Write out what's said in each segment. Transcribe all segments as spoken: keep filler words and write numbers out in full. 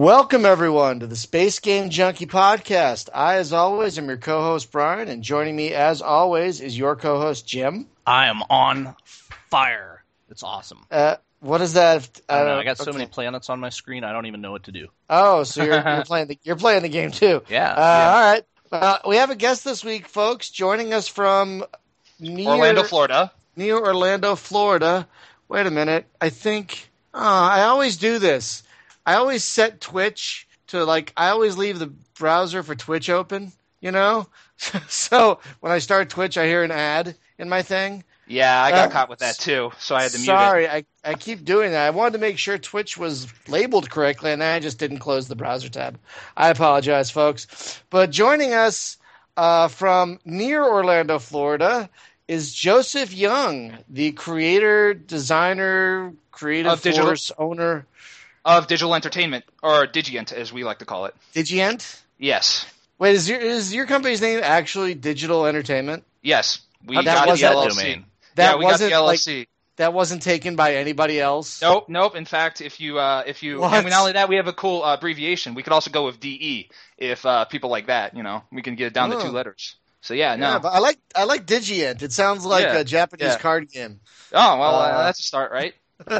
Welcome, everyone, to the Space Game Junkie podcast. I, as always, am your co-host, Brian, and joining me, as always, is your co-host, Jim. I am on fire. It's awesome. Uh, what is that? I don't know. I got so okay. many planets on my screen, I don't even know what to do. Oh, so you're, you're playing the you're playing the game too. Yeah. Uh, yeah. All right. Uh, we have a guest this week, folks, joining us from near, Orlando, Florida. Near Orlando, Florida. Wait a minute. I think uh, I always do this. I always set Twitch to, like, I always leave the browser for Twitch open, you know? So when I start Twitch, I hear an ad in my thing. Yeah, I got uh, caught with that too, so I had to mute sorry, it. Sorry, I, I keep doing that. I wanted to make sure Twitch was labeled correctly, and I just didn't close the browser tab. I apologize, folks. But joining us uh, from near Orlando, Florida, is Joseph Young, the creator, designer, creative Of digital- force owner Of Digital Entertainment, or Digient, as we like to call it. Digient? Yes. Wait, is your is your company's name actually Digital Entertainment? Yes. We Oh, that got was the that L L C. domain. That yeah, we got wasn't the L L like C. that wasn't taken by anybody else. Nope, nope. In fact, if you, uh, if you, What? and not only that, we have a cool uh, abbreviation. We could also go with D E if uh, people like that. You know, we can get it down Oh. to two letters. So yeah, no. Yeah, but I like I like Digient. It sounds like Yeah, a Japanese yeah. card game. Oh well, uh, Uh, that's a start, right?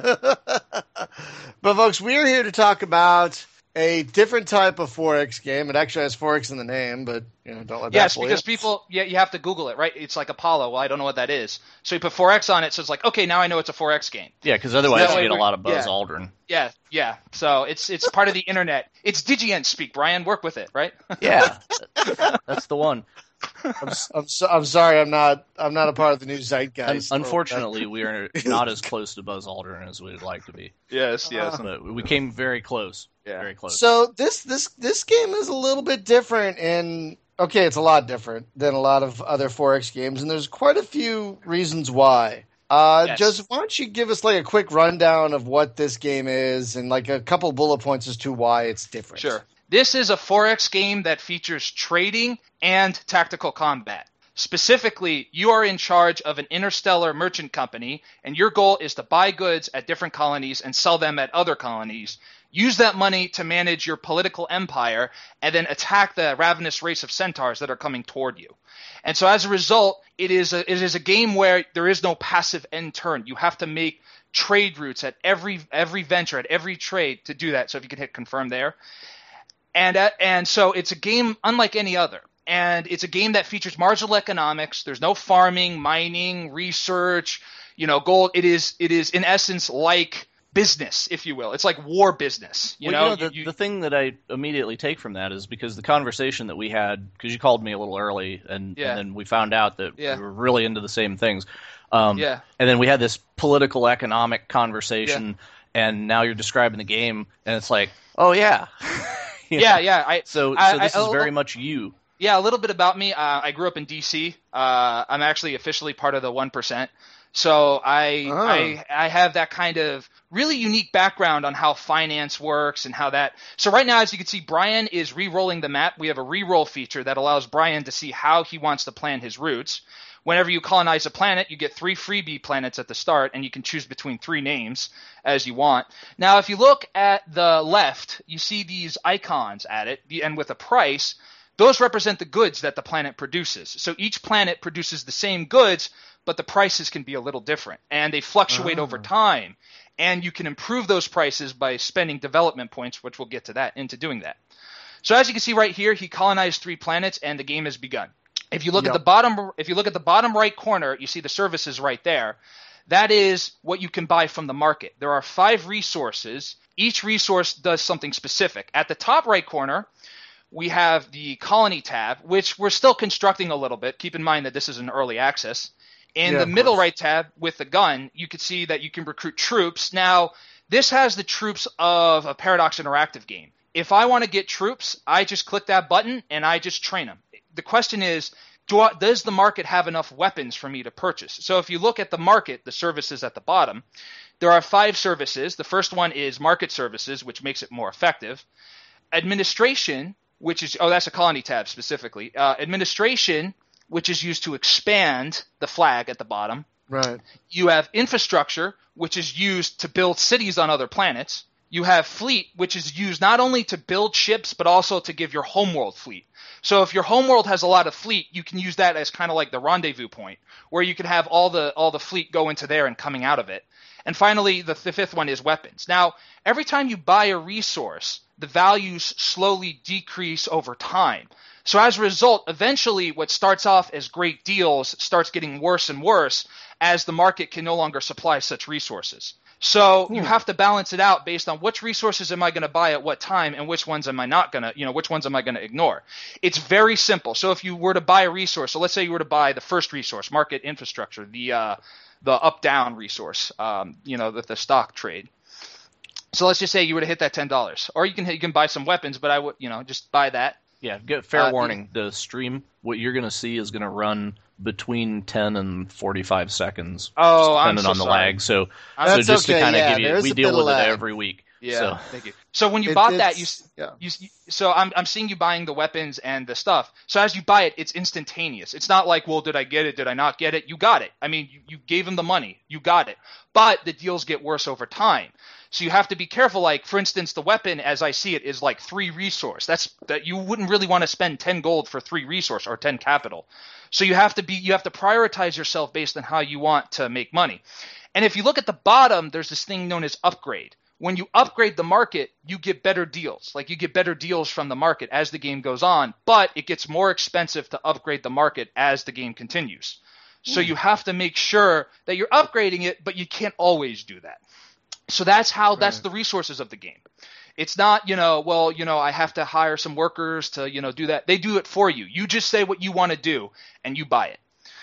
But folks, we're here to talk about a different type of Forex game. It actually has Forex in the name, but you know, don't let that Yes, fool because you. people, yeah, you have to Google it, right? It's like Apollo. Well, I don't know what that is. So you put four X on it, so it's like, okay, now I know it's a four X game. Yeah, because otherwise That you way get a we're- lot of Buzz yeah. Aldrin. Yeah, yeah. So it's it's part of the internet. It's Digient speak, Brian. Work with it, right? Yeah, that's the one. I'm, s- I'm, so, I'm sorry, I'm not I'm not a part of the new Un- zeitgeist. unfortunately, we are not as close to Buzz Aldrin as we'd like to be. Yes, yes. But we came very close. Yeah. Very close. So this this this game is a little bit different in okay, it's a lot different than a lot of other Forex games, and there's quite a few reasons why. Uh, Yes. Joseph, why don't you give us like a quick rundown of what this game is and like a couple bullet points as to why it's different? Sure. This is a four X game that features trading and tactical combat. Specifically, you are in charge of an interstellar merchant company, and your goal is to buy goods at different colonies and sell them at other colonies. Use that money to manage your political empire, and then attack the ravenous race of centaurs that are coming toward you. And so as a result, it is a, it is a game where there is no passive end turn. You have to make trade routes at every every venture, at every trade to do that. So if you could hit confirm there. And uh, and so it's a game unlike any other. And it's a game that features marginal economics. There's no farming, mining, research, you know, gold. It is it is in essence like business, if you will. It's like war business. You well, know, you know the, You- the thing that I immediately take from that is because the conversation that we had, because you called me a little early, and, Yeah. and then we found out that Yeah. we were really into the same things. Um, Yeah. And then we had this political economic conversation, and now you're describing the game, and it's like, oh yeah. You yeah, know? yeah. I, So, I- so this I- is I- very much you. Yeah, a little bit about me. Uh, I grew up in D C. Uh, I'm actually officially part of the one percent. So I, Oh. I I have that kind of really unique background on how finance works and how that. So right now, as you can see, Brian is re-rolling the map. We have a re-roll feature that allows Brian to see how he wants to plan his routes. Whenever you colonize a planet, you get three freebie planets at the start, and you can choose between three names as you want. Now, if you look at the left, you see these icons at it, and with a price. Those represent the goods that the planet produces. So each planet produces the same goods, but the prices can be a little different, and they fluctuate Ah. over time. And you can improve those prices by spending development points, which we'll get to that into doing that. So as you can see right here, he colonized three planets, and the game has begun. If you look Yep. at the bottom, if you look at the bottom right corner, you see the services right there. That is what you can buy from the market. There are five resources. Each resource does something specific. At the top right corner, we have the colony tab, which we're still constructing a little bit. Keep in mind that this is an early access. In Yeah, the of middle course. right tab with the gun, you can see that you can recruit troops. Now, this has the troops of a Paradox Interactive game. If I want to get troops, I just click that button and I just train them. The question is, do I, does the market have enough weapons for me to purchase? So if you look at the market, the services at the bottom, there are five services. The first one is market services, which makes it more effective. Administration, which is, oh, that's a colony tab specifically. Uh, administration, which is used to expand the flag at the bottom. Right. You have infrastructure, which is used to build cities on other planets. You have fleet, which is used not only to build ships, but also to give your homeworld fleet. So if your homeworld has a lot of fleet, you can use that as kind of like the rendezvous point, where you can have all the all the fleet go into there and coming out of it. And finally, the, the fifth one is weapons. Now, every time you buy a resource, the values slowly decrease over time. So as a result, eventually what starts off as great deals starts getting worse and worse as the market can no longer supply such resources. So you have to balance it out based on which resources am I going to buy at what time and which ones am I not going to, you know, which ones am I going to ignore. It's very simple. So if you were to buy a resource, so let's say you were to buy the first resource, market infrastructure, the uh, the up-down resource, um, you know, the, the stock trade. So let's just say you were to hit that ten dollars, or you can you can buy some weapons, but I would, you know, just buy that. Yeah, get fair Uh, warning. The stream, what you're going to see is going to run between ten and forty-five seconds. Oh, I'm depending so on the sorry. lag. So, I'm- so That's just okay, to kind of yeah, give you, there's we a deal bit with of it lag. every week. Yeah, So. thank you. So when you It- bought that, you, it's- yeah. you you so I'm I'm seeing you buying the weapons and the stuff. So as you buy it, it's instantaneous. It's not like, well, did I get it? Did I not get it? You got it. I mean, you, you gave them the money. You got it. But the deals get worse over time. So you have to be careful. Like, for instance, the weapon, as I see it, is like three resource. That's that you wouldn't really want to spend ten gold for three resource or ten capital. So you have to be you have to prioritize yourself based on how you want to make money. And if you look at the bottom, there's this thing known as upgrade. When you upgrade the market, you get better deals. Like, you get better deals from the market as the game goes on, but it gets more expensive to upgrade the market as the game continues. So you have to make sure that you're upgrading it, but you can't always do that. So that's how that's the resources of the game. It's not, you know, well, you know, I have to hire some workers to, you know, do that. They do it for you. You just say what you want to do and you buy it.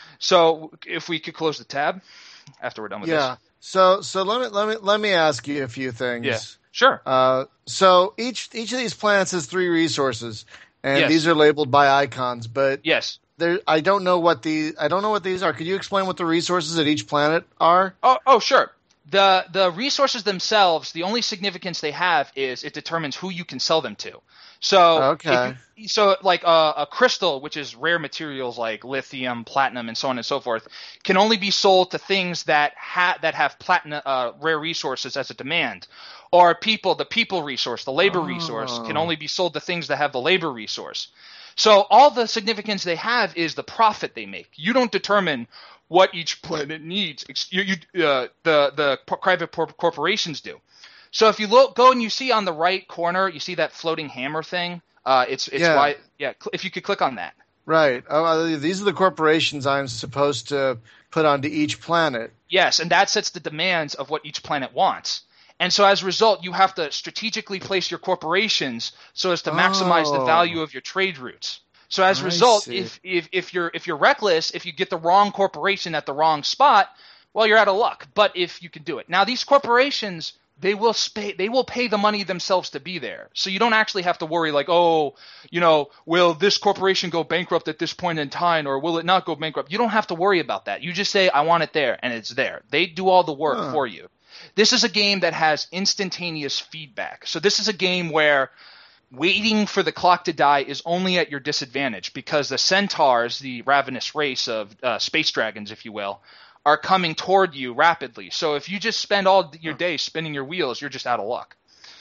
So if we could close the tab after we're done with Yeah. this. So so let me let me let me ask you a few things. Yeah. Sure. Uh, so each each of these planets has three resources, and Yes. these are labeled by icons. But Yes. there, I don't know what the I don't know what these are. Could you explain what the resources at each planet are? Oh, oh, sure. The the resources themselves, the only significance they have is it determines who you can sell them to. So, Okay. if you, so like a, a crystal, which is rare materials like lithium, platinum, and so on and so forth, can only be sold to things that ha- that have platinum uh, rare resources as a demand. Or people, the people resource, the labor resource, can only be sold to things that have the labor resource. So all the significance they have is the profit they make. You don't determine what each planet needs. You, you, uh, the the private corporations do. So if you look, go and you see on the right corner, you see that floating hammer thing. Uh, it's it's Yeah. why yeah. cl- If you could click on that. Right. Oh, uh, these are the corporations I'm supposed to put onto each planet. Yes, and that sets the demands of what each planet wants. And so as a result, you have to strategically place your corporations so as to maximize the Oh. value of your trade routes. So as a I result, see. if, if if you're if you're reckless, if you get the wrong corporation at the wrong spot, well, you're out of luck. But if you can do it. Now, these corporations, they will pay they will pay the money themselves to be there. So you don't actually have to worry like, oh, you know, will this corporation go bankrupt at this point in time, or will it not go bankrupt? You don't have to worry about that. You just say, I want it there, and it's there. They do all the work Huh. for you. This is a game that has instantaneous feedback. So this is a game where waiting for the clock to die is only at your disadvantage because the centaurs, the ravenous race of uh, space dragons, if you will, are coming toward you rapidly. So if you just spend all your day spinning your wheels, you're just out of luck.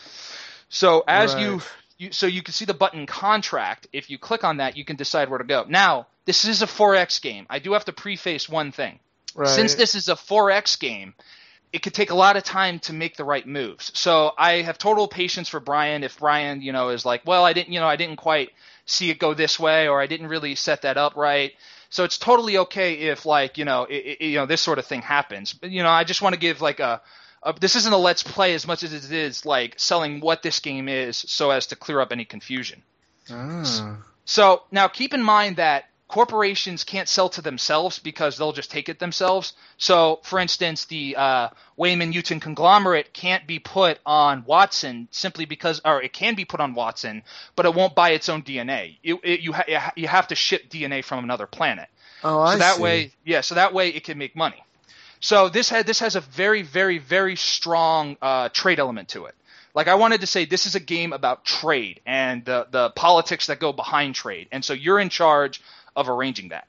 So as you, Right. you so you can see the button contract. If you click on that, you can decide where to go. Now, this is a four X game. I do have to preface one thing. Right. Since this is a four X game, it could take a lot of time to make the right moves. So I have total patience for Brian. If Brian, you know, is like, well, I didn't, you know, I didn't quite see it go this way, or I didn't really set that up right. So it's totally okay if, like, you know, it, it, you know, this sort of thing happens. But, you know, I just want to give like a, a, this isn't a let's play as much as it is like selling what this game is, so as to clear up any confusion. Ah. So now keep in mind that corporations can't sell to themselves because they'll just take it themselves. So, for instance, the uh, Wayman Newton conglomerate can't be put on Watson simply because, or it can be put on Watson, but it won't buy its own D N A. It, it, you, ha- you have to ship D N A from another planet. Oh, I so that see. way, yeah, so that way it can make money. So this had this has a very, very, very strong uh, trade element to it. Like, I wanted to say, this is a game about trade and the the politics that go behind trade, and so you're in charge of arranging that.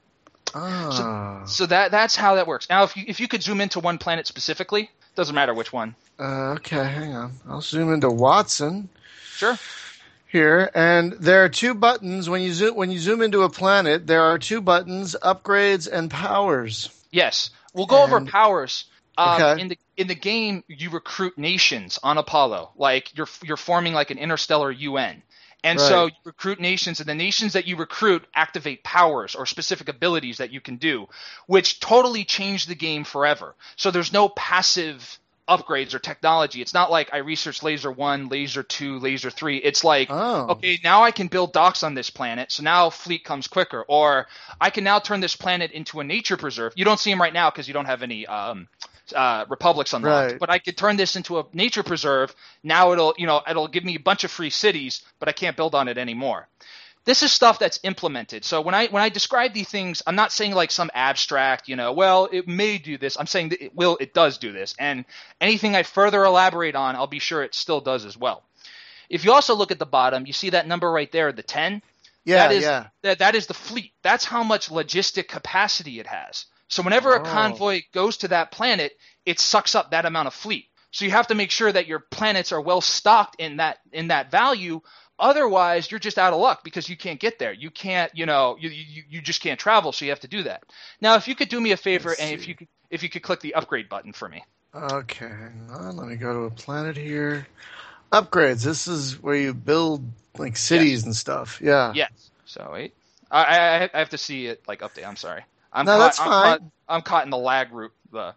Ah. So, so that that's how that works. Now, if you if you could zoom into one planet specifically, doesn't matter which one. Uh, okay, hang on. I'll zoom into Watson. Sure. Here, and there are two buttons when you zoom when you zoom into a planet. There are two buttons: upgrades and powers. Yes, we'll go And- over powers. Um, Okay. In the in the game, you recruit nations on Apollo, like you're you're forming like an interstellar U N, and so Right. you recruit nations, and the nations that you recruit activate powers or specific abilities that you can do, which totally change the game forever. So there's no passive upgrades or technology. It's not like I research laser one, laser two, laser three. It's like, Oh. okay, now I can build docks on this planet, so now fleet comes quicker. Or I can now turn this planet into a nature preserve. You don't see them right now because you don't have any um, uh, republics unlocked. Right. But I could turn this into a nature preserve. Now it'll, you know, it'll give me a bunch of free cities, but I can't build on it anymore. This is stuff that's implemented. So when I when I describe these things, I'm not saying like some abstract, you know, well, it may do this. I'm saying that it will, it does do this. And anything I further elaborate on, I'll be sure it still does as well. If you also look at the bottom, you see that number right there, the ten. Yeah, that is, yeah. That, that is the fleet. That's how much logistic capacity it has. So whenever Oh. a convoy goes to that planet, it sucks up that amount of fleet. So you have to make sure that your planets are well stocked in that in that value. Otherwise, you're just out of luck because you can't get there. You can't, you know, you, you you just can't travel, so you have to do that. Now, if you could do me a favor, Let's and see. if you could, if you could click the upgrade button for me. Okay, hang on. Let me go to a planet here. Upgrades. This is where you build like cities Yes. and stuff. Yeah. Yes. So wait, I, I I have to see it like update. I'm sorry. I'm No, caught, that's I'm fine. Caught, I'm caught in the lag route. The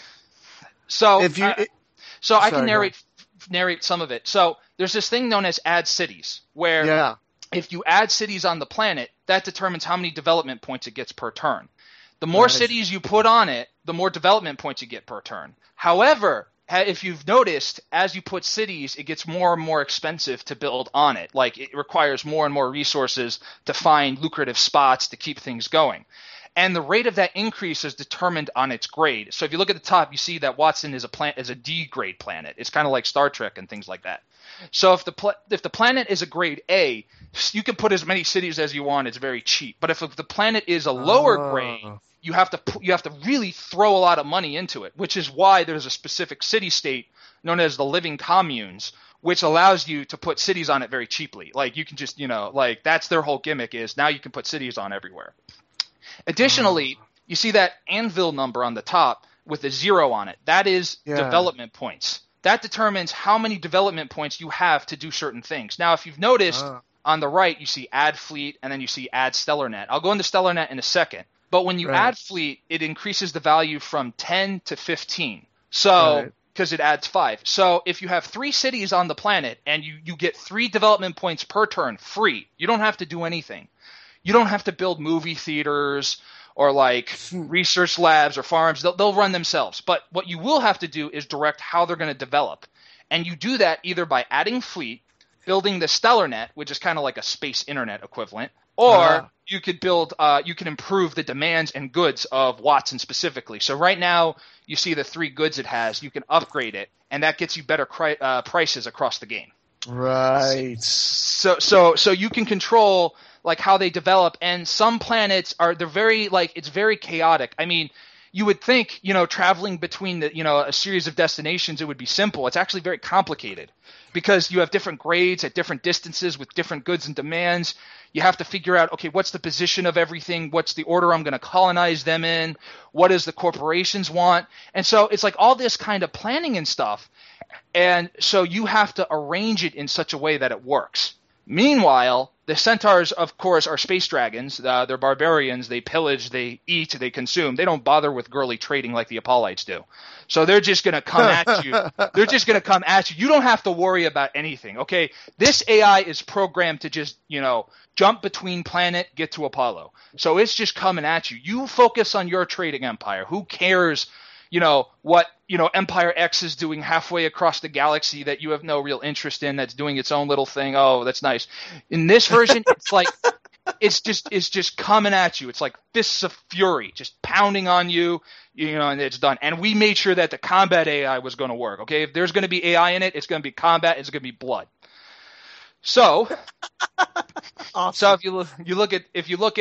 so If you, I- it- so I sorry, can go narrate narrate some of it. So there's this thing known as add cities, where yeah. if you add cities on the planet, that determines how many development points it gets per turn. The more Right. cities you put on it, the more development points you get per turn. However, ha- if you've noticed, as you put cities, it gets more and more expensive to build on it. Like it requires more and more resources to find lucrative spots to keep things going. And the rate of that increase is determined on its grade. So if you look at the top, you see that Watson is a plan- is a D grade planet. It's kind of like Star Trek and things like that. So if the pl- if the planet is a grade A, you can put as many cities as you want. It's very cheap. But if the planet is a lower Oh. grade, you have to pu- you have to really throw a lot of money into it, which is why there's a specific city state known as the living communes, which allows you to put cities on it very cheaply. Like you can just, you know, like that's their whole gimmick is now you can put cities on everywhere. Additionally, you see that anvil number on the top with a zero on it. That is Yeah. development points. That determines how many development points you have to do certain things. Now, if you've noticed Oh. on the right, you see add fleet and then you see add StellarNet. I'll go into StellarNet in a second. But when you Right. add fleet, it increases the value from ten to fifteen. So, Right. because it adds five. So if you have three cities on the planet and you, you get three development points per turn free, you don't have to do anything. You don't have to build movie theaters or like research labs or farms. They'll, they'll run themselves. But what you will have to do is direct how they're going to develop. And you do that either by adding fleet, building the StellarNet, which is kind of like a space internet equivalent, or Ah. you could build, uh, you can improve the demands and goods of Watson specifically. So right now, you see the three goods it has. You can upgrade it, and that gets you better cri- uh, prices across the game. Right. So so so you can control like how they develop, and some planets are they're very like it's very chaotic. I mean, you would think, you know, traveling between the, you know, a series of destinations, it would be simple. It's actually very complicated because you have different grades at different distances with different goods and demands. You have to figure out, okay, what's the position of everything? What's the order I'm going to colonize them in? What does the corporations want? And so it's like all this kind of planning and stuff. And so you have to arrange it in such a way that it works. Meanwhile, the centaurs, of course, are space dragons. Uh, they're barbarians. They pillage, they eat, they consume. They don't bother with girly trading like the Apollites do. So they're just going to come at you. They're just going to come at you. You don't have to worry about anything, okay? This A I is programmed to just, you know, jump between planet, get to Apollo. So it's just coming at you. You focus on your trading empire. Who cares, you know, what, you know, Empire X is doing halfway across the galaxy that you have no real interest in, that's doing its own little thing. Oh, that's nice. In this version, it's like it's just it's just coming at you. It's like fists of fury, just pounding on you, you know, and it's done. And we made sure that the combat A I was going to work. Okay, if there's going to be A I in it, it's going to be combat. It's going to be blood. So, Awesome. so if you look, you look at if you look at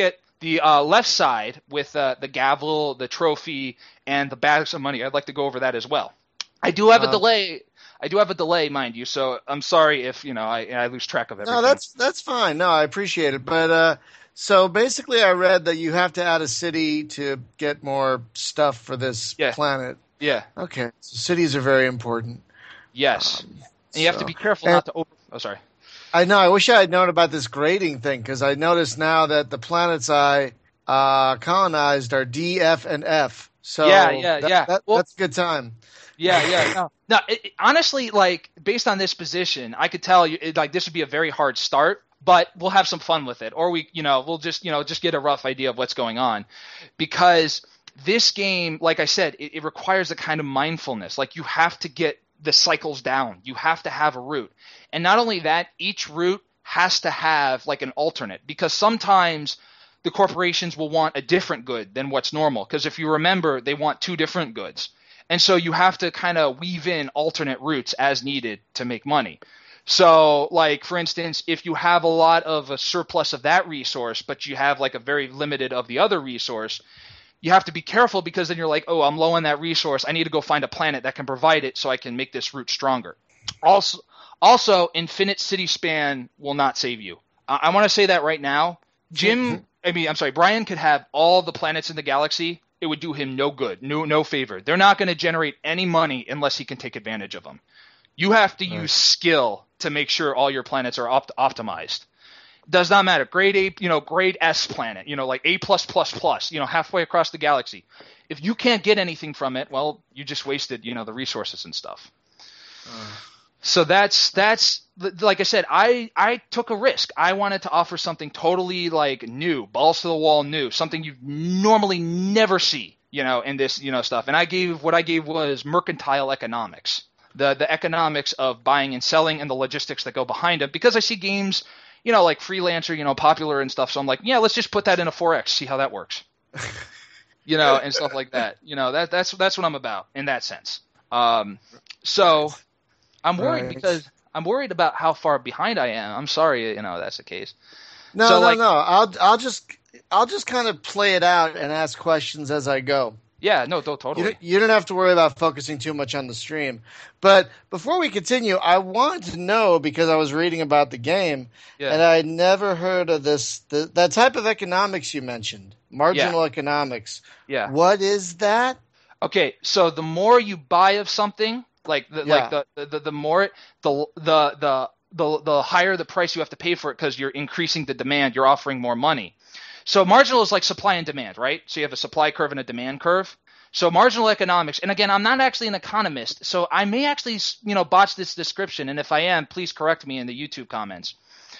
the uh, left side with uh, the gavel, the trophy, and the bags of money. I'd like to go over that as well. I do have a Um, delay. I do have a delay, mind you. So I'm sorry if you know I, I lose track of everything. No, that's that's fine. No, I appreciate it. But uh, so basically, I read that you have to add a city to get more stuff for this Yeah. planet. yeah. Okay, so cities are very important. Yes. Um, and you have so- to be careful and- not to over. Oh, sorry. I know. I wish I had known about this grading thing because I noticed now that the planets I uh, colonized are D, F, and F. So Yeah, yeah, that- yeah. that- Well- that's a good time. Yeah, yeah. No, no. It, it- honestly, like based on this position, I could tell you it, like this would be a very hard start, but we'll have some fun with it, or we, you know, we'll just, you know, just get a rough idea of what's going on, because this game, like I said, it, it requires a kind of mindfulness. Like you have to get the cycles down. You have to have a route, and not only that, each route has to have like an alternate, because sometimes the corporations will want a different good than what's normal. Because if you remember, they want two different goods. And so you have to kind of weave in alternate routes as needed to make money. So, like, for instance, if you have a lot of a surplus of that resource, but you have like a very limited of the other resource, you have to be careful, because then you're like, oh, I'm low on that resource. I need to go find a planet that can provide it so I can make this route stronger. Also, also infinite city span will not save you. I, I want to say that right now. Jim, I mean, I'm sorry, Brian could have all the planets in the galaxy. It would do him no good, no no favor. They're not going to generate any money unless he can take advantage of them. You have to Right. use skill to make sure all your planets are opt- optimized. Does not matter. Grade A, you know, grade S planet, you know, like A plus plus plus, you know, halfway across the galaxy. If you can't get anything from it, well, you just wasted, you know, the resources and stuff. So that's that's like I said, I I took a risk. I wanted to offer something totally like new, balls to the wall new, something you normally never see, you know, in this, you know, stuff. And I gave what I gave was mercantile economics, the the economics of buying and selling and the logistics that go behind it. Because I see games, you know, like Freelancer, you know, popular and stuff. So I'm like, yeah, let's just put that in a four X, see how that works, you know, and stuff like that. You know, that that's that's what I'm about in that sense. Um, so. I'm worried Right. because I'm worried about how far behind I am. I'm sorry, you know, that's the case. No, So, no, like- no. I'll I'll just I'll just kind of play it out and ask questions as I go. Yeah, no, don't You totally. don't, you don't have to worry about focusing too much on the stream. But before we continue, I wanted to know, because I was reading about the game, Yeah. and I never heard of this the, that type of economics you mentioned, marginal economics. Yeah. What is that? Okay, so the more you buy of something, like the, Yeah. like the, the, the the more the the the the the higher the price you have to pay for it, because you're increasing the demand, you're offering more money. So marginal is like supply and demand, right? So you have a supply curve and a demand curve. So marginal economics, and again, I'm not actually an economist, so I may actually, you know, botch this description, and if I am, please correct me in the YouTube comments.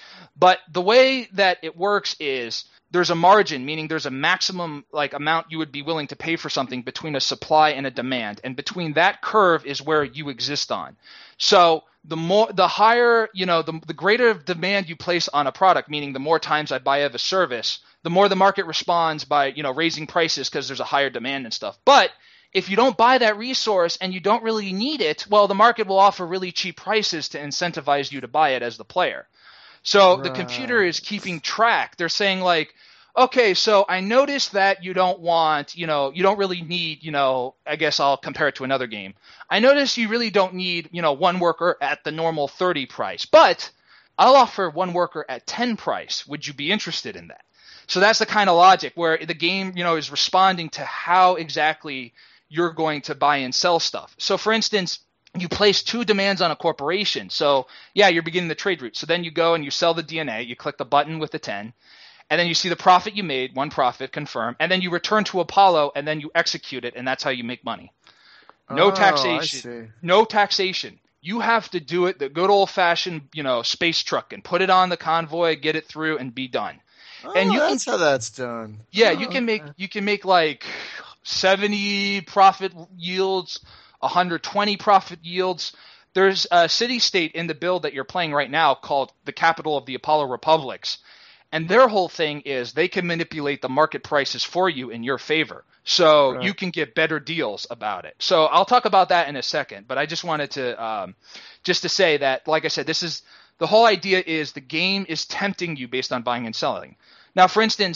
But the way that it works is there's a margin, meaning there's a maximum like amount you would be willing to pay for something between a supply and a demand, and between that curve is where you exist on. So the more, the higher, you know, the, the greater demand you place on a product, meaning the more times I buy of a service, the more the market responds by, you know, raising prices because there's a higher demand and stuff. But if you don't buy that resource and you don't really need it, well, the market will offer really cheap prices to incentivize you to buy it as the player. So the computer is keeping track. They're saying like, okay, so I noticed that you don't want, you know, you don't really need, you know, I guess I'll compare it to another game. I noticed you really don't need, you know, one worker at the normal thirty price, but I'll offer one worker at ten price. Would you be interested in that? So that's the kind of logic where the game, you know, is responding to how exactly you're going to buy and sell stuff. So for instance, you place two demands on a corporation. So yeah, you're beginning the trade route. So then you go and you sell the D N A, you click the button with the ten, and then you see the profit you made, one profit, confirm, and then you return to Apollo and then you execute it, and that's how you make money. No Oh, I taxation. see. No taxation. You have to do it the good old fashioned, you know, space truck and put it on the convoy, get it through, and be done. Oh, And you can- that's how that's done. Yeah, Oh, you can make okay. you can make like seventy profit yields, one hundred twenty profit yields. There's a city state in the build that you're playing right now called the capital of the Apollo Republics. And their whole thing is they can manipulate the market prices for you in your favor. So Right. you can get better deals about it. So I'll talk about that in a second. But I just wanted to um, just to say that, like I said, this is the whole idea is the game is tempting you based on buying and selling. Now, for instance,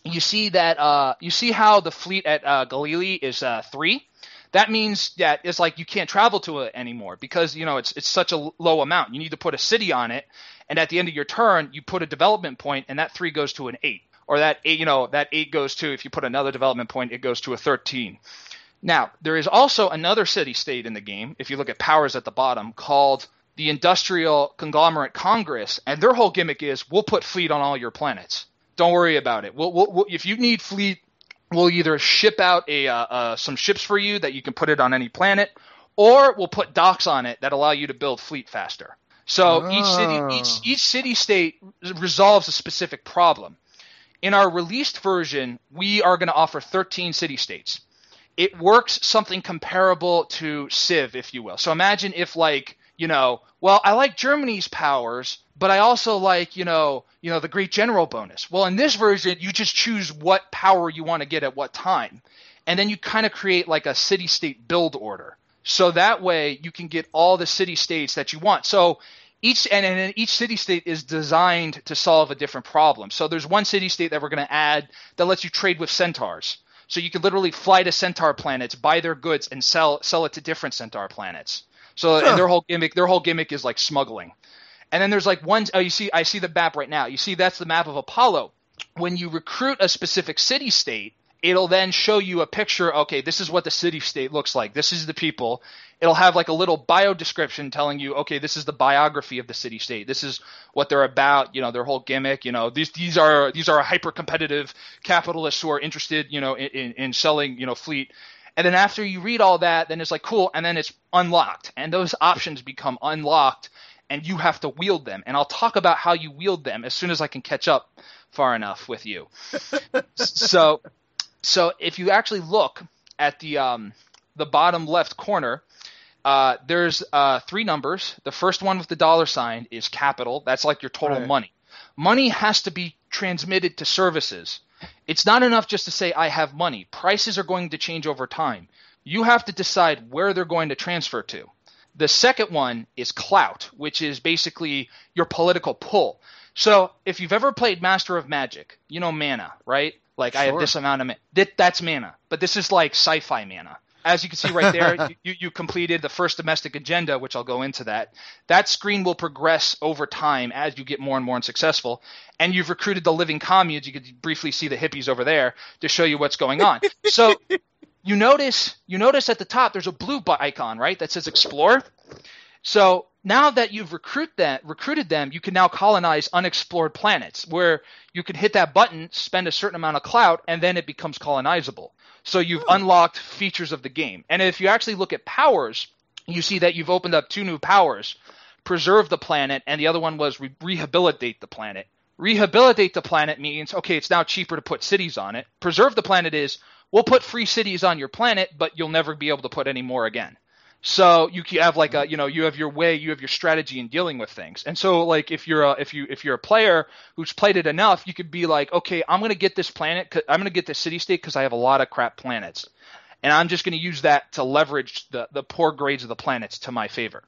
you see that uh, you see how the fleet at uh, Galili is uh, three. That means that it's like you can't travel to it anymore because you know it's it's such a low amount. You need to put a city on it, and at the end of your turn, you put a development point, and that three goes to an eight, or that eight, you know, that eight goes to, if you put another development point, it goes to a thirteen. Now there is also another city state in the game. If you look at powers at the bottom, called the Industrial Conglomerate Congress, and their whole gimmick is we'll put fleet on all your planets. Don't worry about it. We'll, we'll, we'll if you need fleet, we'll either ship out a uh, uh, some ships for you that you can put it on any planet, or we'll put docks on it that allow you to build fleet faster. So oh. each city each each city state resolves a specific problem. In our released version, we are going to offer thirteen city states. It works something comparable to Civ, if you will. So imagine if like, you know, well, I like Germany's powers, but I also like, you know, you know, the Great General bonus. Well, in this version, you just choose what power you want to get at what time. And then you kind of create like a city-state build order. So that way you can get all the city-states that you want. So each and, and each city-state is designed to solve a different problem. So there's one city-state that we're going to add that lets you trade with centaurs. So you can literally fly to centaur planets, buy their goods, and sell sell it to different centaur planets. So huh. and their whole gimmick, their whole gimmick is like smuggling. And then there's like one, oh, you see, I see the map right now. You see that's the map of Apollo. When you recruit a specific city state, it'll then show you a picture. Okay, this is what the city state looks like. This is the people. It'll have like a little bio description telling you, okay, this is the biography of the city state. This is what they're about. You know, their whole gimmick. You know, these these are these are hyper competitive capitalists who are interested, you know, in, in, in selling, you know, fleet. And then after you read all that, then it's like cool, and then it's unlocked, and those options become unlocked, and you have to wield them. And I'll talk about how you wield them as soon as I can catch up far enough with you. so. So if you actually look at the um, the bottom left corner, uh, there's uh, three numbers. The first one with the dollar sign is capital. That's like your total right. money. Money has to be transmitted to services. It's not enough just to say I have money. Prices are going to change over time. You have to decide where they're going to transfer to. The second one is clout, which is basically your political pull. So if you've ever played Master of Magic, you know mana, right? Like, sure. I have this amount of mana. That, that's mana. But this is like sci-fi mana. As you can see right there, you, you completed the first domestic agenda, which I'll go into that. That screen will progress over time as you get more and more successful. And you've recruited the living communes. You could briefly see the hippies over there to show you what's going on. So you notice you notice at the top there's a blue icon, right, that says Explore. So now that you've recruit that, recruited them, you can now colonize unexplored planets where you can hit that button, spend a certain amount of clout, and then it becomes colonizable. So you've oh. unlocked features of the game. And if you actually look at powers, you see that you've opened up two new powers, preserve the planet, and the other one was re- rehabilitate the planet. Rehabilitate the planet means, okay, it's now cheaper to put cities on it. Preserve the planet is, we'll put free cities on your planet, but you'll never be able to put any more again. So you have like a, you know, you have your way, you have your strategy in dealing with things. And so like if you're a, if you if you're a player who's played it enough, you could be like, okay, I'm going to get this planet, I'm going to get this city state because I have a lot of crap planets. And I'm just going to use that to leverage the the poor grades of the planets to my favor.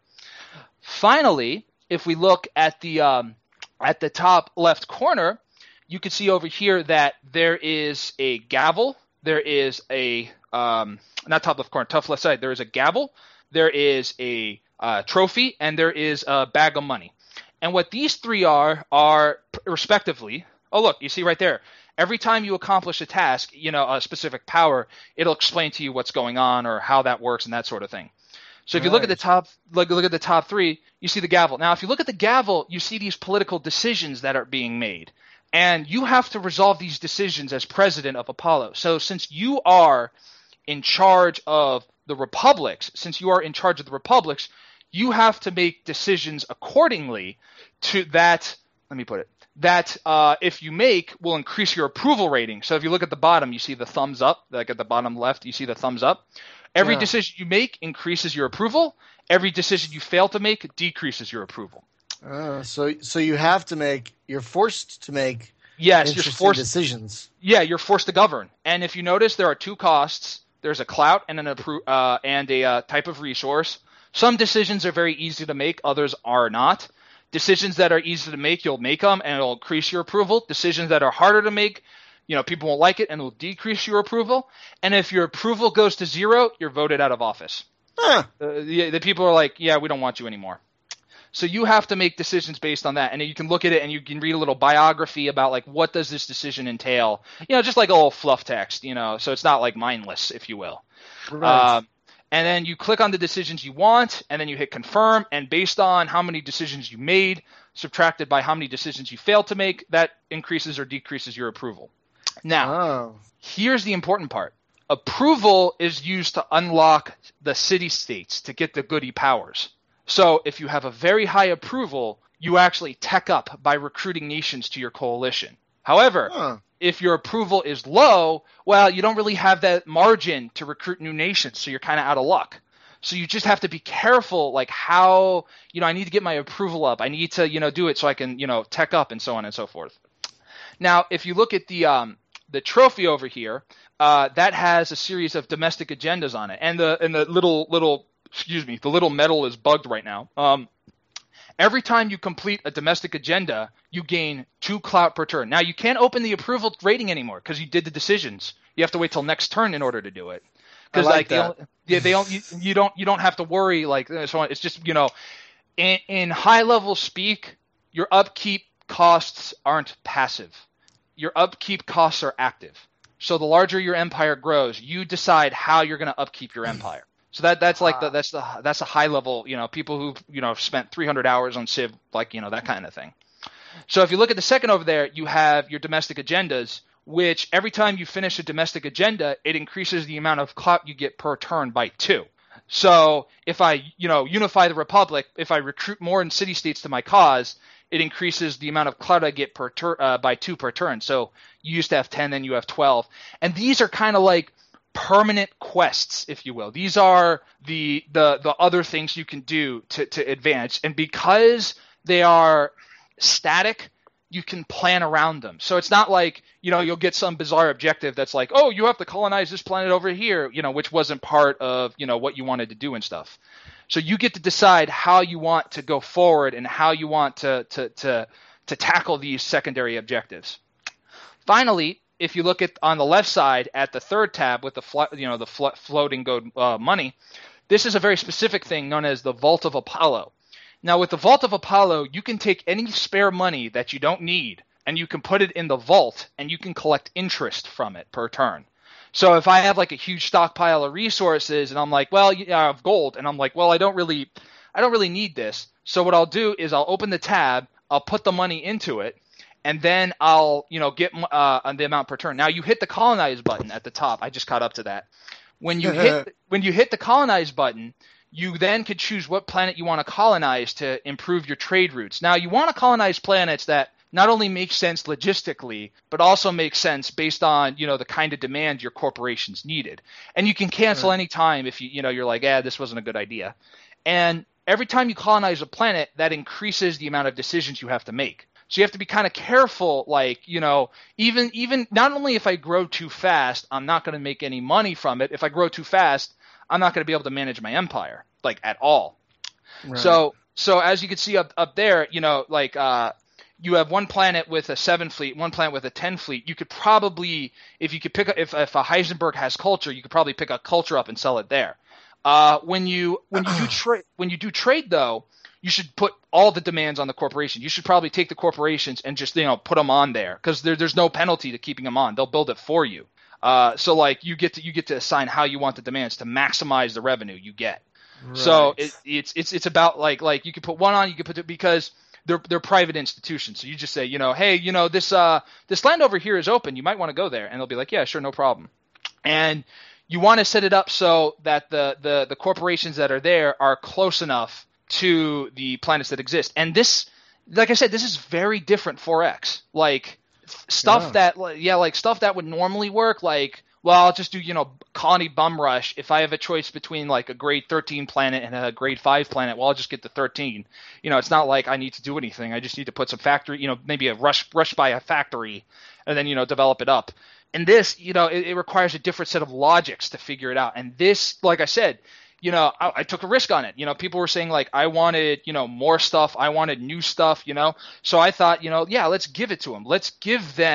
Finally, if we look at the um, at the top left corner, you can see over here that there is a gavel, there is a um, not top left corner, top left side, there is a gavel. There is a uh, trophy, and there is a bag of money. And what these three are, are respectively, oh, look, you see right there. Every time you accomplish a task, you know, a specific power, it'll explain to you what's going on or how that works and that sort of thing. So if you look at the top, look, look at the top three, you see the gavel. Now, if you look at the gavel, you see these political decisions that are being made. And you have to resolve these decisions as president of Apollo. So since you are in charge of the republics, since you are in charge of the republics, you have to make decisions accordingly to that, let me put it, that uh, if you make will increase your approval rating. So if you look at the bottom, you see the thumbs up, like at the bottom left, you see the thumbs up. Every yeah. decision you make increases your approval. Every decision you fail to make decreases your approval. Uh, so so you have to make, you're forced to make yes, interesting you're forced, decisions. Yeah, you're forced to govern. And if you notice, there are two costs. There's a clout and an appro- uh, and a uh, type of resource. Some decisions are very easy to make, others are not. Decisions that are easy to make, you'll make them and it'll increase your approval. Decisions that are harder to make, you know, people won't like it and it will decrease your approval. And if your approval goes to zero, you're voted out of office. Huh. Uh, the, the people are like, yeah, we don't want you anymore. So you have to make decisions based on that. And you can look at it and you can read a little biography about like, what does this decision entail? You know, just like a little fluff text, you know, so it's not like mindless, if you will. Right. Um, and then you click on the decisions you want, and then you hit confirm. And based on how many decisions you made, subtracted by how many decisions you failed to make, that increases or decreases your approval. Now, Oh. here's the important part. Approval is used to unlock the city-states to get the goody powers. So if you have a very high approval, you actually tech up by recruiting nations to your coalition. However, Huh. if your approval is low, well, you don't really have that margin to recruit new nations, so you're kind of out of luck. So you just have to be careful, like how, you know, I need to get my approval up. I need to, you know, do it so I can, you know, tech up and so on and so forth. Now, if you look at the um, the trophy over here, uh, that has a series of domestic agendas on it, and the and the little little excuse me, the little medal is bugged right now. Um, every time you complete a domestic agenda, you gain two clout per turn. Now you can't open the approval rating anymore because you did the decisions. You have to wait till next turn in order to do it. Because I like like, that. the only, yeah, they don't you, you don't you don't have to worry like so on. It's just, you know, in, in high level speak, your upkeep costs aren't passive. Your upkeep costs are active. So the larger your empire grows, you decide how you're going to upkeep your empire. So that that's like the that's the that's a high level, you know, people who, you know, spent three hundred hours on Civ, like, you know, that kind of thing. So if you look at the second over there, you have your domestic agendas, which every time you finish a domestic agenda, it increases the amount of clout you get per turn by two. So if I, you know, unify the republic, if I recruit more in city-states to my cause, it increases the amount of clout I get per tur- uh, by two per turn. So you used to have ten, then you have twelve. And these are kind of like permanent quests, if you will. These are the the the other things you can do to, to advance. And because they are static, you can plan around them. So it's not like, you know, you'll get some bizarre objective that's like, oh, you have to colonize this planet over here, you know, which wasn't part of, you know, what you wanted to do and stuff. So you get to decide how you want to go forward and how you want to to to, to tackle these secondary objectives. Finally, if you look at on the left side at the third tab with the flo- you know the flo- floating gold uh, money, this is a very specific thing known as the Vault of Apollo. Now, with the Vault of Apollo, you can take any spare money that you don't need and you can put it in the vault and you can collect interest from it per turn. So if I have like a huge stockpile of resources and I'm like, well, yeah, I have gold, and I'm like, well, I don't really, I don't really need this. So what I'll do is I'll open the tab, I'll put the money into it, and then I'll, you know, get uh, the amount per turn. Now you hit the colonize button at the top. I just caught up to that. When you hit when you hit the colonize button, you then could choose what planet you want to colonize to improve your trade routes. Now you want to colonize planets that not only make sense logistically, but also make sense based on, you know, the kind of demand your corporations needed. And you can cancel Right. any time if you, you know, you're like, ah, this wasn't a good idea. And every time you colonize a planet, that increases the amount of decisions you have to make. So you have to be kind of careful, like, you know, even even not only if I grow too fast, I'm not going to make any money from it. If I grow too fast, I'm not going to be able to manage my empire, like, at all. Right. So so as you can see up up there, you know, like uh, you have one planet with a seven fleet, one planet with a ten fleet. You could probably, if you could pick up, if if a Heisenberg has culture, you could probably pick a culture up and sell it there. Uh, when you when you do trade when you do trade though, you should put all the demands on the corporation. You should probably take the corporations and just, you know, put them on there because there, there's no penalty to keeping them on. They'll build it for you. Uh, so like you get to you get to assign how you want the demands to maximize the revenue you get. Right. So it, it's it's it's about like like you could put one on, you could put it because they're they're private institutions. So you just say, you know, hey, you know, this uh this land over here is open. You might want to go there, and they'll be like, yeah, sure, no problem. And you want to set it up so that the the the corporations that are there are close enough to the planets that exist. And this, like I said, this is very different four X. Like stuff Yeah. that, like, yeah, like stuff that would normally work. Like, well, I'll just do, you know, colony bum rush. If I have a choice between like a grade thirteen planet and a grade five planet, well, I'll just get the thirteen. You know, it's not like I need to do anything. I just need to put some factory, you know, maybe a rush rush by a factory, and then, you know, develop it up. And this, you know, it, it requires a different set of logics to figure it out. And this, like I said, you know, I, I took a risk on it. You know, people were saying like, I wanted, you know, more stuff. I wanted new stuff, you know. So I thought, you know, yeah, let's give it to them. Let's give them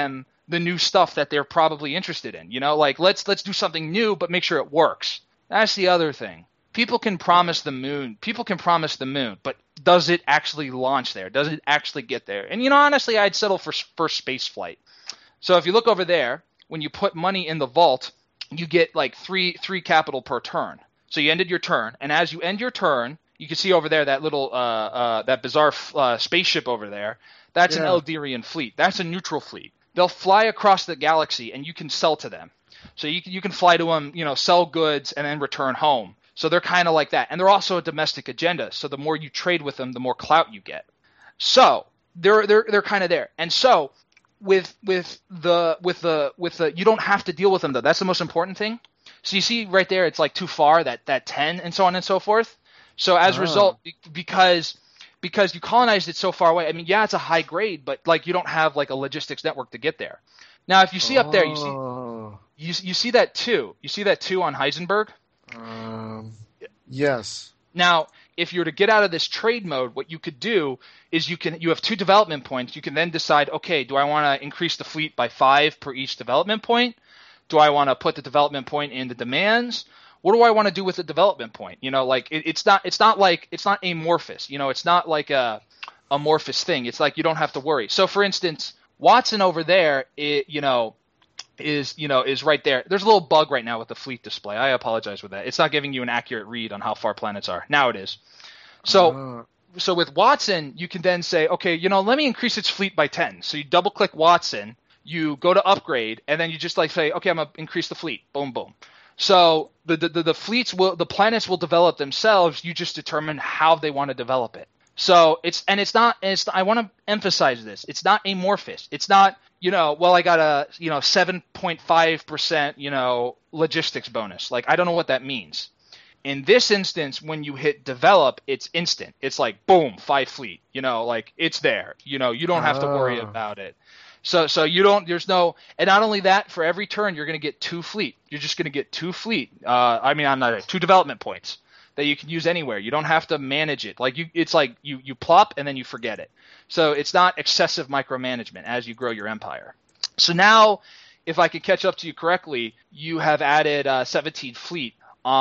the new stuff that they're probably interested in. You know, like let's let's do something new, but make sure it works. That's the other thing. People can promise the moon. People can promise the moon, but does it actually launch there? Does it actually get there? And, you know, honestly, I'd settle for first space flight. So if you look over there, when you put money in the vault, you get like three three capital per turn. So you ended your turn, and as you end your turn, you can see over there that little uh, uh, that bizarre uh, spaceship over there. That's yeah. an Eldarian fleet. That's a neutral fleet. They'll fly across the galaxy, and you can sell to them. So you can, you can fly to them, you know, sell goods, and then return home. So they're kind of like that. And they're also a domestic agenda. So the more you trade with them, the more clout you get. So they're they're they're kind of there. And so with with the with the with the you don't have to deal with them though. That's the most important thing. So you see right there, it's like too far, that that ten and so on and so forth. So as a oh. result, because because you colonized it so far away, I mean, yeah, it's a high grade, but like you don't have like a logistics network to get there. Now, if you see up there, you see Oh. you you see that two. You see that two on Heisenberg? Um, yes. Now, if you were to get out of this trade mode, what you could do is you can you have two development points. You can then decide, okay, do I want to increase the fleet by five per each development point? Do I want to put the development point in the demands? What do I want to do with the development point? You know, like it, it's not it's not like it's not amorphous. You know, it's not like a amorphous thing. It's like you don't have to worry. So, for instance, Watson over there, it, you know. is you know is right there. There's a little bug right now with the fleet display. I apologize with that. It's not giving you an accurate read on how far planets are. Now it is. So uh. so with Watson, you can then say, okay, you know, let me increase its fleet by ten. So you double click Watson, you go to upgrade, and then you just like say, okay, I'm gonna increase the fleet. Boom, boom. So the the, the, the fleets will the planets will develop themselves. You just determine how they want to develop it. So it's and it's not. It's I want to emphasize this. It's not amorphous. It's not. You know, well, I got a you know seven point five percent you know logistics bonus. Like I don't know what that means. In this instance, when you hit develop, it's instant. It's like boom, five fleet. You know, like it's there. You know, you don't have oh. to worry about it. So so you don't. There's no. And not only that, for every turn, you're going to get two fleet. You're just going to get two fleet. Uh, I mean, I'm not two development points that you can use anywhere. You don't have to manage it. Like you, it's like you you plop and then you forget it. So it's not excessive micromanagement as you grow your empire. So now, if I can catch up to you correctly, you have added uh, seventeen fleet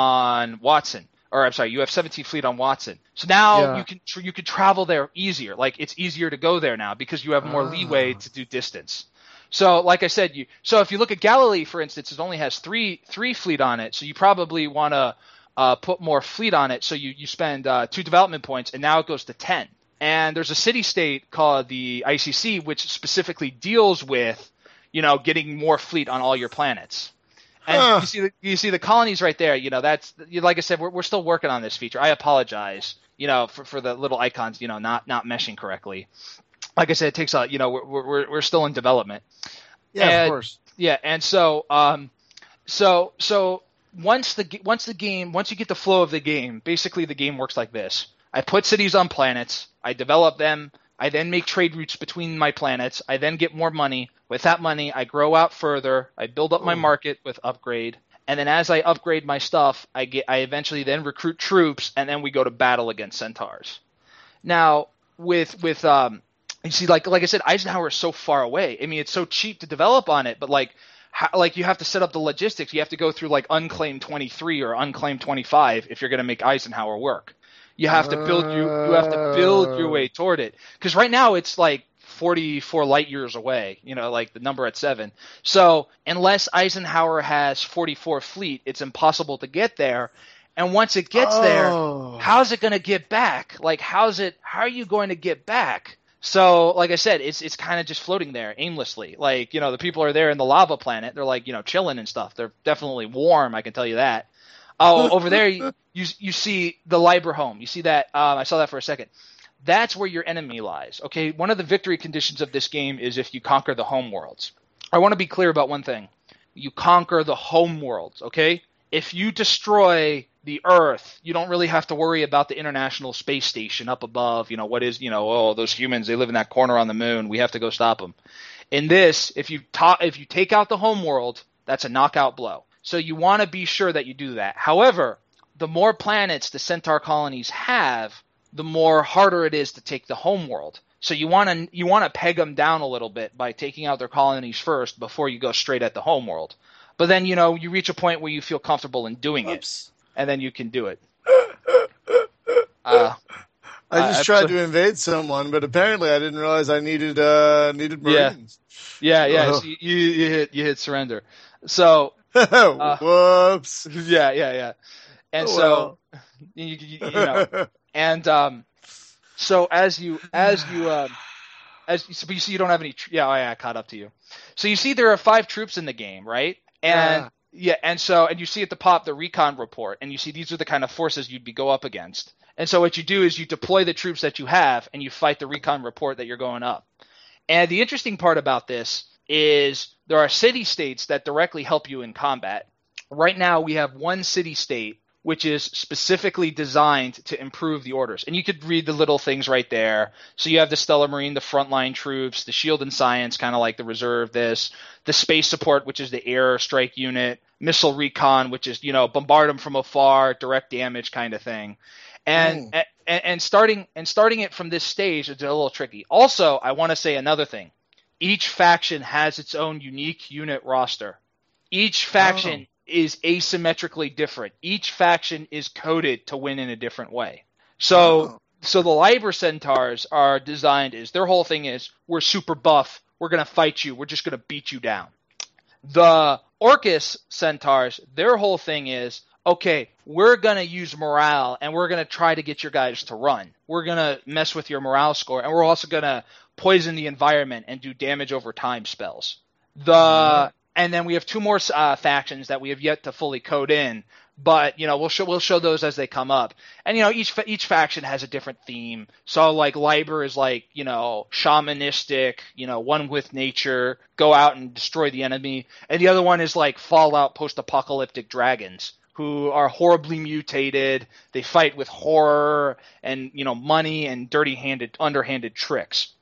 on Watson, or I'm sorry, you have seventeen fleet on Watson. So now yeah. you can tr- you can travel there easier. Like it's easier to go there now because you have more oh. leeway to do distance. So like I said, you so if you look at Galilee, for instance, it only has three three fleet on it. So you probably want to uh, put more fleet on it. So you you spend uh, two development points, and now it goes to ten. And there's a city-state called the I C C, which specifically deals with, you know, getting more fleet on all your planets. And huh. you see the you see the colonies right there. You know, that's like I said, we're we're still working on this feature. I apologize, you know, for, for the little icons, you know, not not meshing correctly. Like I said, it takes a, you know, we're we're we're still in development. Yeah, and, of course. Yeah, and so um, so so once the once the game once you get the flow of the game, basically the game works like this. I put cities on planets. I develop them. I then make trade routes between my planets. I then get more money. With that money, I grow out further. I build up my market with upgrade. And then as I upgrade my stuff, I get I eventually then recruit troops, and then we go to battle against centaurs. Now, with with um, you see, like like I said, Eisenhower is so far away. I mean, it's so cheap to develop on it, but like how, like you have to set up the logistics. You have to go through like unclaimed twenty-three or unclaimed twenty-five if you're going to make Eisenhower work. You have to build you you have to build your way toward it, because right now it's like forty-four light years away. You know, like the number at seven. So unless Eisenhower has forty-four fleet, it's impossible to get there. And once it gets oh. there, how's it going to get back? Like, how's it? How are you going to get back? So, like I said, it's it's kind of just floating there aimlessly. Like, you know, the people are there in the lava planet. They're like, you know, chilling and stuff. They're definitely warm. I can tell you that. Oh, over there, you, you you see the Liber home. You see that? Um, I saw that for a second. That's where your enemy lies. Okay, one of the victory conditions of this game is if you conquer the home worlds. I want to be clear about one thing. You conquer the home worlds, okay? If you destroy the Earth, you don't really have to worry about the International Space Station up above. You know, what is, you know, oh, those humans, they live in that corner on the moon. We have to go stop them. In this, if you ta- if you take out the home world, that's a knockout blow. So you want to be sure that you do that. However, the more planets the Centaur colonies have, the more harder it is to take the home world. So you want to you want to peg them down a little bit by taking out their colonies first before you go straight at the homeworld. But then, you know, you reach a point where you feel comfortable in doing Oops. it, and then you can do it. Uh, I just uh, tried so, to invade someone, but apparently I didn't realize I needed uh, needed Marines. Yeah, yeah. Oh. So you, you hit you hit surrender. So uh, whoops. Yeah, yeah, yeah. And Oh, so well. you, you, you know, and um, so as you as you um, as you, but you see, you don't have any. Yeah, oh, yeah, I caught up to you. So you see, there are five troops in the game, right? And Yeah. yeah, and so and you see at the pop the recon report, and you see these are the kind of forces you'd be go up against. And so what you do is you deploy the troops that you have, and you fight the recon report that you're going up. And the interesting part about this is there are city states that directly help you in combat. Right now, we have one city state which is specifically designed to improve the orders. And you could read the little things right there. So you have the Stellar Marine, the frontline troops, the Shield and Science, kind of like the reserve, this, the space support, which is the air strike unit, missile recon, which is, you know, bombard them from afar, direct damage kind of thing. And, Mm. and, and starting and starting it from this stage, it's a little tricky. Also, I want to say another thing. Each faction has its own unique unit roster. Each faction Oh. is asymmetrically different. Each faction is coded to win in a different way. So, Oh. so the Liber Centaurs are designed as their whole thing is we're super buff. We're going to fight you. We're just going to beat you down. The Orcus Centaurs, their whole thing is, okay, we're going to use morale and we're going to try to get your guys to run. We're going to mess with your morale score, and we're also going to poison the environment and do damage over time spells. The Mhm. And then we have two more uh, factions that we have yet to fully code in, but you know we'll show we'll show those as they come up. And you know each each faction has a different theme. So like Liber is like you know shamanistic, you know one with nature, go out and destroy the enemy, and the other one is like Fallout post-apocalyptic dragons who are horribly mutated. They fight with horror and you know money and dirty-handed, underhanded tricks.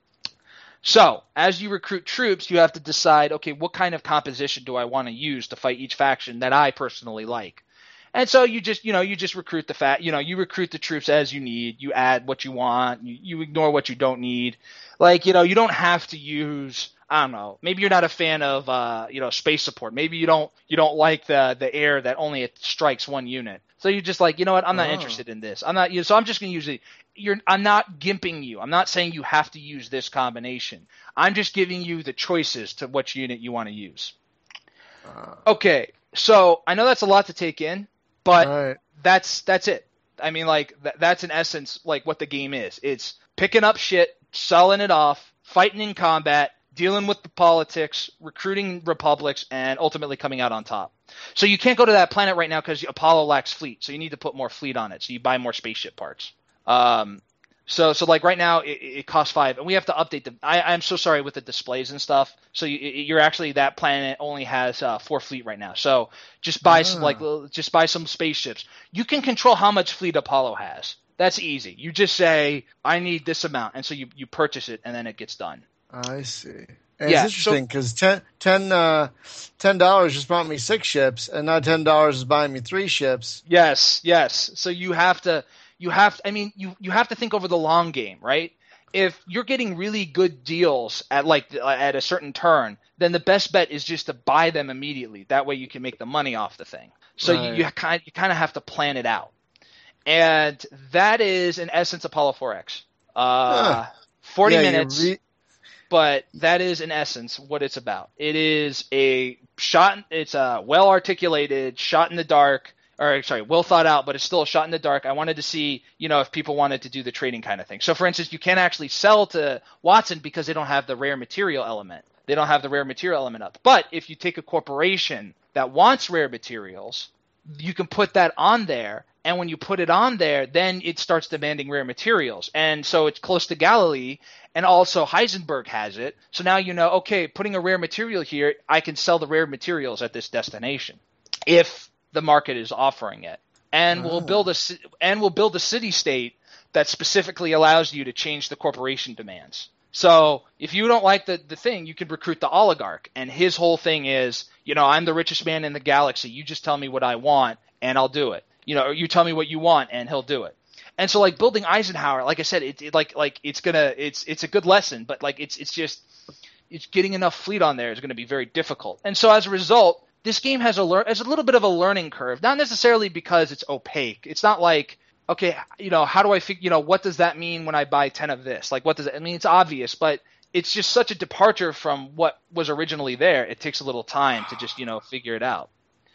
So, as you recruit troops, you have to decide, okay, what kind of composition do I want to use to fight each faction that I personally like? And so you just, you know, you just recruit the fat, you know, you recruit the troops as you need. You add what you want. You, you ignore what you don't need. Like, you know, you don't have to use, I don't know, maybe you're not a fan of, uh, you know, space support. Maybe you don't, you don't like the the air that only it strikes one unit. So you're just like, you know what, I'm not Oh. interested in this. I'm not, you know, so I'm just going to use it. You're, I'm not gimping you. I'm not saying you have to use this combination. I'm just giving you the choices to which unit you want to use. Uh, Okay, so I know that's a lot to take in, but right. that's that's it. I mean, like th- that's in essence like what the game is. It's picking up shit, selling it off, fighting in combat, dealing with the politics, recruiting republics, and ultimately coming out on top. So you can't go to that planet right now because Apollo lacks fleet. So you need to put more fleet on it. So you buy more spaceship parts. Um, so so like right now it, it costs five, and we have to update them. I, I'm so sorry with the displays and stuff. So you, you're actually that planet only has uh, four fleet right now. So just buy some Ah. like l- just buy some spaceships. You can control how much fleet Apollo has. That's easy. You just say I need this amount, and so you, you purchase it, and then it gets done. I see. And Yeah, it's interesting because ten, ten, uh, ten dollars just bought me six ships, and now ten dollars is buying me three ships. Yes, yes. So you have to, you have. I mean, you you have to think over the long game, right? If you're getting really good deals at like at a certain turn, then the best bet is just to buy them immediately. That way, you can make the money off the thing. So Right. you, you kind you kind of have to plan it out, and that is in essence Apollo four X. Uh, Huh. Forty Yeah, you minutes. re- But that is in essence what it's about. It is a shot. It's a well articulated shot in the dark, or sorry, well thought out, but it's still a shot in the dark. I wanted to see, you know, if people wanted to do the trading kind of thing. So, for instance, you can't actually sell to Watson because they don't have the rare material element. They don't have the rare material element up. But if you take a corporation that wants rare materials, you can put that on there. And when you put it on there, then it starts demanding rare materials. And so it's close to Galilee, and also Heisenberg has it. So now you know, okay, putting a rare material here, I can sell the rare materials at this destination if the market is offering it. And we'll Oh. build a ci- and we'll build a city state that specifically allows you to change the corporation demands. So if you don't like the, the thing, you can recruit the oligarch, and his whole thing is, you know, I'm the richest man in the galaxy. You just tell me what I want, and I'll do it. You know, or you tell me what you want, and he'll do it. And so like building Eisenhower, like I said, it, it like like it's gonna it's it's a good lesson, but like it's it's just it's getting enough fleet on there is going to be very difficult. And so as a result, this game has a lear- has a little bit of a learning curve, not necessarily because it's opaque. It's not like, okay, you know, how do I figure, you know, what does that mean when I buy ten of this? Like, what does it, I mean, it's obvious, but it's just such a departure from what was originally there. It takes a little time to just, you know, figure it out.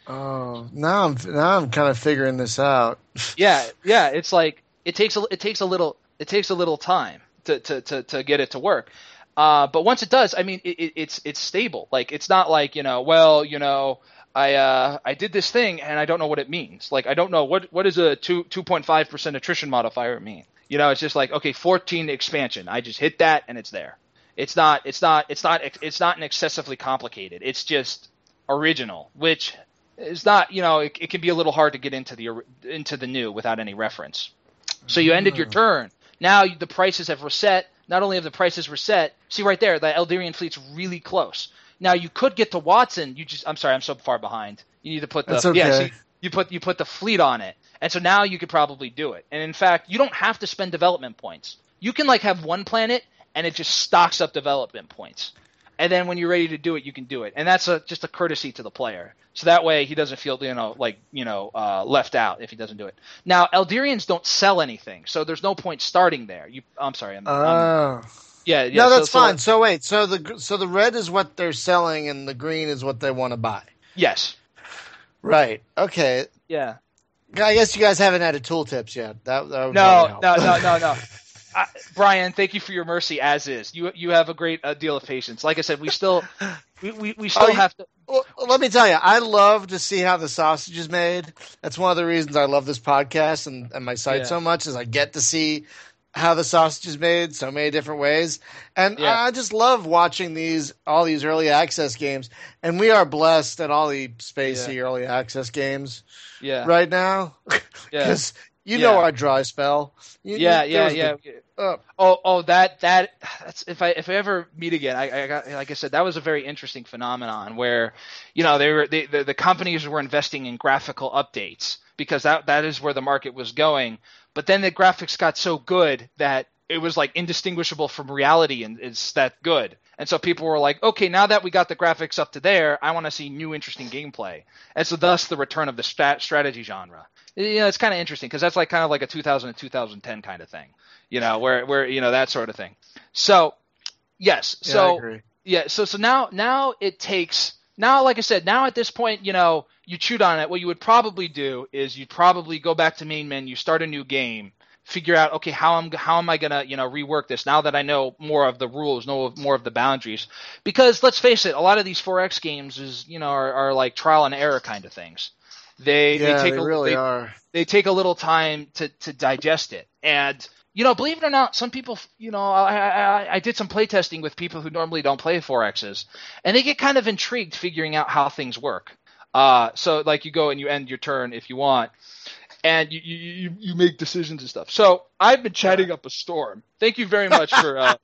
Oh, now I'm now I'm kind of figuring this out. Yeah, yeah, it's like it takes a it takes a little it takes a little time to to to, to get it to work. Uh, but once it does, I mean, it, it, it's it's stable. Like, it's not like, you know, well, you know, I uh, I did this thing and I don't know what it means. Like, I don't know what what does a two two point five percent attrition modifier mean. You know, it's just like, okay, fourteen expansion. I just hit that and it's there. It's not it's not it's not it's not an excessively complicated. It's just original, which is not, you know, it, it can be a little hard to get into the into the new without any reference. So you ended your turn. Now the prices have reset. Not only have the prices reset, see right there, the Eldarian fleet's really close. Now you could get to Watson. You just, I'm sorry, I'm so far behind. You need to put the, That's okay. yeah, see, you put you put the fleet on it, and so now you could probably do it. And in fact, you don't have to spend development points. You can like have one planet, and it just stocks up development points. And then when you're ready to do it, you can do it. And that's a, just a courtesy to the player. So that way he doesn't feel, you know, like, you know, uh, left out if he doesn't do it. Now, Eldarians don't sell anything, so there's no point starting there. You, I'm sorry. I'm, Oh. I'm, yeah, yeah. No, that's so, fine. So, so wait, so the so the red is what they're selling, and the green is what they want to buy. yes. Right. Okay. Yeah. I guess you guys haven't added tooltips yet. That, that would No, help. no, no, no, no. I, Brian, thank you for your mercy. As is, you you have a great uh, deal of patience. Like I said, we still we, we, we still Oh, you- have to. Well, let me tell you, I love to see how the sausage is made. That's one of the reasons I love this podcast and, and my site Yeah. so much, is I get to see how the sausage is made so many different ways. And Yeah. I just love watching these all these early access games. And we are blessed at all the spacey Yeah. early access games Yeah. right now. Yeah. Because you know Yeah. our dry spell. You- Yeah. you- Yeah. there was Yeah. the- uh, Oh, oh, that that that's if I if I ever meet again, I, I got like I said, that was a very interesting phenomenon where, you know, they were they, the the companies were investing in graphical updates because that that is where the market was going. But then the graphics got so good that it was like indistinguishable from reality, and it's that good. And so people were like, okay, now that we got the graphics up to there, I want to see new interesting gameplay. And so thus the return of the stat- strategy genre. You know, it's kind of interesting because that's like kind of like a two thousand and two thousand ten kind of thing. You know, where where you know that sort of thing. So yes, yeah, I so agree. yeah, so so now now it takes now like I said, now at this point, you know, you chewed on it. What you would probably do is you'd probably go back to main menu, start a new game, figure out, okay, how am how am I gonna, you know, rework this now that I know more of the rules, know more of the boundaries. Because let's face it, a lot of these four X games is, you know, are, are like trial and error kind of things. They Yeah, they take they a, really they, are. they take a little time to, to digest it. And, you know, believe it or not, some people, you know, I, I, I did some playtesting with people who normally don't play four X's, and they get kind of intrigued figuring out how things work. Uh, so, like, you go and you end your turn if you want, and you, you, you, you make decisions and stuff. So, I've been chatting up a storm. Thank you very much for... Uh,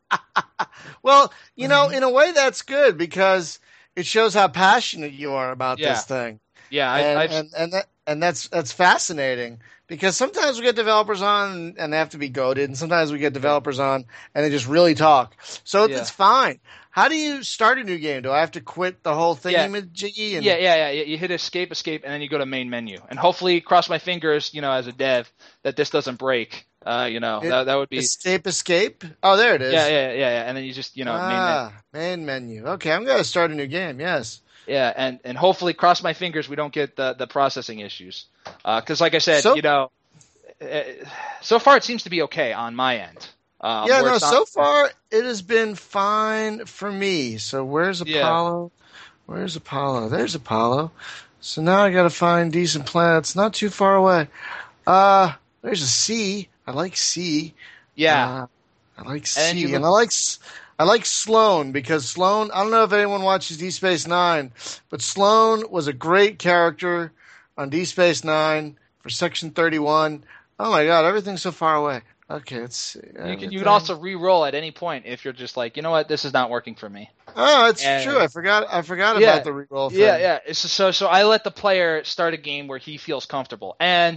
Well, you know, in a way that's good because it shows how passionate you are about Yeah. this thing. yeah, I, and, I've... and and that and that's that's fascinating because sometimes we get developers on and they have to be goaded, and sometimes we get developers on and they just really talk. So Yeah. it's fine. How do you start a new game? Do I have to quit the whole Yeah. thingy-majiggy? And Yeah, yeah, yeah. You hit escape, escape, and then you go to main menu. And hopefully, cross my fingers, you know, as a dev, that this doesn't break. Uh, you know, It- that, that would be... escape, escape. Oh, there it is. Yeah, yeah, yeah, yeah. And then you just, you know, main menu. ah, main menu. Okay, I'm gonna start a new game. Yes. Yeah, and, and hopefully, cross my fingers, we don't get the, the processing issues. Because, like I said, So- you know, uh, so far it seems to be okay on my end. Um, yeah, where no, it's not- so far it has been fine for me. So where's Yeah. Apollo? Where's Apollo? There's Apollo. So now I got to find decent planets not too far away. Uh, there's a C. I like C. Yeah, Uh, I like And then C, you and, look- I like S- I like Sloan because Sloan. I don't know if anyone watches D Space Nine, but Sloan was a great character on D Space Nine for Section thirty-one. Oh my God, everything's so far away. Okay, let's see. you can you Everything- can also re-roll at any point if you're just like, you know what, this is not working for me. Oh, it's And- true. I forgot. I forgot Yeah. about the reroll thing. Yeah, yeah. It's so so I let the player start a game where he feels comfortable, and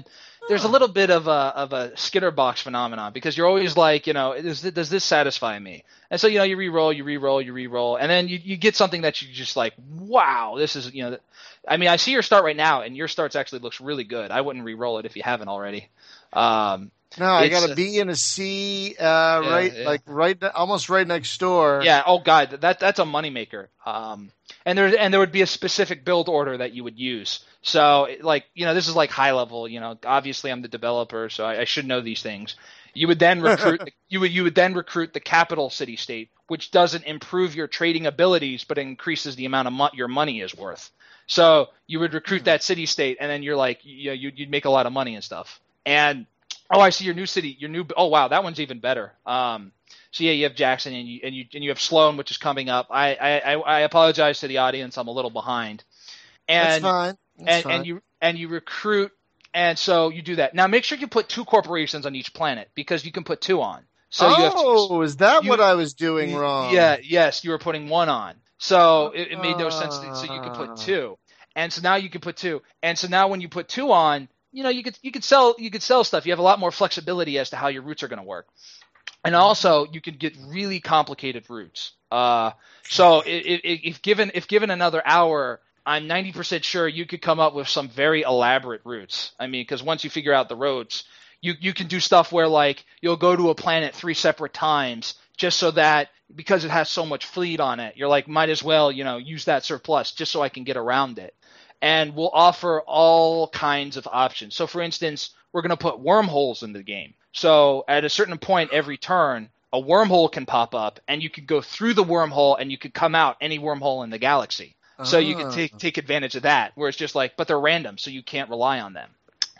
there's a little bit of a of a Skinner box phenomenon because you're always like, you know, does, does this satisfy me? And so, you know, you re-roll, you re-roll, you re-roll, and then you, you get something that you just like, wow, this is, you know, I mean, I see your start right now, and your starts actually looks really good. I wouldn't re-roll it if you haven't already. Um, No, I got a B and a C, uh, yeah, right, yeah. like right, almost right next door. Yeah. Oh God, that that's a moneymaker. Um, and there and there would be a specific build order that you would use. So, like, you know, this is like high level. You know, obviously I'm the developer, so I, I should know these things. You would then recruit. you would you would then recruit the capital city state, which doesn't improve your trading abilities, but increases the amount of mo- your money is worth. So you would recruit that city state, and then you're like, you know, you'd, you'd make a lot of money and stuff. And oh, I see your new city, your new. Oh, wow, that one's even better. Um, so yeah, you have Jackson and you and you and you have Sloan, which is coming up. I I, I apologize to the audience, I'm a little behind. And, That's fine. That's and fine. and you and you recruit, and so you do that. Now make sure you put two corporations on each planet because you can put two on. So oh, you have to, is that you, what I was doing wrong? Yeah, yes, you were putting one on. So it, it made no sense. To, so you could put two, and so now you can put two, and so now when you put two on. You know, you could you could sell you could sell stuff. You have a lot more flexibility as to how your routes are going to work, and also you could get really complicated routes. Uh, so if, if given if given another hour, I'm ninety percent sure you could come up with some very elaborate routes. I mean, because once you figure out the roads, you you can do stuff where like you'll go to a planet three separate times just so that because it has so much fleet on it, you're like might as well you know use that surplus just so I can get around it. And we'll offer all kinds of options. So, for instance, we're going to put wormholes in the game. So, at a certain point every turn, a wormhole can pop up, and you can go through the wormhole, and you could come out any wormhole in the galaxy. So, you can take take advantage of that. Where it's just like, but they're random, so you can't rely on them.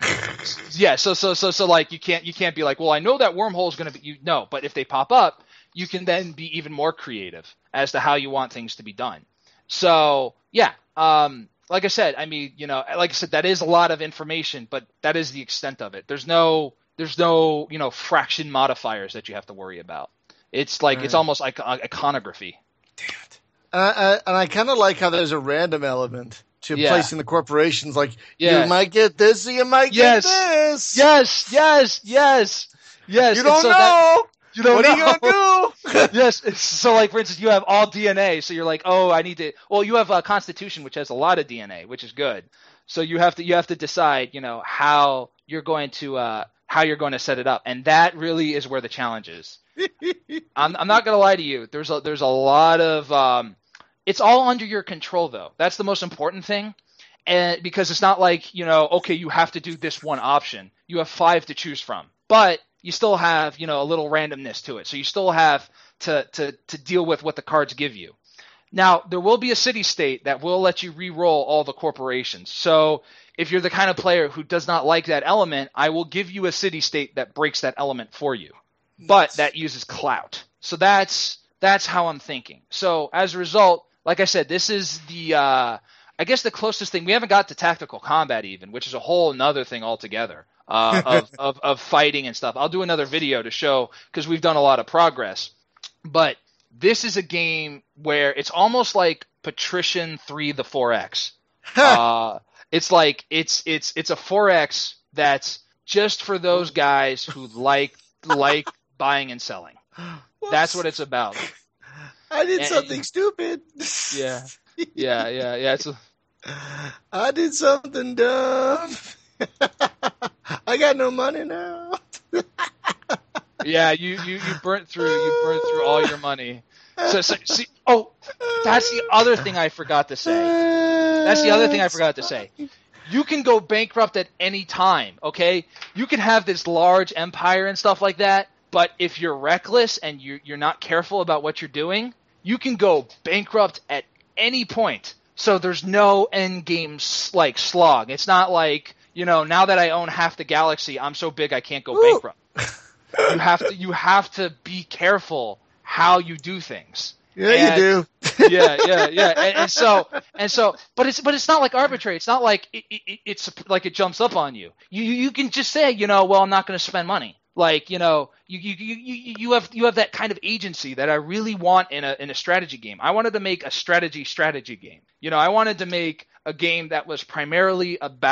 yeah. So, so, so, so, like, you can't you can't be like, well, I know that wormhole is going to be you no, but if they pop up, you can then be even more creative as to how you want things to be done. So, yeah. Um, Like I said, I mean, you know, like I said, that is a lot of information, but that is the extent of it. There's no, there's no, you know, fraction modifiers that you have to worry about. It's like, right. It's almost like iconography. Damn it. And I, I, and I kind of like how there's a random element to yeah. placing the corporations. Like, yeah. you might get this, or you might yes. get this. Yes, yes, yes, yes. You don't so know. That, You don't what know. are you gonna do? yes. So, like for instance, you have all D N A. So you're like, oh, I need to. Well, you have a Constitution, which has a lot of D N A, which is good. So you have to you have to decide, you know, how you're going to uh, how you're going to set it up, and that really is where the challenge is. I'm, I'm not gonna lie to you. There's a there's a lot of um, it's all under your control, though. That's the most important thing, and because it's not like you know, okay, you have to do this one option. You have five to choose from, but you still have, you know, a little randomness to it. So you still have to, to, to deal with what the cards give you. Now, there will be a city state that will let you re-roll all the corporations. So if you're the kind of player who does not like that element, I will give you a city state that breaks that element for you. But that uses clout. So that's that's how I'm thinking. So as a result, like I said, this is the uh, I guess the closest thing. We haven't got to tactical combat even, which is a whole another thing altogether. uh, of, of of fighting and stuff. I'll do another video to show because we've done a lot of progress. But this is a game where it's almost like Patrician three the four X. uh, it's like it's it's it's a four X that's just for those guys who like like buying and selling. Whoops. That's what it's about. I did and, something stupid. Yeah, yeah, yeah, yeah. It's a... I did something dumb. I got no money now. yeah, you, you, you burnt through you burnt through all your money. So, so see, oh, that's the other thing I forgot to say. That's the other thing I forgot to say. You can go bankrupt at any time. Okay, you can have this large empire and stuff like that, but if you're reckless and you're you're not careful about what you're doing, you can go bankrupt at any point. So there's no end game like slog. It's not like, you know, now that I own half the galaxy, I'm so big I can't go Ooh. bankrupt. You have to you have to be careful how you do things. Yeah, and, you do. yeah, yeah, yeah. And, and so and so, but it's but it's not like arbitrary. It's not like it, it, it's like it jumps up on you. You you can just say, you know, well, I'm not going to spend money. Like, you know, you, you you you have you have that kind of agency that I really want in a in a strategy game. I wanted to make a strategy strategy game. You know, I wanted to make a game that was primarily about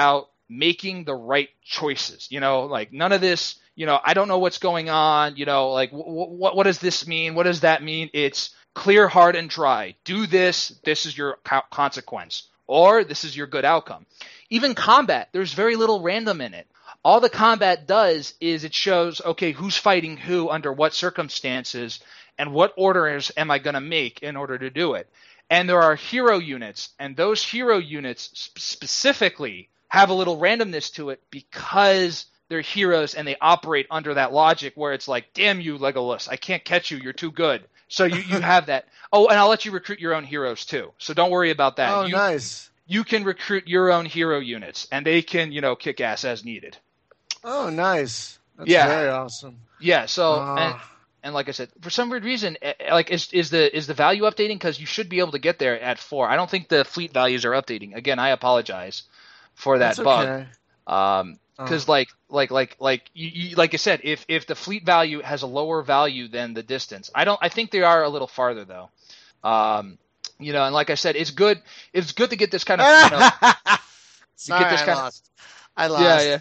making the right choices. You know, like none of this, you know, I don't know what's going on. You know, like w- w- what what does this mean? What does that mean? It's clear, hard, and dry. Do this. This is your co- consequence, or this is your good outcome. Even combat, there's very little random in it. All the combat does is it shows, okay, who's fighting who under what circumstances and what orders am I going to make in order to do it. And there are hero units, and those hero units sp- specifically have a little randomness to it because they're heroes and they operate under that logic where it's like, damn you, Legolas, I can't catch you, you're too good. So you, you have that. Oh, and I'll let you recruit your own heroes too. So don't worry about that. Oh, you, nice. You can recruit your own hero units, and they can, you know, kick ass as needed. Oh, nice. That's Yeah. very awesome. Yeah. So, Uh, and, and like I said, for some weird reason, eh, like is is the is the value updating? Because you should be able to get there at four. I don't think the fleet values are updating. Again, I apologize for that that's bug. okay. Um, because Oh. like like like like you, you like I said, if if the fleet value has a lower value than the distance, I don't. I think they are a little farther though. Um, you know, and like I said, it's good. It's good to get this kind of. You know, Sorry, this I kind of- lost. I lost. yeah,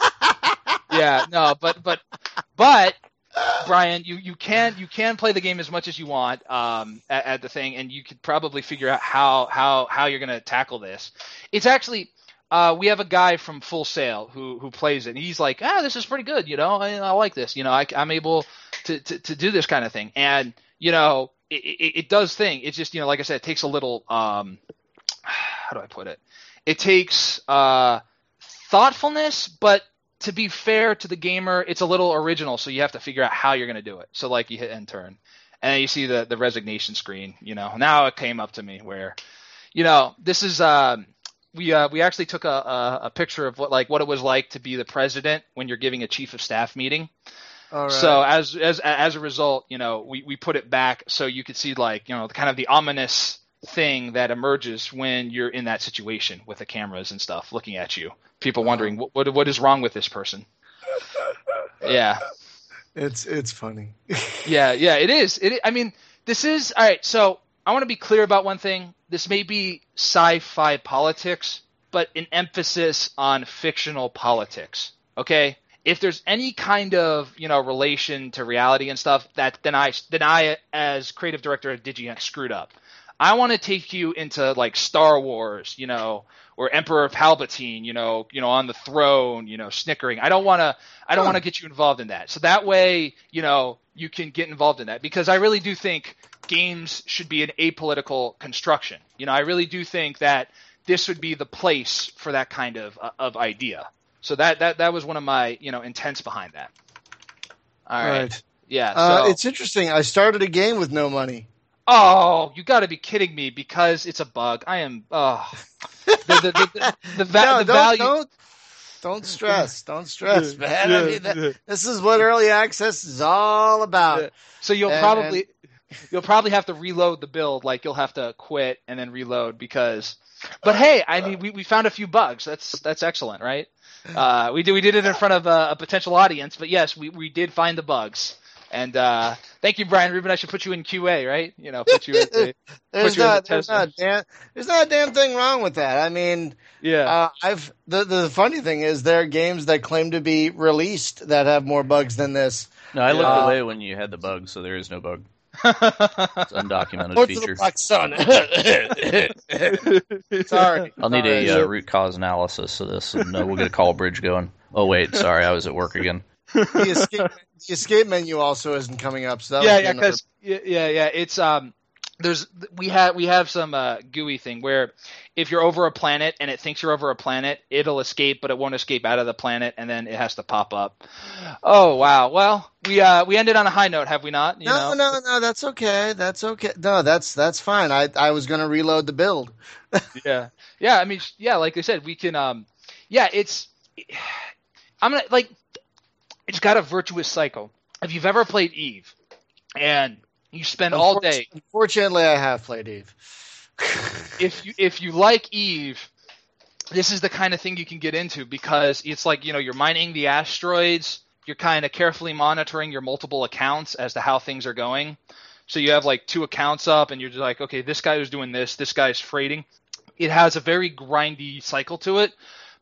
yeah, yeah. No, but but but Brian, you, you can you can play the game as much as you want um, at, at the thing, and you could probably figure out how how how you're going to tackle this. It's actually uh, we have a guy from Full Sail who who plays it, and he's like, ah, this is pretty good. You know, I, I like this. You know, I, I'm able to, to to do this kind of thing, and you know, it, it, it does thing. It's just, you know, like I said, it takes a little. Um, how do I put it? It takes uh, thoughtfulness, but to be fair to the gamer, it's a little original, so you have to figure out how you're going to do it. So, like, you hit end turn, and then you see the, the resignation screen. You know, now it came up to me where, you know, this is um, we uh, we actually took a, a, a picture of what like what it was like to be the president when you're giving a chief of staff meeting. All right. So as as as a result, you know, we, we put it back so you could see like, you know, kind of the ominous thing that emerges when you're in that situation with the cameras and stuff looking at you. People wondering what what, what is wrong with this person. Yeah. It's it's funny. Yeah, yeah, it is. It I mean, this is all right, so I want to be clear about one thing. This may be sci-fi politics, but an emphasis on fictional politics. Okay? If there's any kind of, you know, relation to reality and stuff, that then I then I as creative director of DigiHunt screwed up. I want to take you into like Star Wars, you know, or Emperor Palpatine, you know, you know, on the throne, you know, snickering. I don't want to I don't Huh. want to get you involved in that. So that way, you know, you can get involved in that, because I really do think games should be an apolitical construction. You know, I really do think that this would be the place for that kind of uh, of idea. So that, that that was one of my, you know, intents behind that. All right. Right. Yeah. Uh, So, it's interesting. I started a game with no money. oh, you got to be kidding me, because it's a bug. I am. Oh, the the the, the, the, va- no, the don't, value. don't don't stress. Don't stress, man. Yeah, I mean, that, yeah. this is what early access is all about. Yeah. So you'll And- probably you'll probably have to reload the build. Like you'll have to quit and then reload because. But hey, I mean, we, we found a few bugs. That's that's excellent, right? Uh, we did we did it in front of a, a potential audience, but yes, we, we did find the bugs. And uh, thank you, Brian Rubin. I should put you in Q A, right? You know, put you in. The, There's put you as a not, there's tester. not, damn, there's not a damn thing wrong with that. I mean, yeah. uh, I've the the funny thing is there are games that claim to be released that have more bugs than this. No, I looked Uh, away when you had the bug, so there is no bug. It's undocumented What's feature. the black sun? Sorry, I'll need Sorry. a uh, root cause analysis of this, and uh, we'll get a call bridge going. Oh wait, sorry, I was at work again. the escape, the escape menu also isn't coming up. So that yeah, would be yeah, another- because yeah, yeah, yeah. It's um, there's we have we have some uh, G U I thing where if you're over a planet and it thinks you're over a planet, it'll escape, but it won't escape out of the planet, and then it has to pop up. Oh wow. Well, we uh we ended on a high note, have we not? You no, know? no, no. That's okay. That's okay. No, that's that's fine. I I was going to reload the build. Yeah, yeah. I mean, yeah. Like I said, we can. Um, yeah. It's. I'm gonna like. It's got a virtuous cycle. If you've ever played Eve, and you spend all day. Unfortunately, I have played Eve. If you if you like Eve, this is the kind of thing you can get into, because it's like, you know, you're mining the asteroids. You're kind of carefully monitoring your multiple accounts as to how things are going. So you have like two accounts up, and you're just like, okay, this guy is doing this. This guy's freighting. It has a very grindy cycle to it.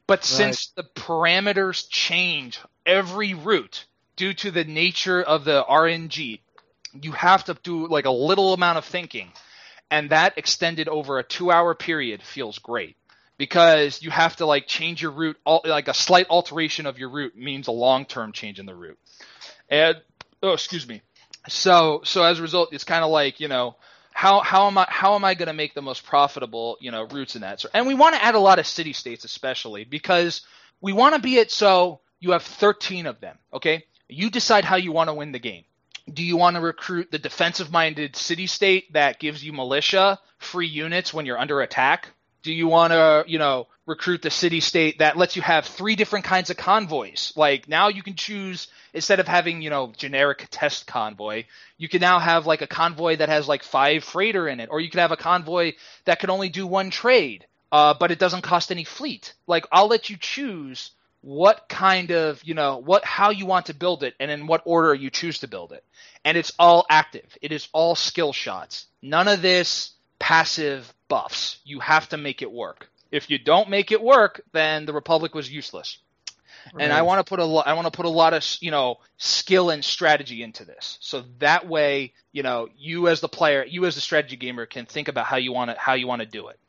But Right. since the parameters change every route due to the nature of the R N G, you have to do like a little amount of thinking. And that extended over a two-hour period feels great because you have to like change your route. Like a slight alteration of your route means a long-term change in the route. And oh, excuse me. So so as a result, it's kind of like, you know, how how am I how am I going to make the most profitable, you know, routes in that? So, and we want to add a lot of city states, especially because we want to be it so you have thirteen of them. Okay, you decide how you want to win the game. Do you want to recruit the defensive-minded city-state that gives you militia, free units when you're under attack? Do you want to, you know, recruit the city-state that lets you have three different kinds of convoys? Like now you can choose, instead of having, you know, generic test convoy, you can now have like a convoy that has like five freighter in it, or you can have a convoy that can only do one trade, uh, but it doesn't cost any fleet. Like I'll let you choose what kind of, you know, what how you want to build it and in what order you choose to build it. And it's all active. It is all skill shots. None of this passive buffs. You have to make it work. If you don't make it work, then the Republic was useless. Right. And I want to put a lo- I want to put a lot of, you know, skill and strategy into this. So that way, you know, you as the player, you as the strategy gamer can think about how you want to how you want to do it.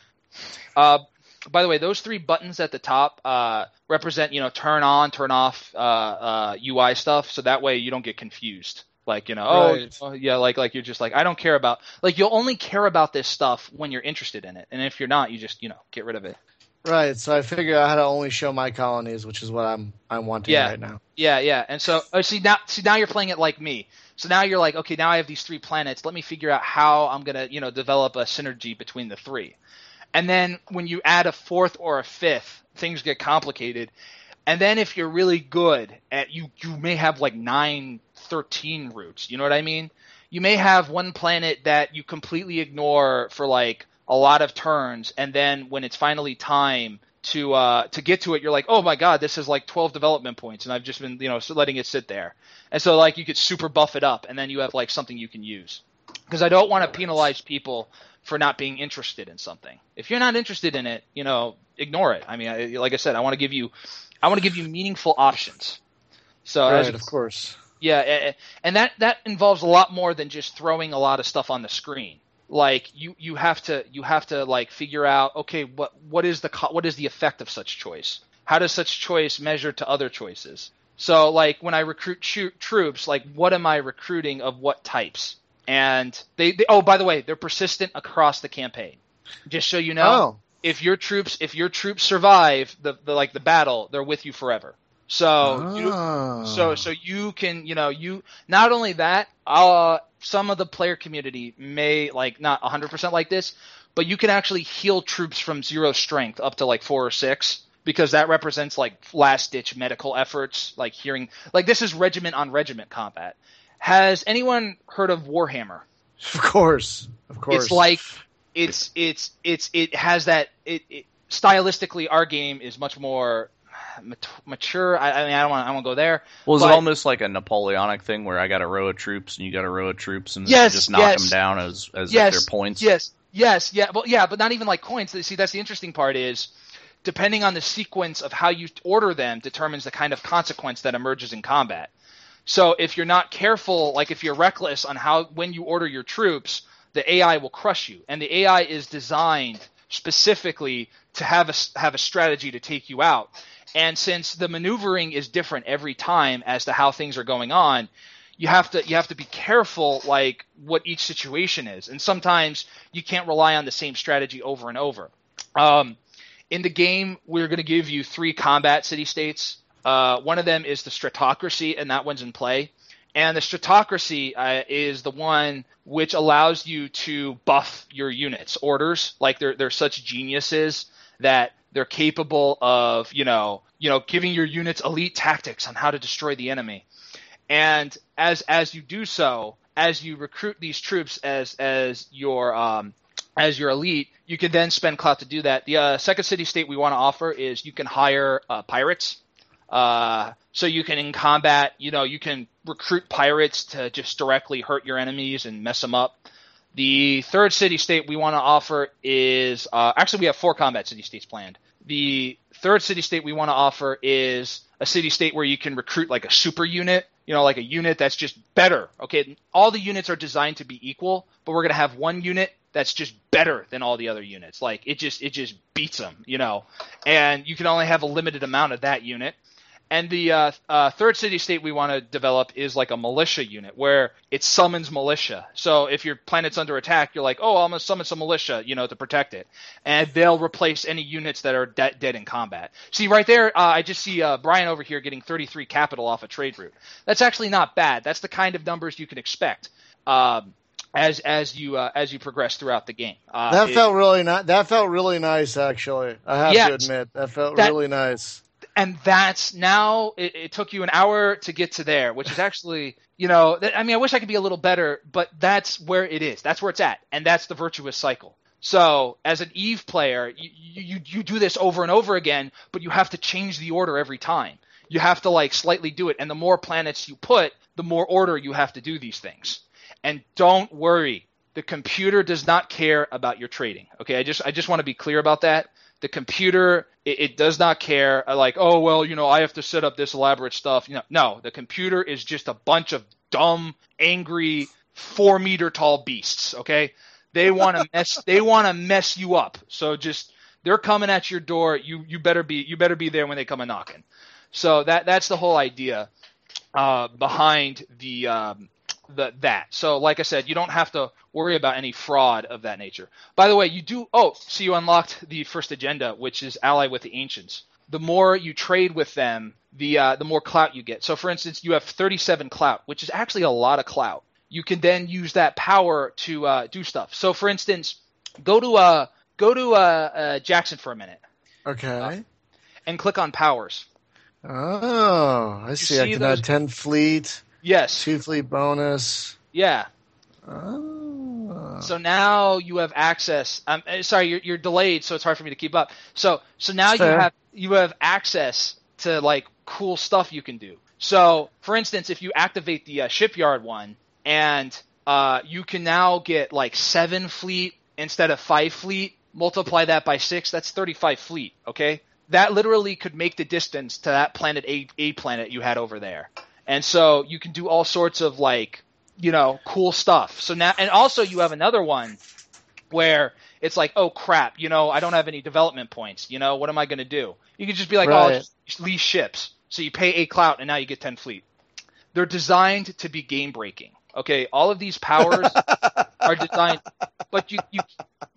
Uh By the way, those three buttons at the top uh, represent, you know, turn on, turn off uh, uh, U I stuff. So that way you don't get confused. Like, you know, Right. oh, yeah, like like you're just like, I don't care about, like you'll only care about this stuff when you're interested in it. And if you're not, you just, you know, get rid of it. Right. So I figured out how to only show my colonies, which is what I'm I'm wanting Yeah. right now. Yeah, yeah. And so, oh, see now, see now you're playing it like me. So now you're like, okay, now I have these three planets. Let me figure out how I'm gonna, you know, develop a synergy between the three. And then when you add a fourth or a fifth, things get complicated. And then if you're really good at, you, you may have like nine, thirteen routes. You know what I mean? You may have one planet that you completely ignore for like a lot of turns. And then when it's finally time to uh, to get to it, you're like, oh my God, this is like twelve development points. And I've just been, you know, letting it sit there. And so like you could super buff it up and then you have like something you can use. Because I don't want to penalize people for not being interested in something. If you're not interested in it, you know, ignore it. I mean, I, like I said, I want to give you, I want to give you meaningful options. So, Right, as, of course. yeah, and that that involves a lot more than just throwing a lot of stuff on the screen. Like you, you have to, you have to like figure out, okay, what what is the what is the effect of such choice? How does such choice measure to other choices? So, like when I recruit cho- troops, like what am I recruiting of what types? And they, they, oh, by the way, they're persistent across the campaign. Just so you know, Oh. if your troops, if your troops survive the, the like the battle, they're with you forever. So, Oh. you, so, so you can, you know, you not only that, uh, some of the player community may like not one hundred percent like this, but you can actually heal troops from zero strength up to like four or six. Because that represents like last ditch medical efforts, like hearing, like this is regiment on regiment combat. Has anyone heard of Warhammer? Of course, of course. It's like it's it's it's it has that it, it stylistically our game is much more mat- mature. I, I mean I don't want I won't go there. Well, is but, it almost like a Napoleonic thing where I got a row of troops and you got a row of troops and Yes, you just knock yes. them down as as yes, if they're points? Yes, yes, yeah, well, yeah, but not even like coins. See, that's the interesting part is depending on the sequence of how you order them determines the kind of consequence that emerges in combat. So if you're not careful, like if you're reckless on how when you order your troops, the A I will crush you. And the A I is designed specifically to have a, have a strategy to take you out. And since the maneuvering is different every time as to how things are going on, you have to you have to be careful like what each situation is. And sometimes you can't rely on the same strategy over and over. Um, in the game, we're going to give you three combat city-states. Uh, one of them is the Stratocracy, and that one's in play. And the Stratocracy uh, is the one which allows you to buff your units' orders. Like they're they're such geniuses that they're capable of, you know, you know, giving your units elite tactics on how to destroy the enemy. And as as you do so, as you recruit these troops as as your um, as your elite, you can then spend clout to do that. The uh, second city-state we want to offer is you can hire uh, pirates. Uh, so you can in combat, you know, you can recruit pirates to just directly hurt your enemies and mess them up. The third city state we want to offer is uh, actually we have four combat city states planned. The third city state we want to offer is a city state where you can recruit like a super unit, you know, like a unit that's just better. Okay, all the units are designed to be equal, but we're going to have one unit that's just better than all the other units. Like it just it just beats them, you know. And you can only have a limited amount of that unit. And the uh, uh, third city state we want to develop is like a militia unit where it summons militia. So if your planet's under attack, you're like, oh, I'm going to summon some militia, you know, to protect it. And they'll replace any units that are de- dead in combat. See, right there, uh, I just see uh, Brian over here getting thirty-three capital off a trade route. That's actually not bad. That's the kind of numbers you can expect um, as as you uh, as you progress throughout the game. Uh, that it, felt really nice. That felt really nice, actually. I have yes, to admit, that felt that, really nice. And that's now it, it took you an hour to get to there, which is actually, you know, I mean, I wish I could be a little better, but that's where it is. That's where it's at. And that's the virtuous cycle. So as an Eve player, you, you, you do this over and over again, but you have to change the order every time. You have to like slightly do it. And the more planets you put, the more order you have to do these things. And don't worry. The computer does not care about your trading. Okay. I just, I just want to be clear about that. The computer, it, it does not care. Like, oh, well, you know, I have to set up this elaborate stuff. You know, no, the computer is just a bunch of dumb, angry, four meter tall beasts. Okay, they want to mess. They want to mess you up. So just they're coming at your door. You you better be you better be there when they come a knocking. So that that's the whole idea uh, behind the. Um, The, that. So like I said, you don't have to worry about any fraud of that nature. By the way, you do, oh, so you unlocked the first agenda, which is ally with the ancients. The more you trade with them, the uh, the more clout you get. So for instance, you have thirty-seven clout, which is actually a lot of clout. You can then use that power to uh, do stuff. So for instance, go to uh, go to uh, uh, Jackson for a minute. Okay. Uh, and click on powers. Oh, I see. see I can those- add ten fleet. Yes. Two fleet bonus. Yeah. Oh. So now you have access. Um, uh, sorry, you're, you're delayed, so it's hard for me to keep up. So so now It's you fair. have you have access to like cool stuff you can do. So for instance, if you activate the uh, shipyard one, and uh, you can now get like seven fleet instead of five fleet. Multiply that by six. That's thirty-five fleet. Okay, that literally could make the distance to that planet A, A planet you had over there. And so you can do all sorts of like, you know, cool stuff. So now, and also you have another one where it's like, oh crap, you know, I don't have any development points. You know, what am I going to do? You can just be like, Right. oh, just lease ships. So you pay eight clout and now you get ten fleet. They're designed to be game breaking. Okay. All of these powers are designed, but you, you,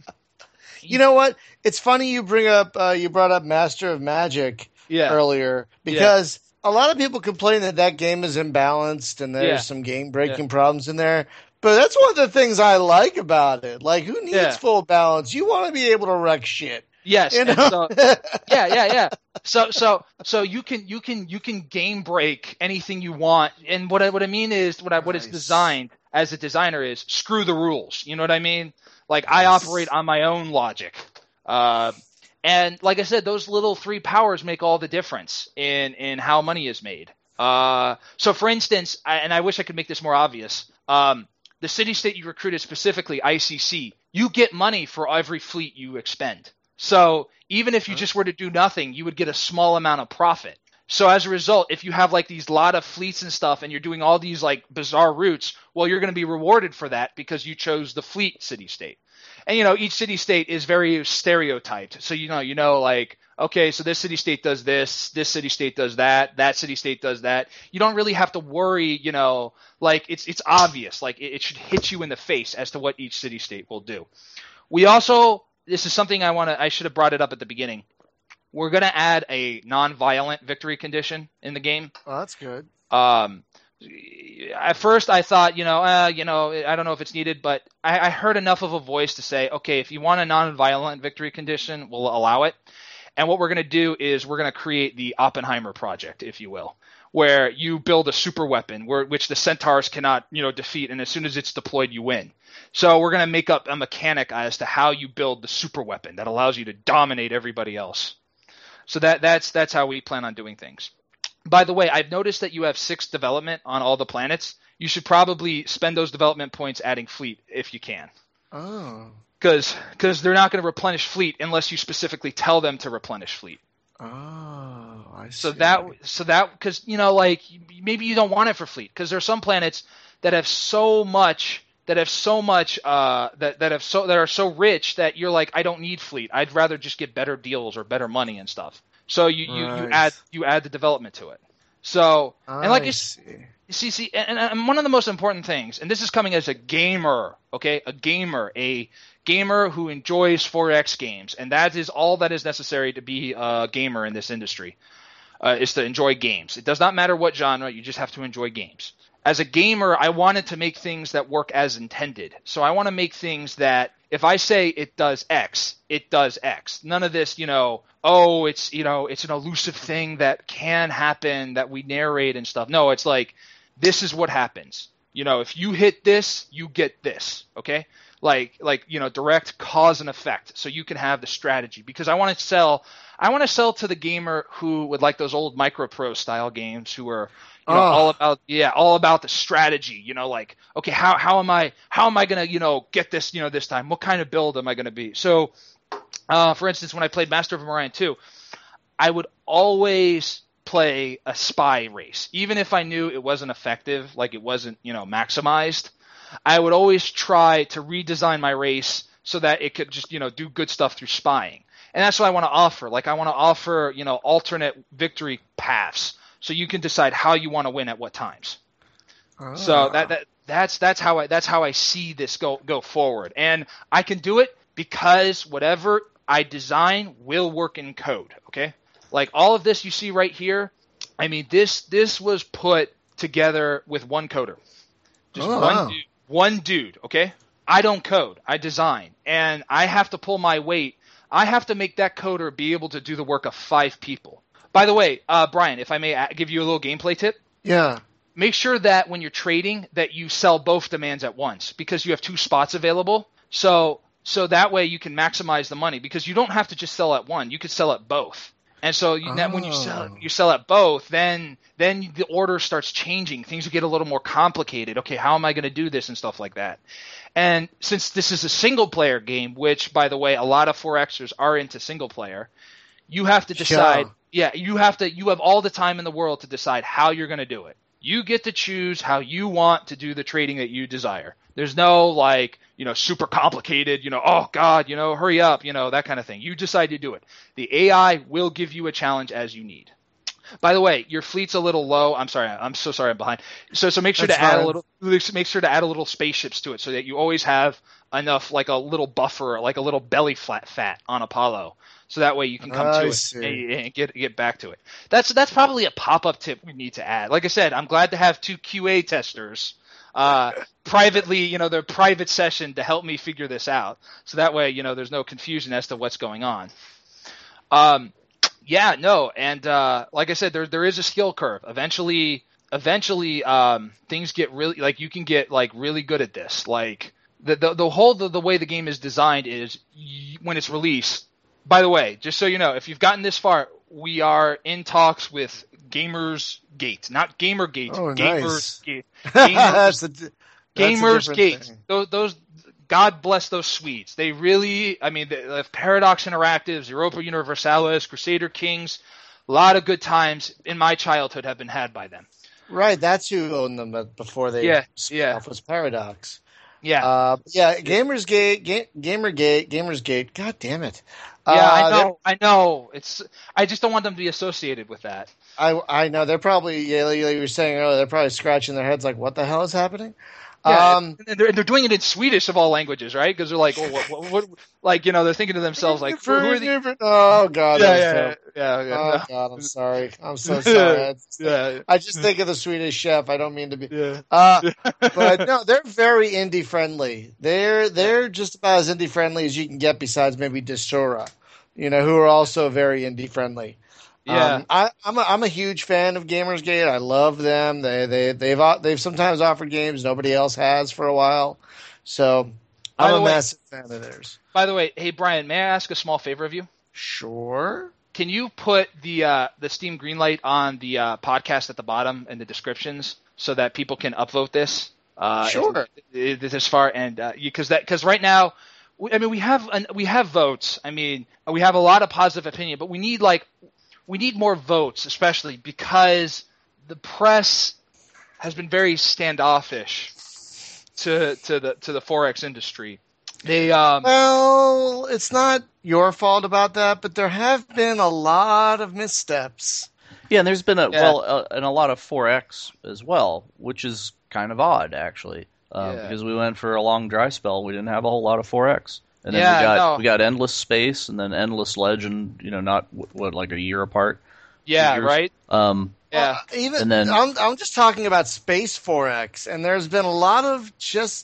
You know what? It's funny you bring up uh, you brought up Master of Magic yeah, earlier because a lot of people complain that that game is imbalanced and there's Yeah. some game breaking Yeah. problems in there. But that's one of the things I like about it. Like, who needs Yeah. full balance? You want to be able to wreck shit. yes. You and know? so, yeah, yeah, yeah. So, so, so you can, you can, you can game break anything you want. And what I, what I mean is, what I, what it's Nice. designed as a designer is screw the rules. You know what I mean? Like I Nice. operate on my own logic. Uh, and like I said, those little three powers make all the difference in, in how money is made. Uh, so for instance, I, and I wish I could make this more obvious. Um, the city state you recruited, specifically I C C, you get money for every fleet you expend. So even if you just were to do nothing, you would get a small amount of profit. So as a result, if you have like these lot of fleets and stuff and you're doing all these like bizarre routes, well, you're going to be rewarded for that because you chose the fleet city state. And, you know, each city state is very stereotyped. So, you know, you know, like, okay, so this city state does this, this city state does that, that city state does that. You don't really have to worry, you know, like it's it's obvious. Like it, it should hit you in the face as to what each city state will do. We also, this is something I want to, I should have brought it up at the beginning. We're going to add a non-violent victory condition in the game. Oh, that's good. Um, at first I thought, you know, uh, you know, I don't know if it's needed, but I, I heard enough of a voice to say, okay, if you want a non-violent victory condition, we'll allow it. And what we're going to do is we're going to create the Oppenheimer project, if you will, where you build a super weapon where, which the centaurs cannot, you know, defeat. And as soon as it's deployed, you win. So we're going to make up a mechanic as to how you build the super weapon that allows you to dominate everybody else. So that that's that's how we plan on doing things. By the way, I've noticed that you have six development on all the planets. You should probably spend those development points adding fleet if you can. Oh. because because they're not going to replenish fleet unless you specifically tell them to replenish fleet. Oh, I see. So that so that because you know like maybe you don't want it for fleet because there are some planets that have so much that have so much uh, that that have so that are so rich that you're like I don't need fleet. I'd rather just get better deals or better money and stuff. So you, you, Right. you add you add the development to it. So and like I you see. see see and, and one of the most important things, and this is coming as a gamer, okay, a gamer, a gamer who enjoys four X games, and that is all that is necessary to be a gamer in this industry, uh, is to enjoy games. It does not matter what genre, you just have to enjoy games. As a gamer, I wanted to make things that work as intended. So I want to make things that if I say it does X, it does X. None of this, you know, oh, it's, you know, it's an elusive thing that can happen that we narrate and stuff. No, it's like, this is what happens. You know, if you hit this, you get this, okay? Like, like, you know, direct cause and effect. So you can have the strategy because I want to sell, I want to sell to the gamer who would like those old MicroPro style games who are, you know, Oh. all about yeah, all about the strategy. You know, like okay, how how am I how am I gonna you know get this you know this time? What kind of build am I gonna be? So, uh, for instance, when I played Master of Orion two, I would always play a spy race, even if I knew it wasn't effective, like it wasn't you know maximized. I would always try to redesign my race so that it could just you know do good stuff through spying, and that's what I want to offer. Like I want to offer you know alternate victory paths. So you can decide how you want to win at what times. Ah. So that, that that's that's how I that's how I see this go go forward, and I can do it because whatever I design will work in code. Okay, like all of this you see right here. I mean this this was put together with one coder, just Oh, one wow. dude, one dude. Okay, I don't code, I design, and I have to pull my weight. I have to make that coder be able to do the work of five people. By the way, uh, Brian, if I may a- give you a little gameplay tip, Yeah. make sure that when you're trading that you sell both demands at once because you have two spots available. So so that way you can maximize the money because you don't have to just sell at one. You could sell at both. And so you, that when you sell Oh. you sell at both, then then the order starts changing. Things get a little more complicated. Okay, how am I going to do this and stuff like that? And since this is a single player game, which by the way, a lot of four Xers are into single player, you have to decide. Yeah. Yeah, you have to. You have all the time in the world to decide how you're going to do it. You get to choose how you want to do the trading that you desire. There's no like, you know, super complicated, you know, oh God, you know, hurry up, you know, that kind of thing. You decide to do it. The A I will give you a challenge as you need. By the way, your fleet's a little low. I'm sorry. I'm so sorry I'm behind. So so make sure That's to add fine. a little make sure to add a little spaceships to it so that you always have enough like a little buffer, like a little belly flat fat on Apollo. So that way you can come I to see. it and, and get get back to it. That's that's probably a pop-up tip we need to add. Like I said, I'm glad to have two Q A testers uh, privately, you know, their private session to help me figure this out. So that way, you know, there's no confusion as to what's going on. Um, yeah, no, and uh, like I said, there there is a skill curve. Eventually, eventually, um, things get really like you can get like really good at this. Like the the, the whole the, the way the game is designed is y- when it's released. By the way, just so you know, if you've gotten this far, we are in talks with Gamers Gate, not Gamergate. Oh, Gamers nice. Gate. that's Gamers, a, that's a Gamers different Gate. thing. Those, those, God bless those Swedes. They really, I mean, they have Paradox Interactives, Europa Universalis, Crusader Kings. A lot of good times in my childhood have been had by them. Right, that's who owned them but before they Yeah, spun yeah. off was Paradox. Yeah. Uh, yeah, Gamersgate, Ga- Gamergate, Gamersgate. God damn it! Yeah, Uh, I they're- know, I know. It's I just don't want them to be associated with that. I I know they're probably yeah, like you were saying earlier. They're probably scratching their heads like, what the hell is happening? Yeah, Um, and they're, they're doing it in Swedish of all languages, right? Because they're like, oh, what, what, what, like you know, they're thinking to themselves like, who are the? oh god, Yeah, that was yeah, terrible. yeah, yeah, Oh yeah, god, I'm sorry. I'm so sorry. I just, yeah, I just think of the Swedish chef. I don't mean to be. yeah. Uh, but no, they're very indie friendly. They're they're just about as indie friendly as you can get. Besides maybe Desura, you know, who are also very indie friendly. Yeah. Um, I, I'm a, I'm a huge fan of Gamersgate. I love them. They they they've they've sometimes offered games nobody else has for a while. So By I'm the a way- massive fan of theirs. By the way, hey Brian, may I ask a small favor of you? Sure. Can you put the uh, the Steam Greenlight on the uh, podcast at the bottom in the descriptions so that people can upvote this? Uh, Sure. if- if- this far and because that because right now we, I mean, we have an, we have votes. I mean, we have a lot of positive opinion, but we need like we need more votes, especially because the press has been very standoffish to to the to the Forex industry. They um, well, it's not your fault about that, but there have been a lot of missteps. Yeah, and there's been a Yeah. well, uh, and a lot of four X as well, which is kind of odd actually, uh, Yeah. because we went for a long dry spell. We didn't have a whole lot of four X, and then Yeah, we got no. we got Endless Space, and then Endless Legend. You know, not what like a year apart. yeah, years. right. Um, Yeah, Well, even And then- I'm I'm just talking about Space Forex, and there's been a lot of just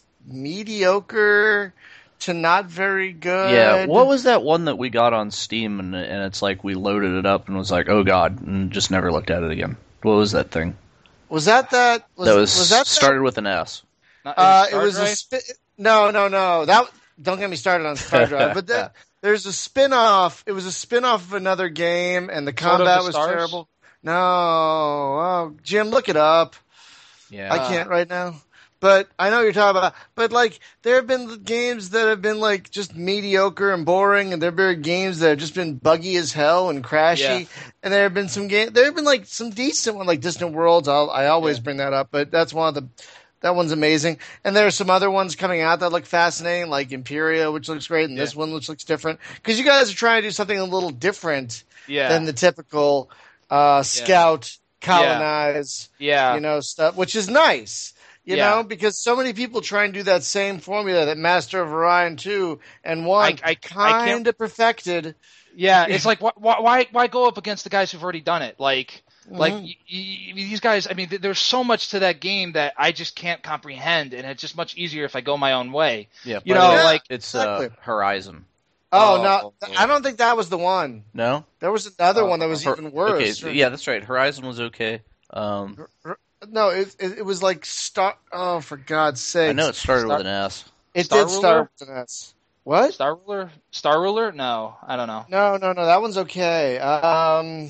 mediocre to not very good. yeah, what was that one that we got on Steam, and and it's like we loaded it up and was like, oh god, and just never looked at it again. What was that thing? Was that that? Was, that was, was that started with an S. Not- Uh, it Star was a Drive? spi- no, no, no. That don't get me started on Star Drive. But that, there's a spin-off. It was a spin-off of another game, and the Sword of combat the was Stars? terrible. No, oh, Jim, look it up. Yeah, I can't right now. But I know what you're talking about. But like, there have been games that have been like just mediocre and boring, and there have been games that have just been buggy as hell and crashy. Yeah. And there have been some games. There have been like some decent ones, like Distant Worlds. I'll, I always Yeah. bring that up, but that's one of the. That one's amazing. And there are some other ones coming out that look fascinating, like Imperia, which looks great, and Yeah. this one which looks different. Because you guys are trying to do something a little different Yeah, than the typical uh, scout, colonize, yeah, you know, stuff, which is nice. You Yeah. know, because so many people try and do that same formula that Master of Orion two and one I- I- I kind can't- of perfected. yeah. It's like why, why why go up against the guys who've already done it? Like like Mhm. y- y- these guys. I mean, th- there's so much to that game that I just can't comprehend, and it's just much easier if I go my own way. yeah. You by the know, way, like it's exactly. uh, Horizon. Oh, Oh, no, oh. I don't think that was the one. No, There was another Oh, one that was Hor- even worse. Okay, so- yeah, that's right. Horizon was okay. Um, No, it, it, it was like Star. Oh, for God's sake! I know it started Star- with an S. it Star did start Ruler? with an S. What? Star Ruler, Star Ruler? No, I don't know. No, no, no. That one's okay. Um,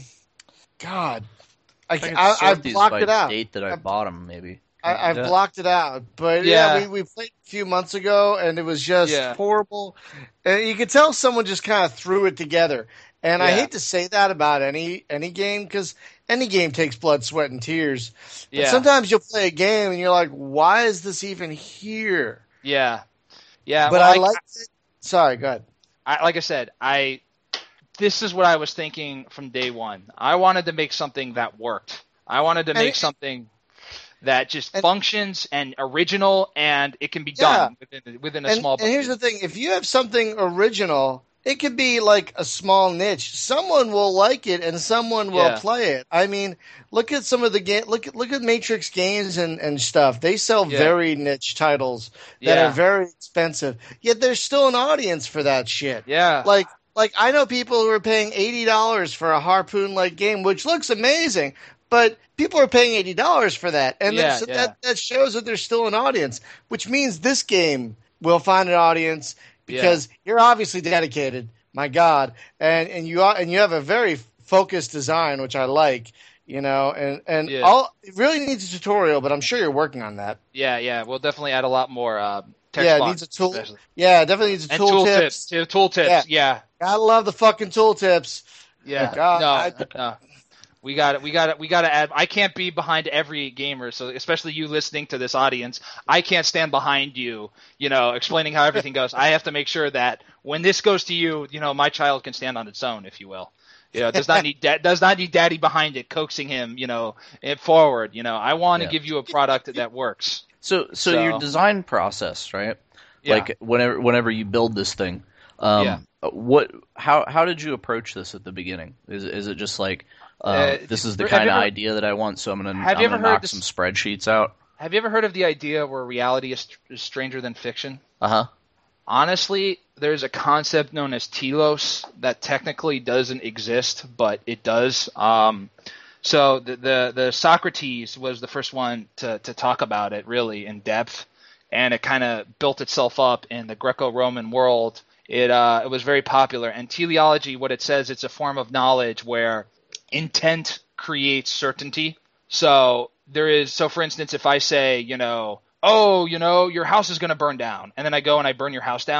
God, I, I can I, sort I've these blocked by it out. date that I I've- bought them, maybe. I, I've Yeah. blocked it out. But yeah, Yeah. we, we played a few months ago, and it was just Yeah. horrible. And you could tell someone just kind of threw it together. And I Yeah. hate to say that about any any game because any game takes blood, sweat, and tears. But Yeah, sometimes you'll play a game and you're like, "Why is this even here?" yeah, yeah. But well, I like it. Sorry, go ahead. I, like I said, I this is what I was thinking from day one. I wanted to make something that worked. I wanted to And make it- something that just and- functions and original, and it can be Yeah. done within within a And, small. and here's the budget. thing: if you have something original, it could be like a small niche. Someone will like it, and someone will Yeah. play it. I mean, look at some of the game. Look at look at Matrix games and, and stuff. They sell Yeah. very niche titles that Yeah. are very expensive. Yet there's still an audience for that shit. Yeah, Like like I know people who are paying eighty dollars for a harpoon like game, which looks amazing, but people are paying eighty dollars for that, and Yeah, that's- yeah. that that shows that there's still an audience, which means this game will find an audience because you're obviously dedicated. My God, and and you are, and you have a very focused design, which I like. You know, and and Yeah. all it really needs a tutorial, but I'm sure you're working on that. yeah, yeah. We'll definitely add a lot more. Uh, text Yeah, it box, needs a tool. especially. Yeah, it definitely needs a And tool tool tips. tips. Yeah, tool tips. Yeah. Yeah, Gotta love the fucking tool tips. yeah. God, no, I- no. We got it. We got it. We got to add. I can't be behind every gamer, so especially you listening to this audience, I can't stand behind you. You know, explaining how everything goes. I have to make sure that when this goes to you, you know, my child can stand on its own, if you will. You know, does not need da- does not need daddy behind it, coaxing him. You know, it forward. You know, I want to Yeah. give you a product that works. So, so, So- your design process, right? Yeah. Like whenever whenever you build this thing, um, Yeah. what how how did you approach this at the beginning? Is is it just like uh, Uh, this is the have kind you of ever- idea that I want, so I'm gonna have I'm you gonna ever heard knock this- some spreadsheets out? Have you ever heard of the idea where reality is, is stranger than fiction? Uh huh. Honestly, there's a concept known as telos that technically doesn't exist, but it does. Um, so the, the the Socrates was the first one to to talk about it really in depth, and it kind of built itself up in the Greco-Roman world. It uh, it was very popular. And teleology, what it says, it's a form of knowledge where intent creates certainty. So there is. So for instance, if I say, you know, oh, you know, your house is going to burn down, and then I go and I burn your house down,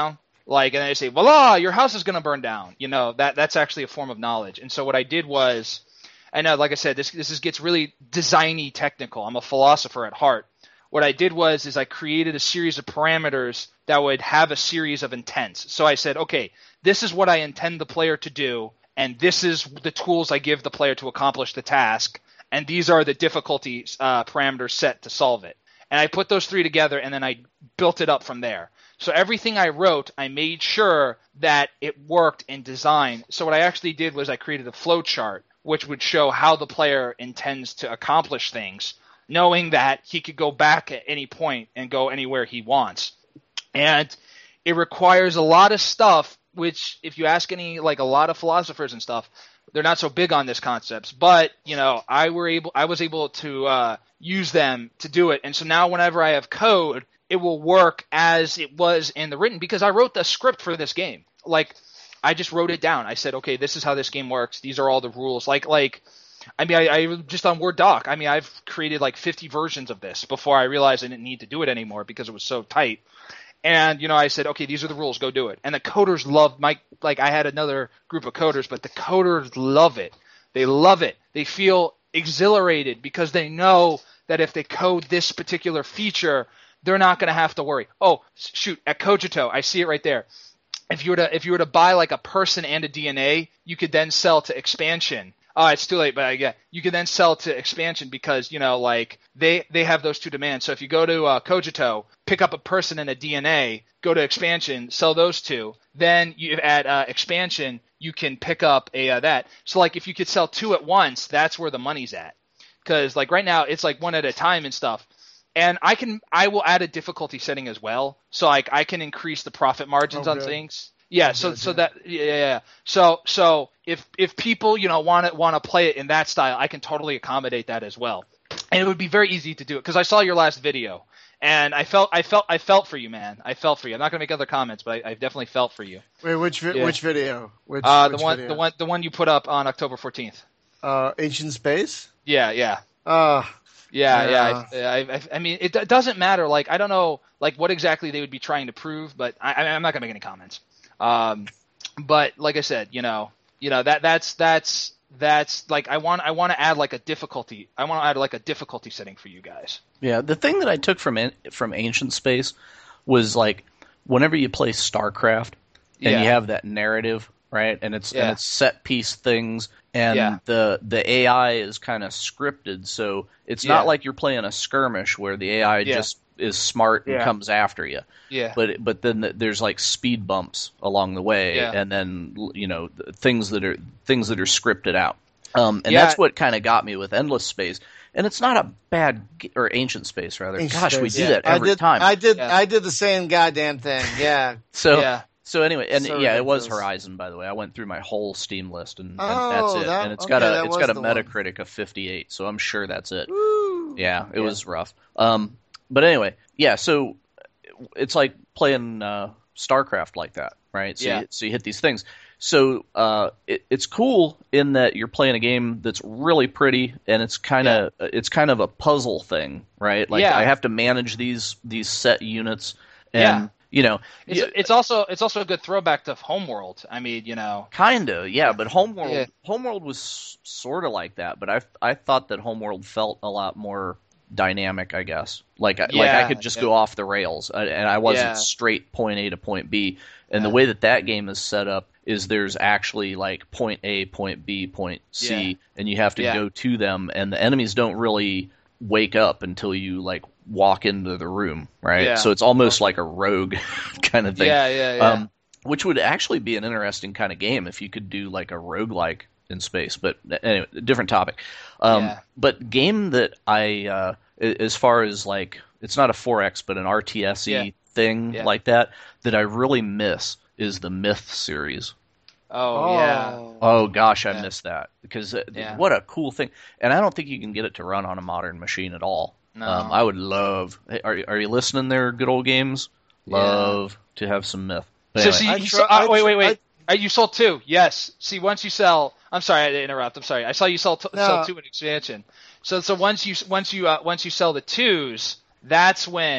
Like, and they say, voila, your house is going to burn down. You know, that that's actually a form of knowledge. And so what I did was, I know, like I said, this this is, gets really designy technical. I'm a philosopher at heart. What I did was is I created a series of parameters that would have a series of intents. So I said, okay, this is what I intend the player to do, and this is the tools I give the player to accomplish the task, and these are the difficulty uh, parameters set to solve it. And I put those three together, and then I built it up from there. So everything I wrote, I made sure that it worked in design. So what I actually did was I created a flow chart, which would show how the player intends to accomplish things, knowing that he could go back at any point and go anywhere he wants. And it requires a lot of stuff, which if you ask any, like a lot of philosophers and stuff, they're not so big on this concepts. But, you know, I were able, I was able to uh, use them to do it. And so now whenever I have code, it will work as it was in the written, because I wrote the script for this game. Like, I just wrote it down. I said, okay, this is how this game works. These are all the rules. Like, like, I mean, I, I just on Word doc. I mean, I've created like fifty versions of this before I realized I didn't need to do it anymore because it was so tight. And, you know, I said, okay, these are the rules. Go do it. And the coders loved my, like I had another group of coders, but the coders love it. They love it. They feel exhilarated because they know that if they code this particular feature, they're not going to have to worry. Oh, shoot, at Cogito, I see it right there. If you were to if you were to buy like a person and a D N A, you could then sell to expansion. Oh, it's too late, but yeah, you could then sell to expansion because, you know, like they, they have those two demands. So if you go to uh, Cogito, pick up a person and a D N A, go to expansion, sell those two. Then you at uh, expansion, you can pick up a uh, that. So like if you could sell two at once, that's where the money's at. Because like right now it's like one at a time and stuff. And I can I will add a difficulty setting as well. So like I can increase the profit margins Oh, on good. things. Yeah, Oh, so good, so yeah. that yeah, yeah, yeah. So so if if people, you know, want to want to play it in that style, I can totally accommodate that as well. And it would be very easy to do it because I saw your last video and I felt I felt I felt for you, man. I felt for you. I'm not going to make other comments, but I, I definitely felt for you. Wait, which vi- Yeah. which video? Which, Uh which the one video? the one the one you put up on October fourteenth. Uh, Ancient Space. Yeah, yeah. Uh, Yeah, Yeah. yeah. I, I, I mean, it, it doesn't matter. Like, I don't know, like, what exactly they would be trying to prove, but I, I- I'm not gonna make any comments. Um, but like I said, you know, you know that that's that's that's like I want I want to add like a difficulty. I want to add like a difficulty setting for you guys. Yeah, the thing that I took from in, from Ancient Space was like whenever you play StarCraft and Yeah. you have that narrative, right? And it's Yeah. and it's set piece things, and Yeah. the the A I is kind of scripted, so it's Yeah. not like you're playing a skirmish where the A I Yeah. just is smart and Yeah. comes after you. Yeah. But but then th- there's like speed bumps along the way, Yeah. and then you know th- things that are things that are scripted out. Um, and Yeah. that's what kind of got me with Endless Space. And it's not a bad g- or Ancient Space rather. Ancient Gosh, we Space, do yeah. that every I did, time. I did. Yeah. I did the same goddamn thing. Yeah. so Yeah. so anyway, and So yeah, it was ridiculous. Horizon, by the way. I went through my whole Steam list, and, and Oh, that's it. that- and it's got okay, a that it's was got a the one. Metacritic of fifty-eight, so I'm sure that's it. Woo. Yeah, it Yeah. was rough. Um, but anyway, yeah. So it's like playing uh, StarCraft like that, right? So Yeah. you, so you hit these things. So uh, it, it's cool in that you're playing a game that's really pretty, and it's kind of it's kind of a puzzle thing, right? Like Yeah. I have to manage these these set units, and Yeah. you know, It's, y- it's also it's also a good throwback to Homeworld. I mean, you know. kind of, yeah. But Homeworld Yeah. Homeworld was sort of like that, but I I thought that Homeworld felt a lot more dynamic, I guess. Like I like I Yeah, could just yeah. go off the rails, uh, and I wasn't Yeah. straight point A to point B. And Yeah. the way that that game is set up is there's actually like point A, point B, point C, Yeah. and you have to Yeah. go to them, and the enemies don't really wake up until you like walk into the room, right? Yeah. So it's almost like a rogue kind of thing. Yeah, yeah, yeah. Um, which would actually be an interesting kind of game if you could do like a roguelike in space. But anyway, different topic. Um, Yeah. But game that I, uh, a- as far as like, it's not a four X, but an R T S E Yeah. thing Yeah. like that, that I really miss is the Myth series. oh, yeah. Oh gosh, I Yeah. miss that because uh, Yeah. what a cool thing! And I don't think you can get it to run on a modern machine at all. No. Um, I would love. Hey, Are are you listening there, good old games? Yeah. Love to have some Myth. But So anyway. see, I you try- saw, I uh, wait, try- wait, wait. Uh, you sold two. Yes. See, once you sell, I'm sorry I didn't interrupt. I'm sorry. I saw you sell t- No. sell two in expansion. So so once you once you uh, once you sell the twos, that's when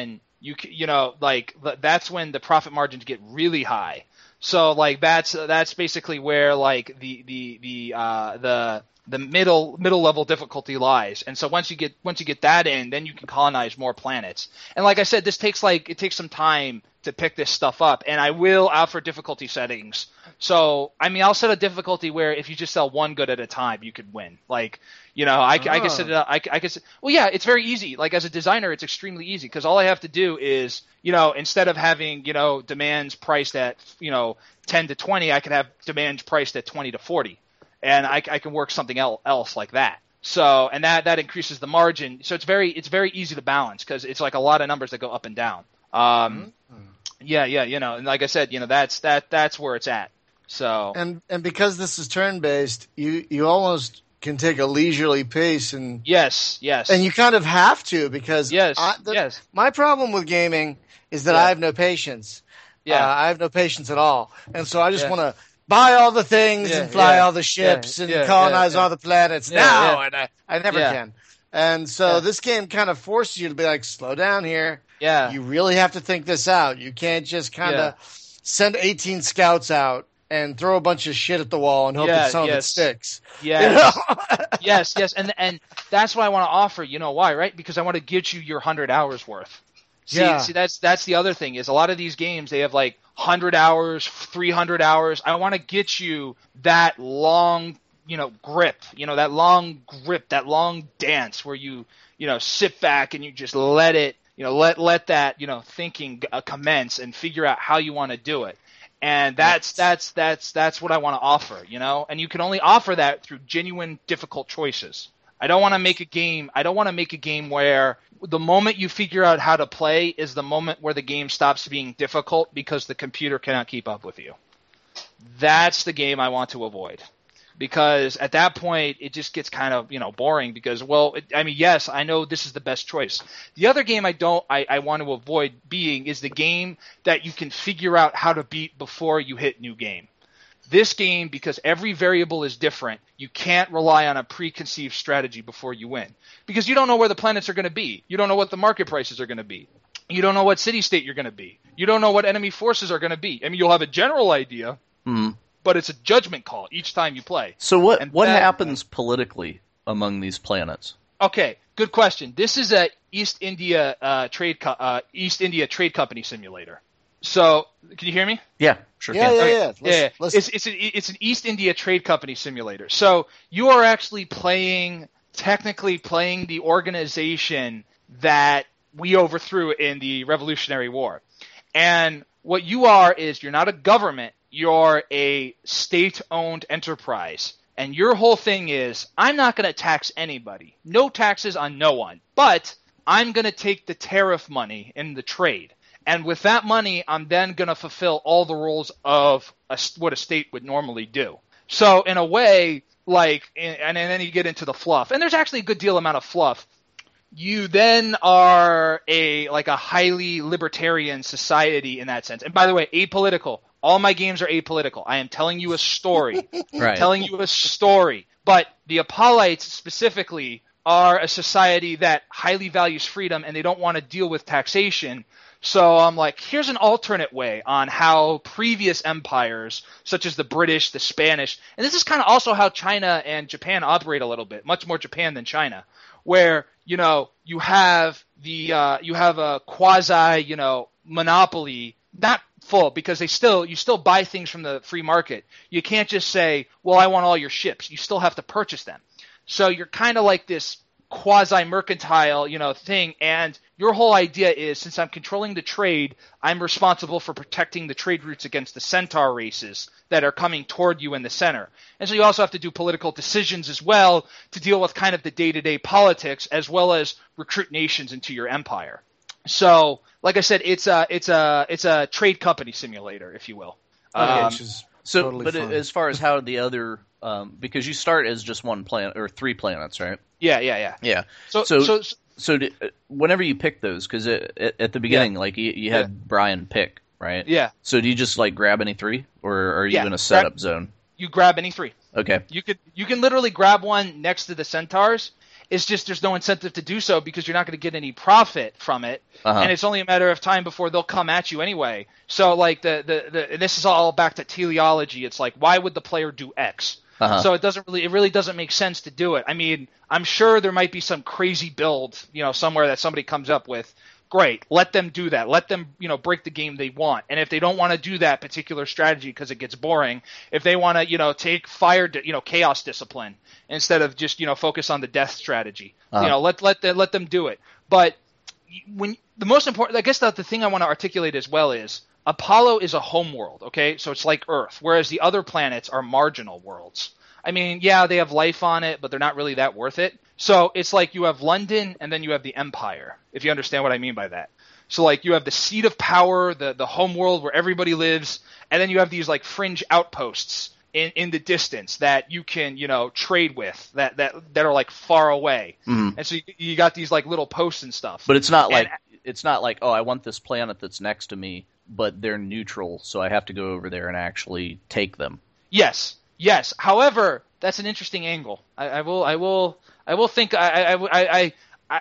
you c- you know like th- that's when the profit margins get really high. So like that's that's basically where like the the the uh, the the middle middle level difficulty lies. And so once you get once you get that in, then you can colonize more planets. And like I said, this takes like it takes some time to pick this stuff up. And I will offer difficulty settings. So I mean, I'll set a difficulty where if you just sell one good at a time, you could win. Like you know, I, I can set it up. I, I can. Well, yeah, it's very easy. Like as a designer, it's extremely easy because all I have to do is you know instead of having you know demands priced at you know ten to twenty, I can have demands priced at twenty to forty. And I, I can work something else like that. So, and that, that increases the margin. So it's very it's very easy to balance because it's like a lot of numbers that go up and down. Um, mm-hmm. Yeah, yeah, you know, and like I said, you know, that's that that's where it's at. So and and because this is turn based, you you almost can take a leisurely pace and yes, yes, and you kind of have to because yes, I, the, yes. My problem with gaming is that yeah. I have no patience. Yeah, uh, I have no patience at all, and so I just yeah. want to buy all the things yeah, and fly yeah, all the ships yeah, and yeah, colonize yeah, all the planets yeah, now, yeah. and I, I never yeah. can. And so yeah. this game kind of forces you to be like, slow down here. Yeah, you really have to think this out. You can't just kind of yeah. send eighteen scouts out and throw a bunch of shit at the wall and hope yeah, that some yes. of it sticks. Yes. You know? yes, yes, and and that's what I want to offer. You know why, right? Because I want to get you your hundred hours worth. See, yeah. see, that's that's the other thing is a lot of these games they have like hundred hours, three hundred hours. I want to get you that long, you know, grip. You know, that long grip, that long dance where you, you know, sit back and you just let it, you know, let let that, you know, thinking uh, commence and figure out how you want to do it. And that's that's that's that's what I want to offer, you know. And you can only offer that through genuine, difficult choices. I don't want to make a game. I don't want to make a game where the moment you figure out how to play is the moment where the game stops being difficult because the computer cannot keep up with you. That's the game I want to avoid. Because at that point, it just gets kind of, you know, boring because, well, it, I mean, yes, I know this is the best choice. The other game I don't, I, I want to avoid being is the game that you can figure out how to beat before you hit new game. This game, because every variable is different, you can't rely on a preconceived strategy before you win. Because you don't know where the planets are going to be. You don't know what the market prices are going to be. You don't know what city-state you're going to be. You don't know what enemy forces are going to be. I mean, you'll have a general idea, mm. but it's a judgment call each time you play. So what, and what that, happens politically among these planets? Okay, good question. This is a East India uh, trade co- uh, East India Trade Company simulator. So, can you hear me? Yeah, sure yeah, can. Yeah, okay. yeah, let's, yeah. Let's... It's it's, a, it's an East India Trade Company simulator. So you are actually playing, technically playing the organization that we overthrew in the Revolutionary War. And what you are is you're not a government, you're a state-owned enterprise. And your whole thing is, I'm not going to tax anybody. No taxes on no one. But I'm going to take the tariff money in the trade. And with that money, I'm then going to fulfill all the roles of a, what a state would normally do. So in a way, like, and, and then you get into the fluff. And there's actually a good deal amount of fluff. You then are a like a highly libertarian society in that sense. And by the way, apolitical. All my games are apolitical. I am telling you a story. Right. Telling you a story. But the Apollites specifically are a society that highly values freedom and they don't want to deal with taxation. So I'm like, here's an alternate way on how previous empires, such as the British, the Spanish, and this is kind of also how China and Japan operate a little bit, much more Japan than China, where, you know, you have the uh, you have a quasi, you know, monopoly, not full because they still you still buy things from the free market. You can't just say, well, I want all your ships. You still have to purchase them. So you're kind of like this quasi-mercantile, you know, thing, and your whole idea is, since I'm controlling the trade, I'm responsible for protecting the trade routes against the centaur races that are coming toward you in the center. And so you also have to do political decisions as well to deal with kind of the day-to-day politics as well as recruit nations into your empire. So, like I said, it's a it's a it's a trade company simulator, if you will. Okay, Um, which is So, totally but fine. as far as how the other, um, because you start as just one planet or three planets, right? yeah, yeah, yeah. Yeah. So, So- so, so So d- whenever you pick those, because at the beginning, like you, you had Yeah. Brian pick, right? yeah, So do you just like grab any three, or are you Yeah, in a setup grab- zone? you grab any three. Okay. You could you can literally grab one next to the centaurs, It's just there's no incentive to do so because you're not going to get any profit from it, Uh-huh. and it's only a matter of time before they'll come at you anyway. So like the the, the and this is all back to teleology. It's like, why would the player do X? Uh-huh. So it doesn't really, it really doesn't make sense to do it. I mean, I'm sure there might be some crazy build, you know, somewhere that somebody comes up with. Great, let them do that. Let them, you know, break the game they want. And if they don't want to do that particular strategy because it gets boring, if they want to, you know, take fire, you know, chaos discipline instead of just, you know, focus on the death strategy, Uh-huh. you know, let let the, let them do it. But when the most important, I guess that the thing I want to articulate as well is Apollo is a home world, okay? So it's like Earth, whereas the other planets are marginal worlds. I mean, yeah, they have life on it, but they're not really that worth it. So it's like you have London and then you have the Empire, if you understand what I mean by that. So like you have the seat of power, the, the home world where everybody lives, and then you have these like fringe outposts in, in the distance that you can, you know, trade with that, that, that are like far away. Mhm. And so you, you got these like little posts and stuff. But it's not like And- it's not like, oh, I want this planet that's next to me, but they're neutral, so I have to go over there and actually take them. Yes, yes. However, that's an interesting angle. I, I will, I will, I will think. I, I, I, I, I,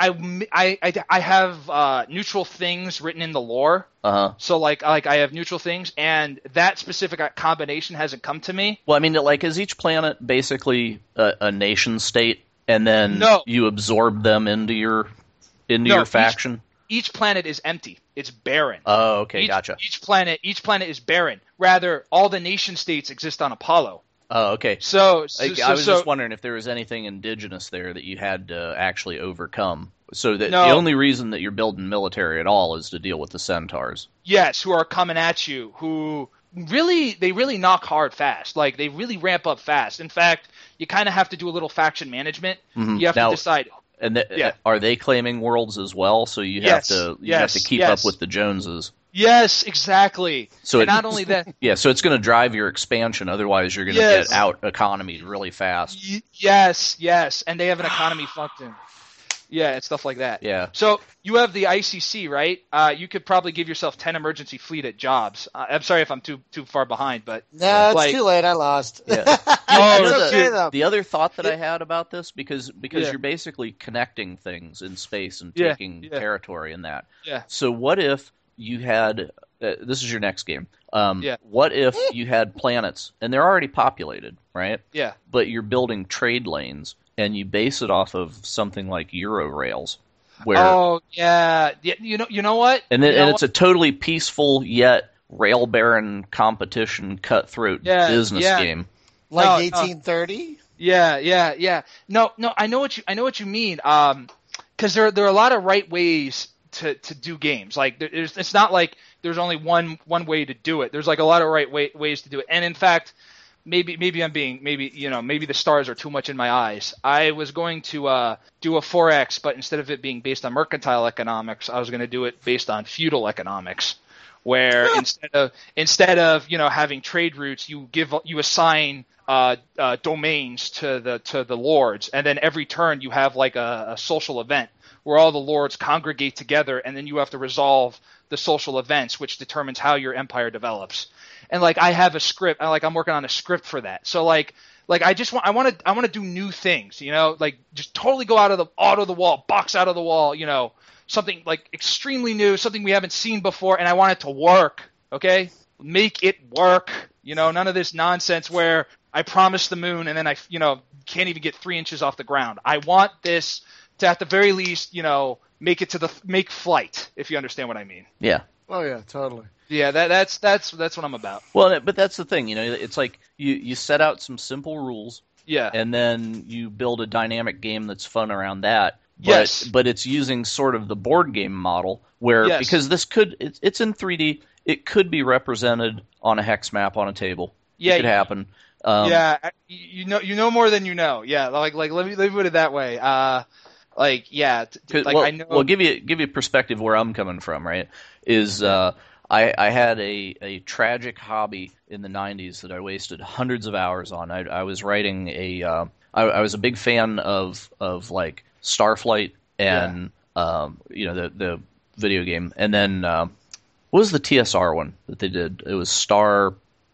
I, I, I have uh, neutral things written in the lore. Uh huh. So like, like I have neutral things, and that specific combination hasn't come to me. Well, I mean, like, is each planet basically a, a nation state, and then No. you absorb them into your into No, your each- faction? Each planet is empty. It's barren. Oh, okay, each, gotcha. Each planet, each planet is barren. Rather, all the nation states exist on Apollo. Oh, okay. So, so, I, so, I was so just wondering if there was anything indigenous there that you had to actually overcome. So that No. the only reason that you're building military at all is to deal with the centaurs. yes, who are coming at you, who really, they really knock hard fast. Like, they really ramp up fast. In fact, you kind of have to do a little faction management. Mhm. You have Now- to decide. And th- Yeah. are they claiming worlds as well? So you Yes, have to you yes, have to keep yes. up with the Joneses. Yes, exactly. So and it- not only that, Yeah, so it's going to drive your expansion. Otherwise, you're going to Yes. get out economy really fast. y- yes, yes, and they have an economy function. Yeah, and stuff like that. Yeah. So you have the I C C, right? Uh, you could probably give yourself ten emergency fleet at jobs. Uh, I'm sorry if I'm too too far behind, but No, it's Like- too late. I lost. Yeah. Oh, You know, it's okay, the, though. the other thought that I had about this, because because Yeah. you're basically connecting things in space and Yeah, taking yeah. territory in that. Yeah. So what if you had uh, this is your next game? Um, Yeah. What if you had planets and they're already populated, right? yeah, But you're building trade lanes and you base it off of something like Eurorails, where oh yeah, yeah. You know, you know what? and then You know and it's a totally peaceful yet rail baron competition cutthroat Yeah, business yeah. game. Like No, no. eighteen thirty? Yeah, yeah, yeah. No, no, I know what you I know what you mean. Um, because there there are a lot of right ways to, to do games. Like there- there's it's not like there's only one one way to do it. There's like a lot of right way, ways to do it. And in fact, maybe maybe I'm being maybe you know maybe the stars are too much in my eyes. I was going to uh, do a four X, but instead of it being based on mercantile economics, I was going to do it based on feudal economics. Where instead of instead of you know having trade routes, you give you assign uh, uh, domains to the to the lords, and then every turn you have like a, a social event where all the lords congregate together, and then you have to resolve the social events, which determines how your empire develops. And like I have a script, I like I'm working on a script for that. So like like I just want I want to I want to do new things, you know, like just totally go out of the out of the wall, box out of the wall, you know. Something like extremely new, something we haven't seen before, and I want it to work, okay? Make it work. You know, none of this nonsense where I promise the moon and then I, you know, can't even get three inches off the ground. I want this to, at the very least, you know, make it to the, make flight, if you understand what I mean. Yeah. Oh yeah, totally. Yeah, that, that's, that's, that's what I'm about. Well, but that's the thing, you know, it's like you, you set out some simple rules, Yeah. and then you build a dynamic game that's fun around that. But, Yes. but it's using sort of the board game model where, Yes. because this could, it's, it's in three D, it could be represented on a hex map on a table. Yeah, It could you- happen. Um, yeah, I- you know, you know more than you know. Yeah, like, like let me let me put it that way. Uh, like, yeah, t- t- 'cause- like well, I know. well, give you give you perspective where I'm coming from. Right, is uh, I I had a, a tragic hobby in the nineties that I wasted hundreds of hours on. I, I was writing a uh, I, I was a big fan of of like Starflight and um, you know the the video game, and then uh, what was the T S R one that they did? It was Star,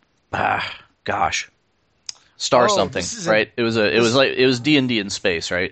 ah, gosh, Star Oh, something, this is a- right? It was a it this- was like it was D and D in space, right?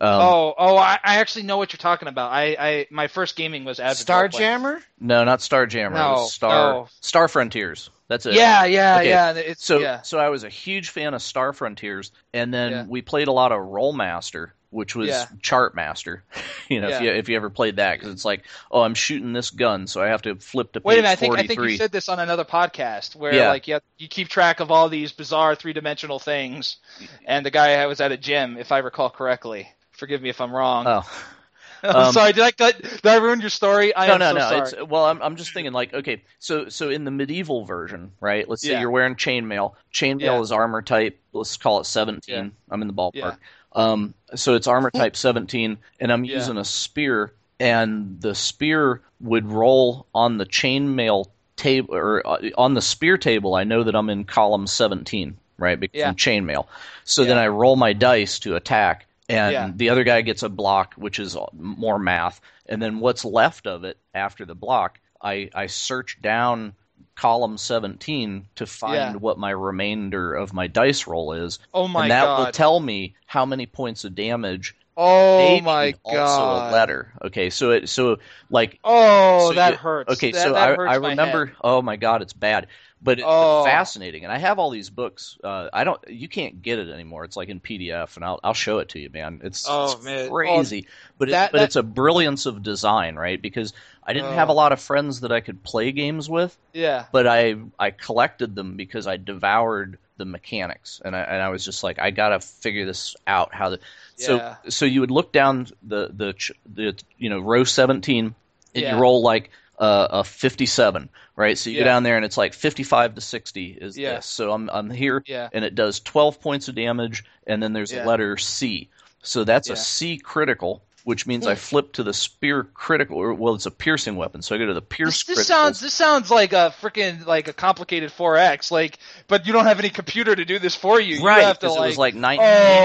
oh, oh, I, I actually know what you're talking about. I, I my first gaming was Avid Starjammer? No, not Starjammer. No, it was Star no. Star Frontiers. That's it. Yeah, yeah, Okay. yeah. It's, So yeah. so I was a huge fan of Star Frontiers, and then Yeah. we played a lot of Rollmaster, which was Yeah. Chartmaster. you know, if Yeah. you if you ever played that, because it's like, oh, I'm shooting this gun, so I have to flip to page Wait a minute, I think I forty-three. think you said this on another podcast where Yeah. like you have, you keep track of all these bizarre three dimensional things, and the guy was at a gym, if I recall correctly. Forgive me if I'm wrong. Oh. I'm um, sorry. Did I cut, did I ruin your story? I no, am no, so no. sorry. It's, well, I'm I'm just thinking like, okay, so so in the medieval version, right? Let's say Yeah. you're wearing chainmail. Chainmail Yeah. is armor type. Let's call it seventeen. Yeah. I'm in the ballpark. Yeah. Um, so it's armor type seventeen, and I'm Yeah. using a spear, and the spear would roll on the chainmail table or uh, on the spear table. I know that I'm in column seventeen, right? Because Yeah. I'm chainmail. So Yeah. then I roll my dice to attack. And Yeah. the other guy gets a block, which is more math. And then what's left of it after the block, I, I search down column seventeen to find Yeah. what my remainder of my dice roll is. Oh my and that god. will tell me how many points of damage. oh maybe my also god. a letter. Okay, so it so like Oh, so that you- hurts. Okay, That- so that I, hurts I my remember. head. Oh my god, it's bad, but it's Oh. fascinating. And I have all these books. Uh, I don't. You can't get it anymore. It's like in P D F, and I'll I'll show it to you, man. It's, Oh, it's man. crazy, but it, that- but that- it's a brilliance of design, right? Because I didn't Oh. have a lot of friends that I could play games with, Yeah. but I I collected them because I devoured the mechanics, and I and I was just like, I gotta figure this out. How the so Yeah. so you would look down the the ch- the you know row seventeen, and Yeah. you roll like uh, a fifty-seven, right? So you Yeah. go down there and it's like fifty-five to sixty is Yeah. this. So I'm I'm here, Yeah. and it does twelve points of damage, and then there's Yeah. a letter C. So that's Yeah. a C critical, which means I flip to the spear critical. Or, well, it's a piercing weapon, so I go to the pierce This, critical. this sounds this sounds like a freaking like a complicated four X, like, but you don't have any computer to do this for you. right, You have to because like, it was like nine.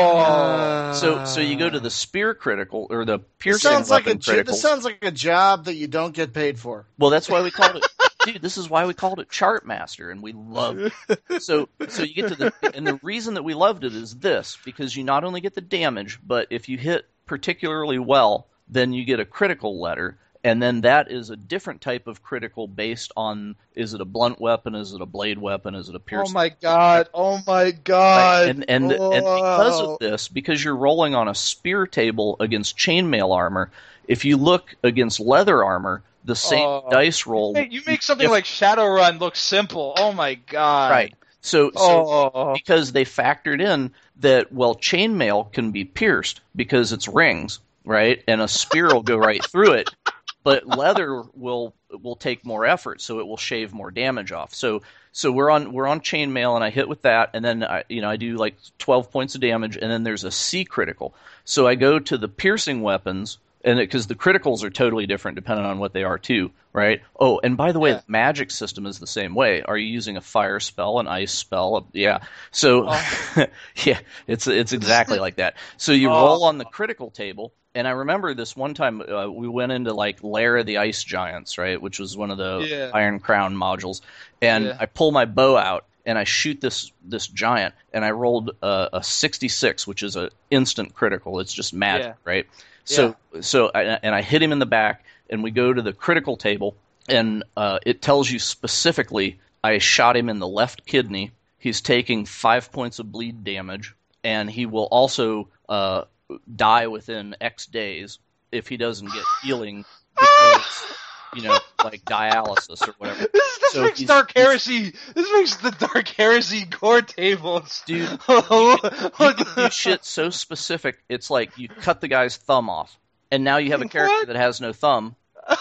oh, So so you go to the spear critical or the This piercing sounds like a weapon jo- critical. this sounds like a job that you don't get paid for. Well, that's why we called it, dude. This is why we called it Chartmaster, and we loved it. So, so you get to the, and the reason that we loved it is this, because you not only get the damage, but if you hit particularly well, then you get a critical letter, and then that is a different type of critical based on, is it a blunt weapon, is it a blade weapon, is it a oh piercing? my god, oh my god, Right? And and and because Whoa. of this, because you're rolling on a spear table against chainmail armor, if you look against leather armor, the same Oh. dice roll. Hey, you make something if- like Shadowrun look simple. Oh my god, right. So, so Oh, because they factored in that, well, chainmail can be pierced because it's rings, right? And a spear will go right through it, but leather will will take more effort, so it will shave more damage off. So so we're on we're on chainmail, and I hit with that, and then I you know I do like twelve points of damage, and then there's a C critical. So I go to the piercing weapons. And because the criticals are totally different depending on what they are too, right? Oh, and by the way, Yeah. the magic system is the same way. Are you using a fire spell, an ice spell? Yeah. So, Oh. yeah, it's it's exactly like that. So you Oh. roll on the critical table, and I remember this one time uh, we went into like Lair of the Ice Giants, right, which was one of the Yeah. Iron Crown modules, and Yeah. I pull my bow out. And I shoot this this giant, and I rolled a, a sixty-six, which is an instant critical. It's just magic, Yeah. right? So so I, and I hit him in the back, and we go to the critical table, and uh, it tells you specifically I shot him in the left kidney. He's taking five points of bleed damage, and he will also uh, die within X days if he doesn't get healing because, you know, like dialysis or whatever. This, this So makes he's- Dark he's- Heresy. This makes the Dark Heresy gore tables, Dude, What You can the- do shit so specific, it's like you cut the guy's thumb off, and now you have a character What? that has no thumb,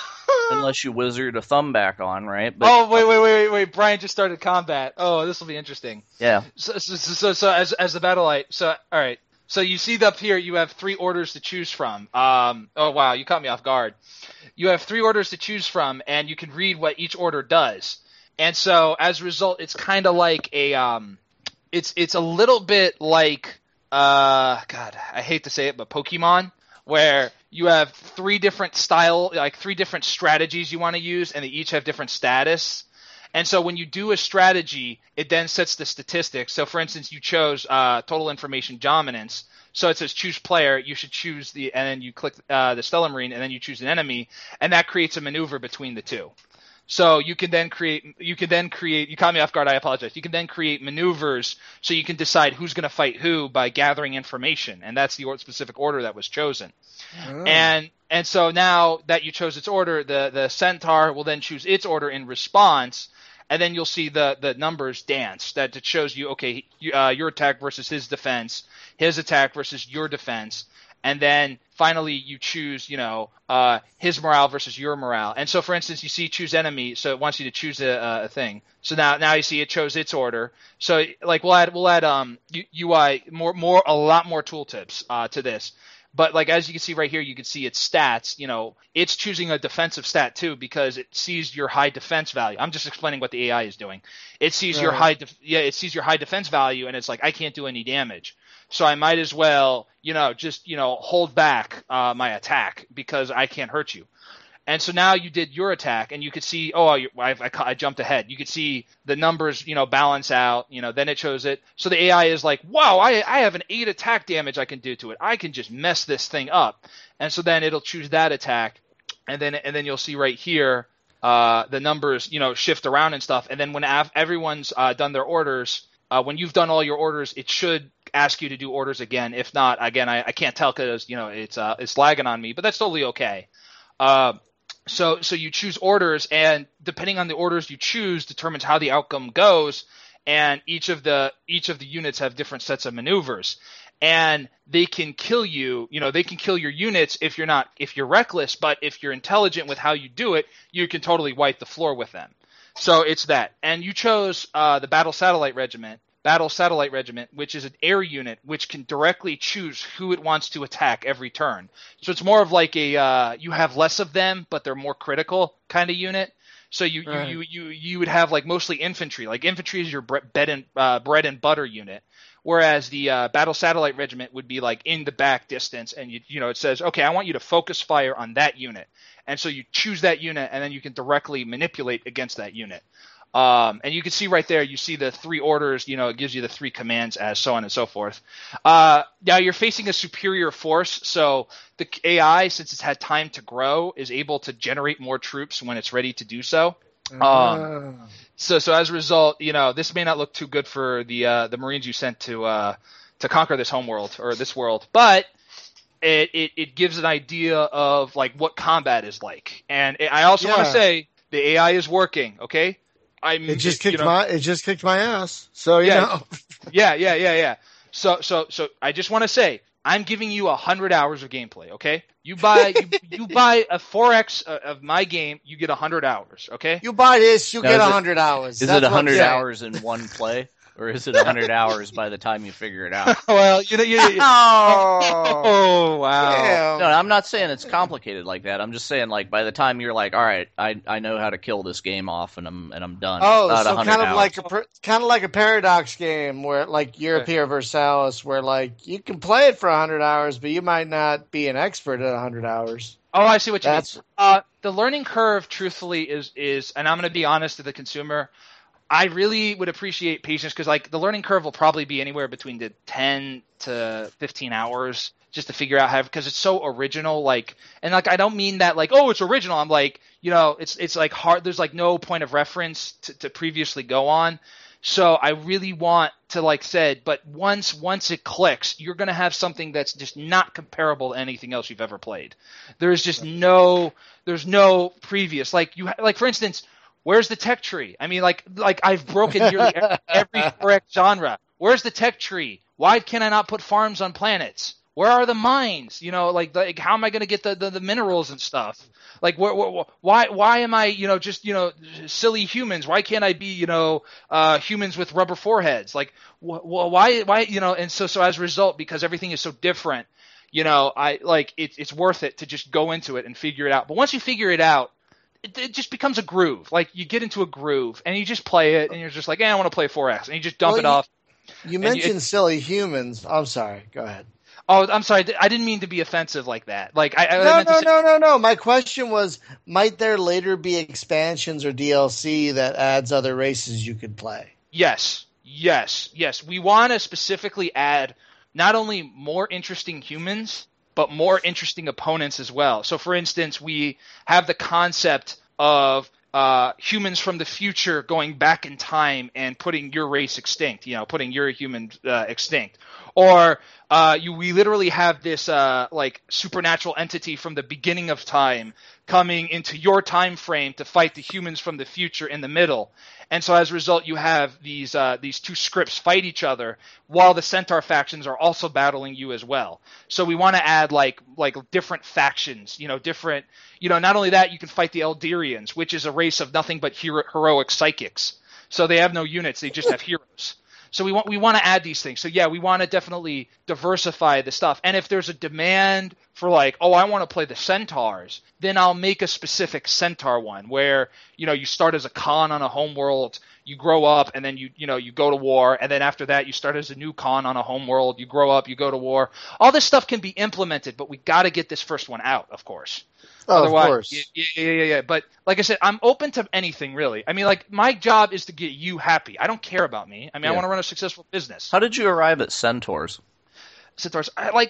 unless you wizard a thumb back on, right? But, oh wait, wait, wait, wait, wait! Brian just started combat. Oh, this will be interesting. yeah. So, so, so, so, so as as the battlelite, so all right. So you see up here, you have three orders to choose from. Um, oh wow, you caught me off guard. You have three orders to choose from, and you can read what each order does. And so as a result, it's kind of like a um, it's it's a little bit like uh, God, I hate to say it, but Pokemon, where you have three different style, like three different strategies you want to use, and they each have different status. And so when you do a strategy, it then sets the statistics. So for instance, you chose uh, total information dominance. So it says choose player. You should choose the, and then you click uh, the Stellar Marine, and then you choose an enemy, and that creates a maneuver between the two. So you can then create, you can then create, you caught me off guard, I apologize. You can then create maneuvers so you can decide who's going to fight who by gathering information. And that's the or- specific order that was chosen. Oh. And, and so now that you chose its order, the, the Centaur will then choose its order in response. And then you'll see the, the numbers dance that it shows you, okay, uh, your attack versus his defense, his attack versus your defense. And then finally you choose, you know, uh, his morale versus your morale. And so, for instance, you see choose enemy, so it wants you to choose a, a thing. So now, now you see it chose its order. So, like, we'll add, we'll add um, U I more, more, a lot more tooltips uh, to this. But like as you can see right here, you can see its stats. You know, it's choosing a defensive stat too because it sees your high defense value. I'm just explaining what the A I is doing. It sees right. your high, def- yeah, it sees your high defense value, and it's like, I can't do any damage, so I might as well, you know, just you know hold back uh, my attack because I can't hurt you. And so now you did your attack, and you could see, oh, I, I, I jumped ahead. You could see the numbers, you know, balance out. You know, then it shows it. So the A I is like, wow, I, I have an eight attack damage I can do to it. I can just mess this thing up. And so then it'll choose that attack, and then and then you'll see right here uh, the numbers, you know, shift around and stuff. And then when av- everyone's uh, done their orders, uh, when you've done all your orders, it should ask you to do orders again. If not, again, I, I can't tell because you know it's uh, it's lagging on me, but that's totally okay. Uh, So so you choose orders, and depending on the orders you choose determines how the outcome goes, and each of the each of the units have different sets of maneuvers. And they can kill you, you know, they can kill your units if you're not if you're reckless, but if you're intelligent with how you do it, you can totally wipe the floor with them. So it's that. And you chose uh, the Battle Satellite Regiment. Battle Satellite Regiment, which is an air unit which can directly choose who it wants to attack every turn. So it's more of like a uh, you have less of them, but they're more critical kind of unit. So you right. you, you you you would have like mostly infantry. Like infantry is your bre- bread and uh, bread and butter unit, whereas the uh, Battle Satellite Regiment would be like in the back distance, and you you know it says, okay, I want you to focus fire on that unit, and so you choose that unit, and then you can directly manipulate against that unit. Um, and you can see right there, you see the three orders, you know, it gives you the three commands as so on and so forth. Uh, now you're facing a superior force. So the A I, since it's had time to grow, is able to generate more troops when it's ready to do so. Um, uh. so, so as a result, you know, this may not look too good for the, uh, the Marines you sent to, uh, to conquer this homeworld or this world, but it, it, it gives an idea of like what combat is like. And I also yeah. want to say the A I is working. Okay. I mean, it just it, kicked you know, my it just kicked my ass. So you yeah, know. yeah, yeah, yeah, yeah. So so so I just want to say I'm giving you a hundred hours of gameplay. Okay, you buy you, you buy a four X of my game, you get a hundred hours. Okay, you buy this, you now, get a hundred hours. Is That's it a hundred hours in one play? Or is it one hundred hours by the time you figure it out? Well, you know, you, you, oh, oh, wow. Damn. No, I'm not saying it's complicated like that. I'm just saying, like, by the time you're like, all right, I I know how to kill this game off, and I'm and I'm done. Oh, so kind of hours. like a kind of like a Paradox game, where like Europea Versalis, where like you can play it for one hundred hours, but you might not be an expert at one hundred hours. Oh, I see what you That's... mean. Uh, the learning curve, truthfully, is is, and I'm going to be honest to the consumer. I really would appreciate patience because, like, the learning curve will probably be anywhere between the ten to fifteen hours just to figure out how, because it's so original. Like, and like, I don't mean that like, oh, it's original. I'm like, you know, it's it's like hard. There's like no point of reference to, to previously go on. So I really want to, like said, but once once it clicks, you're gonna have something that's just not comparable to anything else you've ever played. There's just no, there's no previous. Like you, like for instance. Where's the tech tree? I mean, like, like I've broken nearly every, every correct genre. Where's the tech tree? Why can I not put farms on planets? Where are the mines? You know, like, like how am I going to get the, the, the minerals and stuff? Like, wh- wh- why why am I, you know, just, you know, silly humans? Why can't I be, you know, uh, humans with rubber foreheads? Like, wh- wh- why, why, you know, and so, so as a result, because everything is so different, you know, I like it, it's worth it to just go into it and figure it out. But once you figure it out, It, it just becomes a groove. Like you get into a groove and you just play it and you're just like, hey, I want to play four X, and you just dump well, it you, off. You mentioned you, silly humans. I'm sorry. Go ahead. Oh, I'm sorry. I didn't mean to be offensive like that. Like I, I no, meant no, to say- no, no, no. My question was, might there later be expansions or D L C that adds other races you could play? Yes, yes, yes. We want to specifically add not only more interesting humans, but more interesting opponents as well. So, for instance, we have the concept of uh, humans from the future going back in time and putting your race extinct, you know, putting your human uh, extinct. Or uh, you, we literally have this uh, like supernatural entity from the beginning of time coming into your time frame to fight the humans from the future in the middle. And so as a result, you have these uh, these two scripts fight each other while the Centaur factions are also battling you as well. So we want to add like like different factions, you know, different, you know, not only that, you can fight the Elderians, which is a race of nothing but hero- heroic psychics. So they have no units, they just have heroes. So we want we want to add these things. So yeah, we want to definitely diversify the stuff. And if there's a demand for like, oh, I want to play the Centaurs, then I'll make a specific Centaur one where, you know, you start as a Khan on a homeworld, you grow up, and then you you know you go to war, and then after that you start as a new Khan on a homeworld, you grow up, you go to war. All this stuff can be implemented, but we got to get this first one out, of course. Oh, Otherwise, of course. Yeah, yeah, yeah, yeah. But like I said, I'm open to anything, really. I mean, like, my job is to get you happy. I don't care about me. I mean, Yeah. I want to run a successful business. How did you arrive at Centaurs? Centaurs, I, like,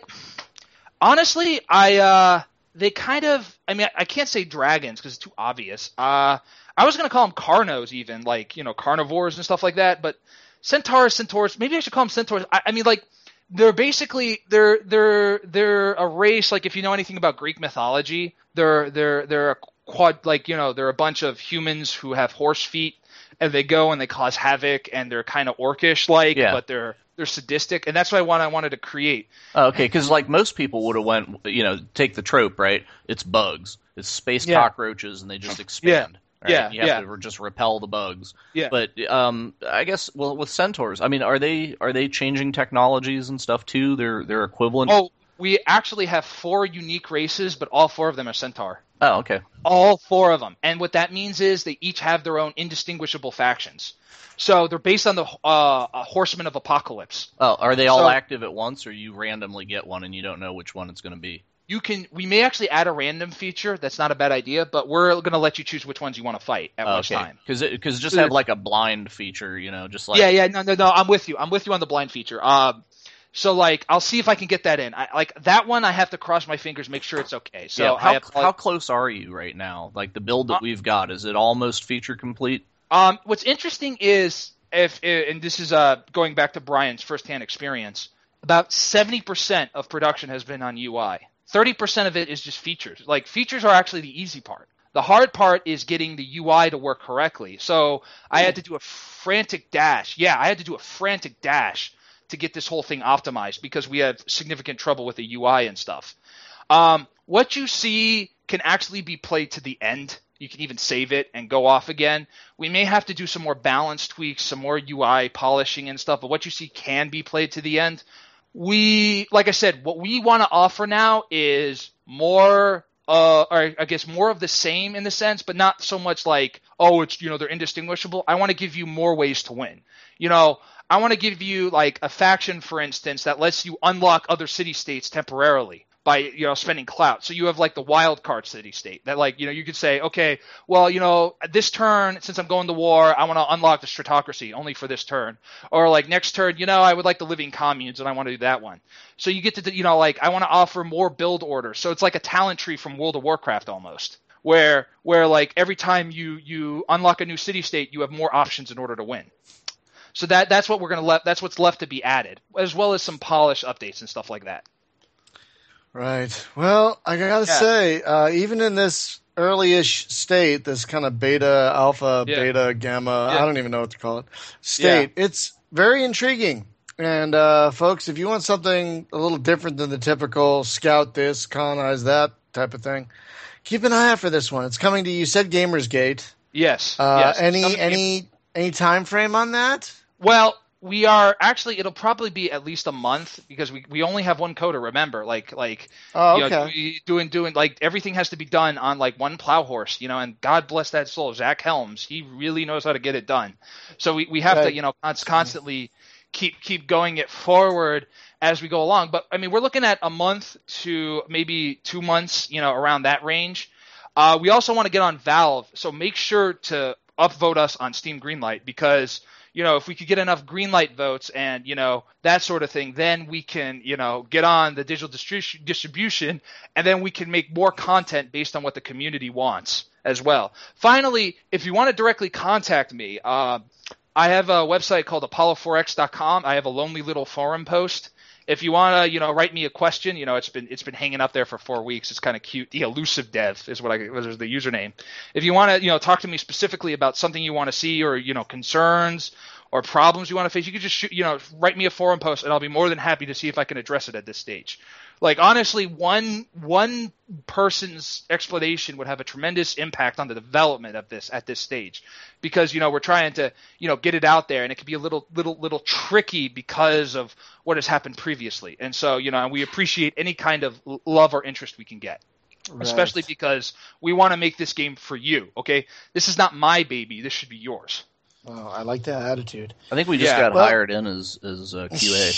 honestly, I, uh, they kind of, I mean, I can't say dragons because it's too obvious. Uh, I was going to call them Carnos even, like, you know, carnivores and stuff like that. But Centaurs, Centaurs, maybe I should call them Centaurs. I, I mean, like, they're basically they're they're they're a race. Like if you know anything about Greek mythology, they're they're they're a quad like you know they're a bunch of humans who have horse feet and they go and they cause havoc and they're kind of orcish like, Yeah. but they're they're sadistic, and that's what I want I wanted to create. Oh, okay, because like most people would have went, you know, take the trope, right? It's bugs, it's space Yeah. cockroaches, and they just expand. Right? Yeah, you have yeah. to just repel the bugs. Yeah. But um, I guess well with Centaurs, I mean, are they are they changing technologies and stuff too? They're they're equivalent. Oh, we actually have four unique races, but all four of them are Centaur. Oh, okay. All four of them. And what that means is they each have their own indistinguishable factions. So they're based on the uh, Horsemen of Apocalypse. Oh, are they all So- active at once, or you randomly get one and you don't know which one it's going to be? You can. We may actually add a random feature. That's not a bad idea, but we're going to let you choose which ones you want to fight at Oh, which okay, time. because because just have like a blind feature, you know, just like yeah, yeah, no, no, no. I'm with you. I'm with you on the blind feature. Um, so like, I'll see if I can get that in. I, like that one, I have to cross my fingers, make sure it's okay. So yeah, I how have, how close are you right now? Like the build that Uh, we've got, is it almost feature complete? Um, what's interesting is if, and this is uh going back to Brian's firsthand experience, about seventy percent of production has been on U I. thirty percent of it is just features. Like features are actually the easy part. The hard part is getting the U I to work correctly. So I had to do a frantic dash. Yeah, I had to do a frantic dash to get this whole thing optimized because we had significant trouble with the U I and stuff. Um, what you see can actually be played to the end. You can even save it and go off again. We may have to do some more balance tweaks, some more U I polishing and stuff, but what you see can be played to the end. We, like I said, what we want to offer now is more, uh, or I guess more of the same in the sense, but not so much like, oh, it's, you know, they're indistinguishable. I want to give you more ways to win. You know, I want to give you like a faction, for instance, that lets you unlock other city states temporarily by, you know, spending clout. So you have like the wild card city state that like, you know, you could say, okay, well, you know, this turn, since I'm going to war, I want to unlock the stratocracy only for this turn. Or like next turn, you know, I would like the living communes and I want to do that one. So you get to, you know, like I want to offer more build orders. So it's like a talent tree from World of Warcraft almost. Where, where like every time you, you unlock a new city state, you have more options in order to win. So that that's what we're gonna let. That's what's left to be added, as well as some polish updates and stuff like that. Right. Well, I gotta Yeah. say, uh, even in this early-ish state, this kind of beta, alpha, Yeah. beta, gamma, Yeah. I don't even know what to call it, state, it's very intriguing. And uh, folks, if you want something a little different than the typical scout this, colonize that type of thing, keep an eye out for this one. It's coming to, you said Gamersgate. Yes. Uh, yes. any Some- any any time frame on that? Well, we are actually. It'll probably be at least a month because we, we only have one coder. Remember, like like Oh, you okay. know, we- doing doing like everything has to be done on like one plow horse, you know. And God bless that soul, Zach Helms. He really knows how to get it done. So we, we have Right. to you know const- constantly keep keep going it forward as we go along. But I mean, we're looking at a month to maybe two months, you know, around that range. Uh, we also want to get on Valve, so make sure to upvote us on Steam Greenlight because you know, if we could get enough green light votes and, you know, that sort of thing, then we can, you know, get on the digital distri- distribution, and then we can make more content based on what the community wants as well. Finally, if you want to directly contact me, uh, I have a website called apollo four x dot com. I have a lonely little forum post. If you want to, you know, write me a question, you know, it's been it's been hanging up there for four weeks. It's kind of cute. The elusive dev is what I was the username. If you want to, you know, talk to me specifically about something you want to see, or, you know, concerns or problems you want to face, you could just shoot, you know, write me a forum post, and I'll be more than happy to see if I can address it at this stage. Like, honestly, one one person's explanation would have a tremendous impact on the development of this at this stage, because, you know, we're trying to, you know, get it out there, and it can be a little little little tricky because of what has happened previously. And so, you know, we appreciate any kind of love or interest we can get. Right. Especially because we want to make this game for you. Okay, this is not my baby. This should be yours. Oh, I like that attitude. I think we just Yeah, got well- hired in as as uh, Q A.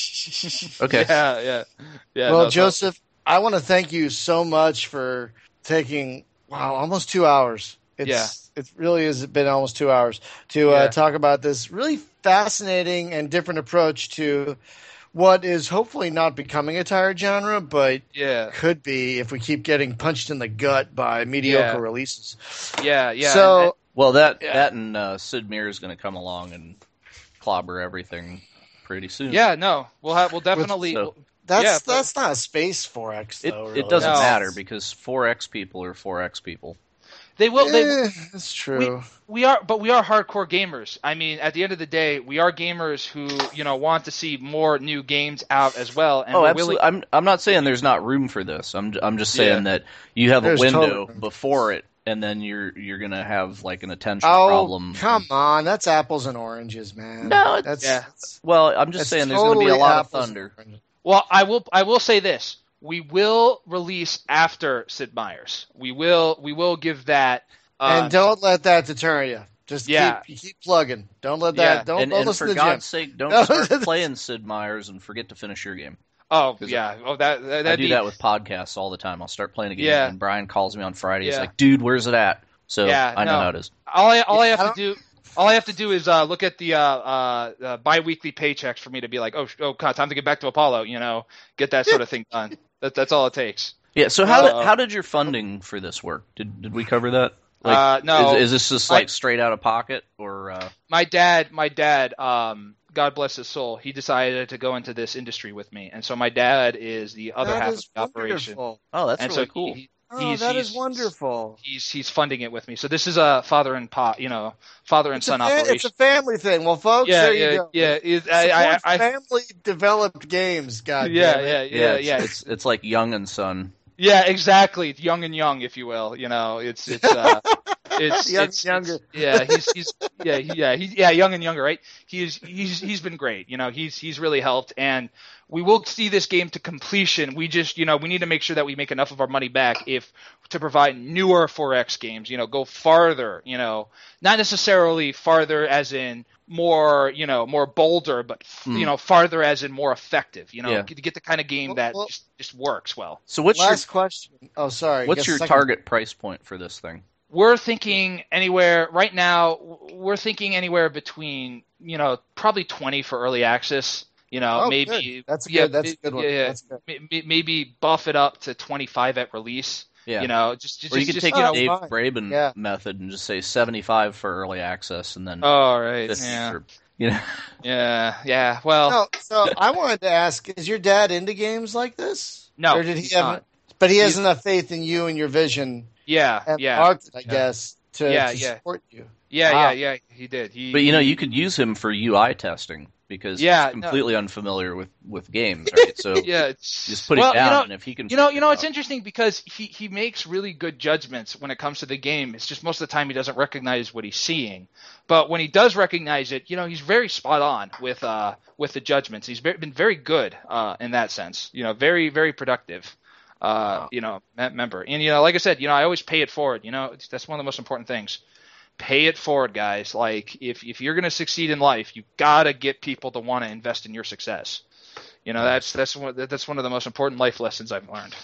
Okay. Yeah, yeah, yeah. well, no, Joseph, I want to thank you so much for taking, wow, almost two hours. It's, Yeah. It really has been almost two hours to Yeah. uh, talk about this really fascinating and different approach to what is hopefully not becoming a tired genre, but Yeah, could be if we keep getting punched in the gut by mediocre Yeah. releases. yeah, yeah. so, and- Well, that Yeah. that and uh, Sid Meier is going to come along and clobber everything pretty soon. yeah, no, we'll have we'll definitely. so- that's Yeah, but- that's not a space four X, It though. it really. doesn't No. matter because four X people are four X people. They will. They, Eh, that's true. we are, but we are hardcore gamers. I mean, at the end of the day, we are gamers who, you know, want to see more new games out as well. And Oh, we're absolutely. willing- I'm I'm not saying there's not room for this. I'm I'm just saying Yeah. that you have There's a window totally room. before it, and then you're you're gonna have like an attention Oh, problem. come on. That's apples and oranges, man. No, it's- that's, Yeah. that's- Well, I'm just that's saying there's gonna be a totally lot of apples and thunder. oranges. Well, I will. I will say this: we will release after Sid Meier's. We will. We will give that. Uh, And don't let that deter you. Just Yeah. keep, you keep plugging. Don't let Yeah. that. Don't, and don't and listen for to Jim. God's sake, don't No. start playing Sid Meier's and forget to finish your game. oh 'Cause yeah. Oh that. that I that'd do be, that with podcasts all the time. I'll start playing a game, Yeah. and Brian calls me on Friday. He's Yeah. like, "Dude, where's it at?" So Yeah, I know no. how it is. All I all I Yeah, have I to do. All I have to do is uh, look at the uh, uh, uh, bi-weekly paychecks for me to be like, oh, sh- oh, God, time to get back to Apollo. You know, get that sort of thing done. That, that's all it takes. Yeah. So how Uh, did how did your funding for this work? Did did we cover that? Like, Uh, no. Is, is this just I- like straight out of pocket or? Uh... My dad, my dad, um, God bless his soul, he decided to go into this industry with me, and so my dad is the other That half is of the operation. wonderful. Oh, that's and really so cool. He, Oh, he's, that is he's- wonderful. He's he's funding it with me. So this is a father and pa, you know, father and It's son a, fa- operation. it's a family thing. Well, folks, yeah, there you yeah, go. yeah. It- I, I, Support I, family developed games. God yeah, damn it. yeah, yeah, yeah, it's, yeah. It's it's like Young and Son. Yeah, exactly. Young and young, if you will. You know, it's it's uh, it's Young it's, and younger. it's- yeah, he's he's yeah he, yeah he, yeah young and younger, right? He's he's he's been great. You know, he's he's really helped, and we will see this game to completion. We just you know we need to make sure that we make enough of our money back if to provide newer four X games. You know, go farther. You know, not necessarily farther as in more, you know, more bolder, but Hmm. you know, farther as in more effective. You know, Yeah. get, get the kind of game Well, that well- just, just works well. So what's your Last question. Oh, sorry. what's Guess your second- target price point for this thing? We're thinking anywhere right now. We're thinking anywhere between, you know, probably twenty for early access. You know, Oh, maybe good. That's a yeah, good. That's a may- good one. Yeah, yeah. That's good. May- may- maybe buff it up to twenty-five at release. Yeah. You know, just just Or you just, could just, take you the know. Dave fine. Braben Yeah. method and just say seventy-five for early access, and then Oh right, this yeah, for, you know. yeah, yeah. Well, No, so I wanted to ask: is your dad into games like this? No, or did he he's have? not. But he has He's- enough faith in you and your vision yeah, and yeah, market, I Yeah. guess, to, Yeah, to yeah. support you. yeah, Wow. yeah, yeah. He did. He, But you know, he- you could use him for U I testing because Yeah, he's no. completely unfamiliar with, with games, right? So yeah, it's, just put well, it down, You know, and if he can, You know, figure you know, it it's out- interesting because he, he makes really good judgments when it comes to the game. It's just most of the time he doesn't recognize what he's seeing. But when he does recognize it, you know, he's very spot on with uh with the judgments. He's been very good uh in that sense. You know, very very productive. Uh, Wow. you know, me- member. And you know, like I said, you know, I always pay it forward. You know, it's, that's one of the most important things. Pay it forward, guys. Like if if you're gonna succeed in life, you gotta get people to want to invest in your success. You know, that's that's one that's one of the most important life lessons I've learned.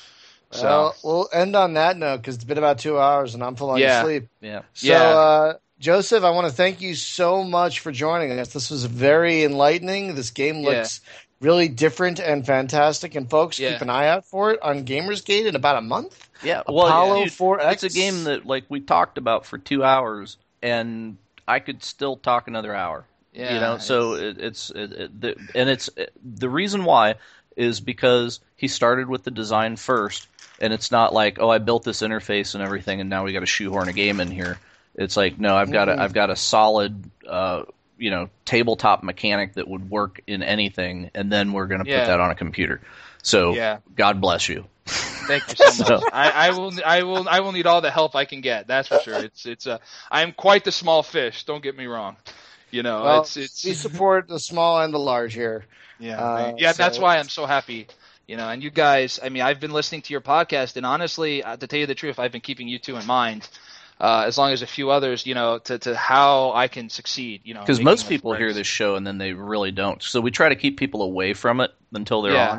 So Well, we'll end on that note because it's been about two hours and I'm falling Yeah. asleep. yeah. So Yeah. uh, Joseph, I want to thank you so much for joining us. This was very enlightening. This game looks yeah. really different and fantastic. And folks, yeah. keep an eye out for it on Gamersgate in about a month. Yeah, well, Apollo dude, four X. It's a game that like we talked about for two hours, and I could still talk another hour. Yeah, you know, so it, it's it, it, the, and it's it, the reason why is because he started with the design first, and it's not like, oh, I built this interface and everything, and now we got to shoehorn a game in here. It's like, no, I've got mm-hmm. a, I've got a solid, uh, you know, tabletop mechanic that would work in anything, and then we're going to yeah. put that on a computer. So, yeah. God bless you. Thank you so much. so. I, I will, I will, I will need all the help I can get. That's for sure. It's, it's a, I'm quite the small fish. Don't get me wrong. You know, well, it's, it's. We support the small and the large here. Yeah, uh, yeah. So. That's why I'm so happy. You know, and you guys. I mean, I've been listening to your podcast, and honestly, uh, to tell you the truth, I've been keeping you two in mind. Uh, as long as a few others, you know, to, to how I can succeed, you know. Because most people hear this show and then they really don't. So we try to keep people away from it until they're yeah. on.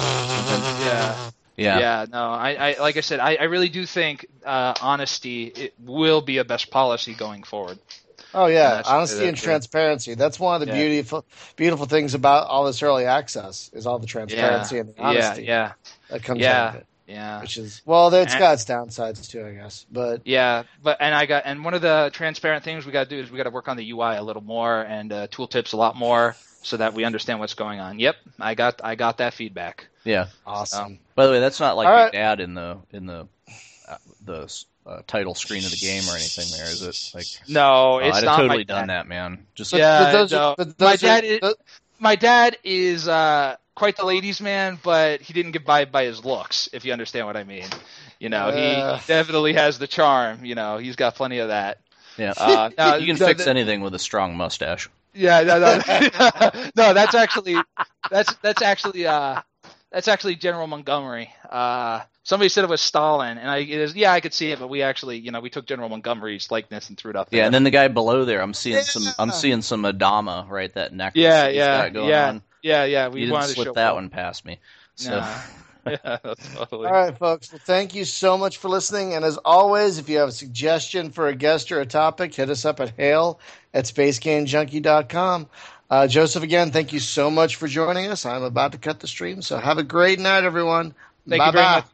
yeah. Yeah. Yeah. No, I, I like I said, I, I really do think uh, honesty it will be a best policy going forward. Oh yeah, honesty and transparency. That's one of the yeah. beautiful beautiful things about all this early access is all the transparency yeah. and the honesty yeah, yeah. that comes yeah. out of it. Yeah, which is well, it's got its downsides too, I guess. But yeah, but and I got and one of the transparent things we got to do is we got to work on the U I a little more and uh, tooltips a lot more so that we understand what's going on. Yep, I got I got that feedback. Yeah, awesome. Um, by the way, that's not like All your right. dad in the in the uh, the uh, title screen of the game or anything. There is it like no, oh, it's I'd not have totally my done dad. that, man. Just but, yeah, but those no. are, but those my are, dad. Is, those... My dad is. Uh, quite the ladies' man, but he didn't get by by his looks, if you understand what I mean. You know, uh, he definitely has the charm. You know, he's got plenty of that. Yeah, uh, no, you can no, fix the, anything with a strong mustache. Yeah, no, no, no that's actually that's that's actually uh, that's actually General Montgomery. Uh, somebody said it was Stalin, and I it is, yeah, I could see it, but we actually, you know, we took General Montgomery's likeness and threw it up there. Yeah, and then the guy below there, I'm seeing yeah. some, I'm seeing some Adama, right? That necklace. Yeah, that yeah, got going yeah. On. Yeah, yeah, we you wanted didn't to slip show that up. one past me. So. Nah. Yeah, totally. All right, folks. Well, thank you so much for listening. And as always, if you have a suggestion for a guest or a topic, hit us up at hail at space game junkie dot com. Uh, Joseph, again, thank you so much for joining us. I'm about to cut the stream, so have a great night, everyone. Thank Bye-bye. you very much.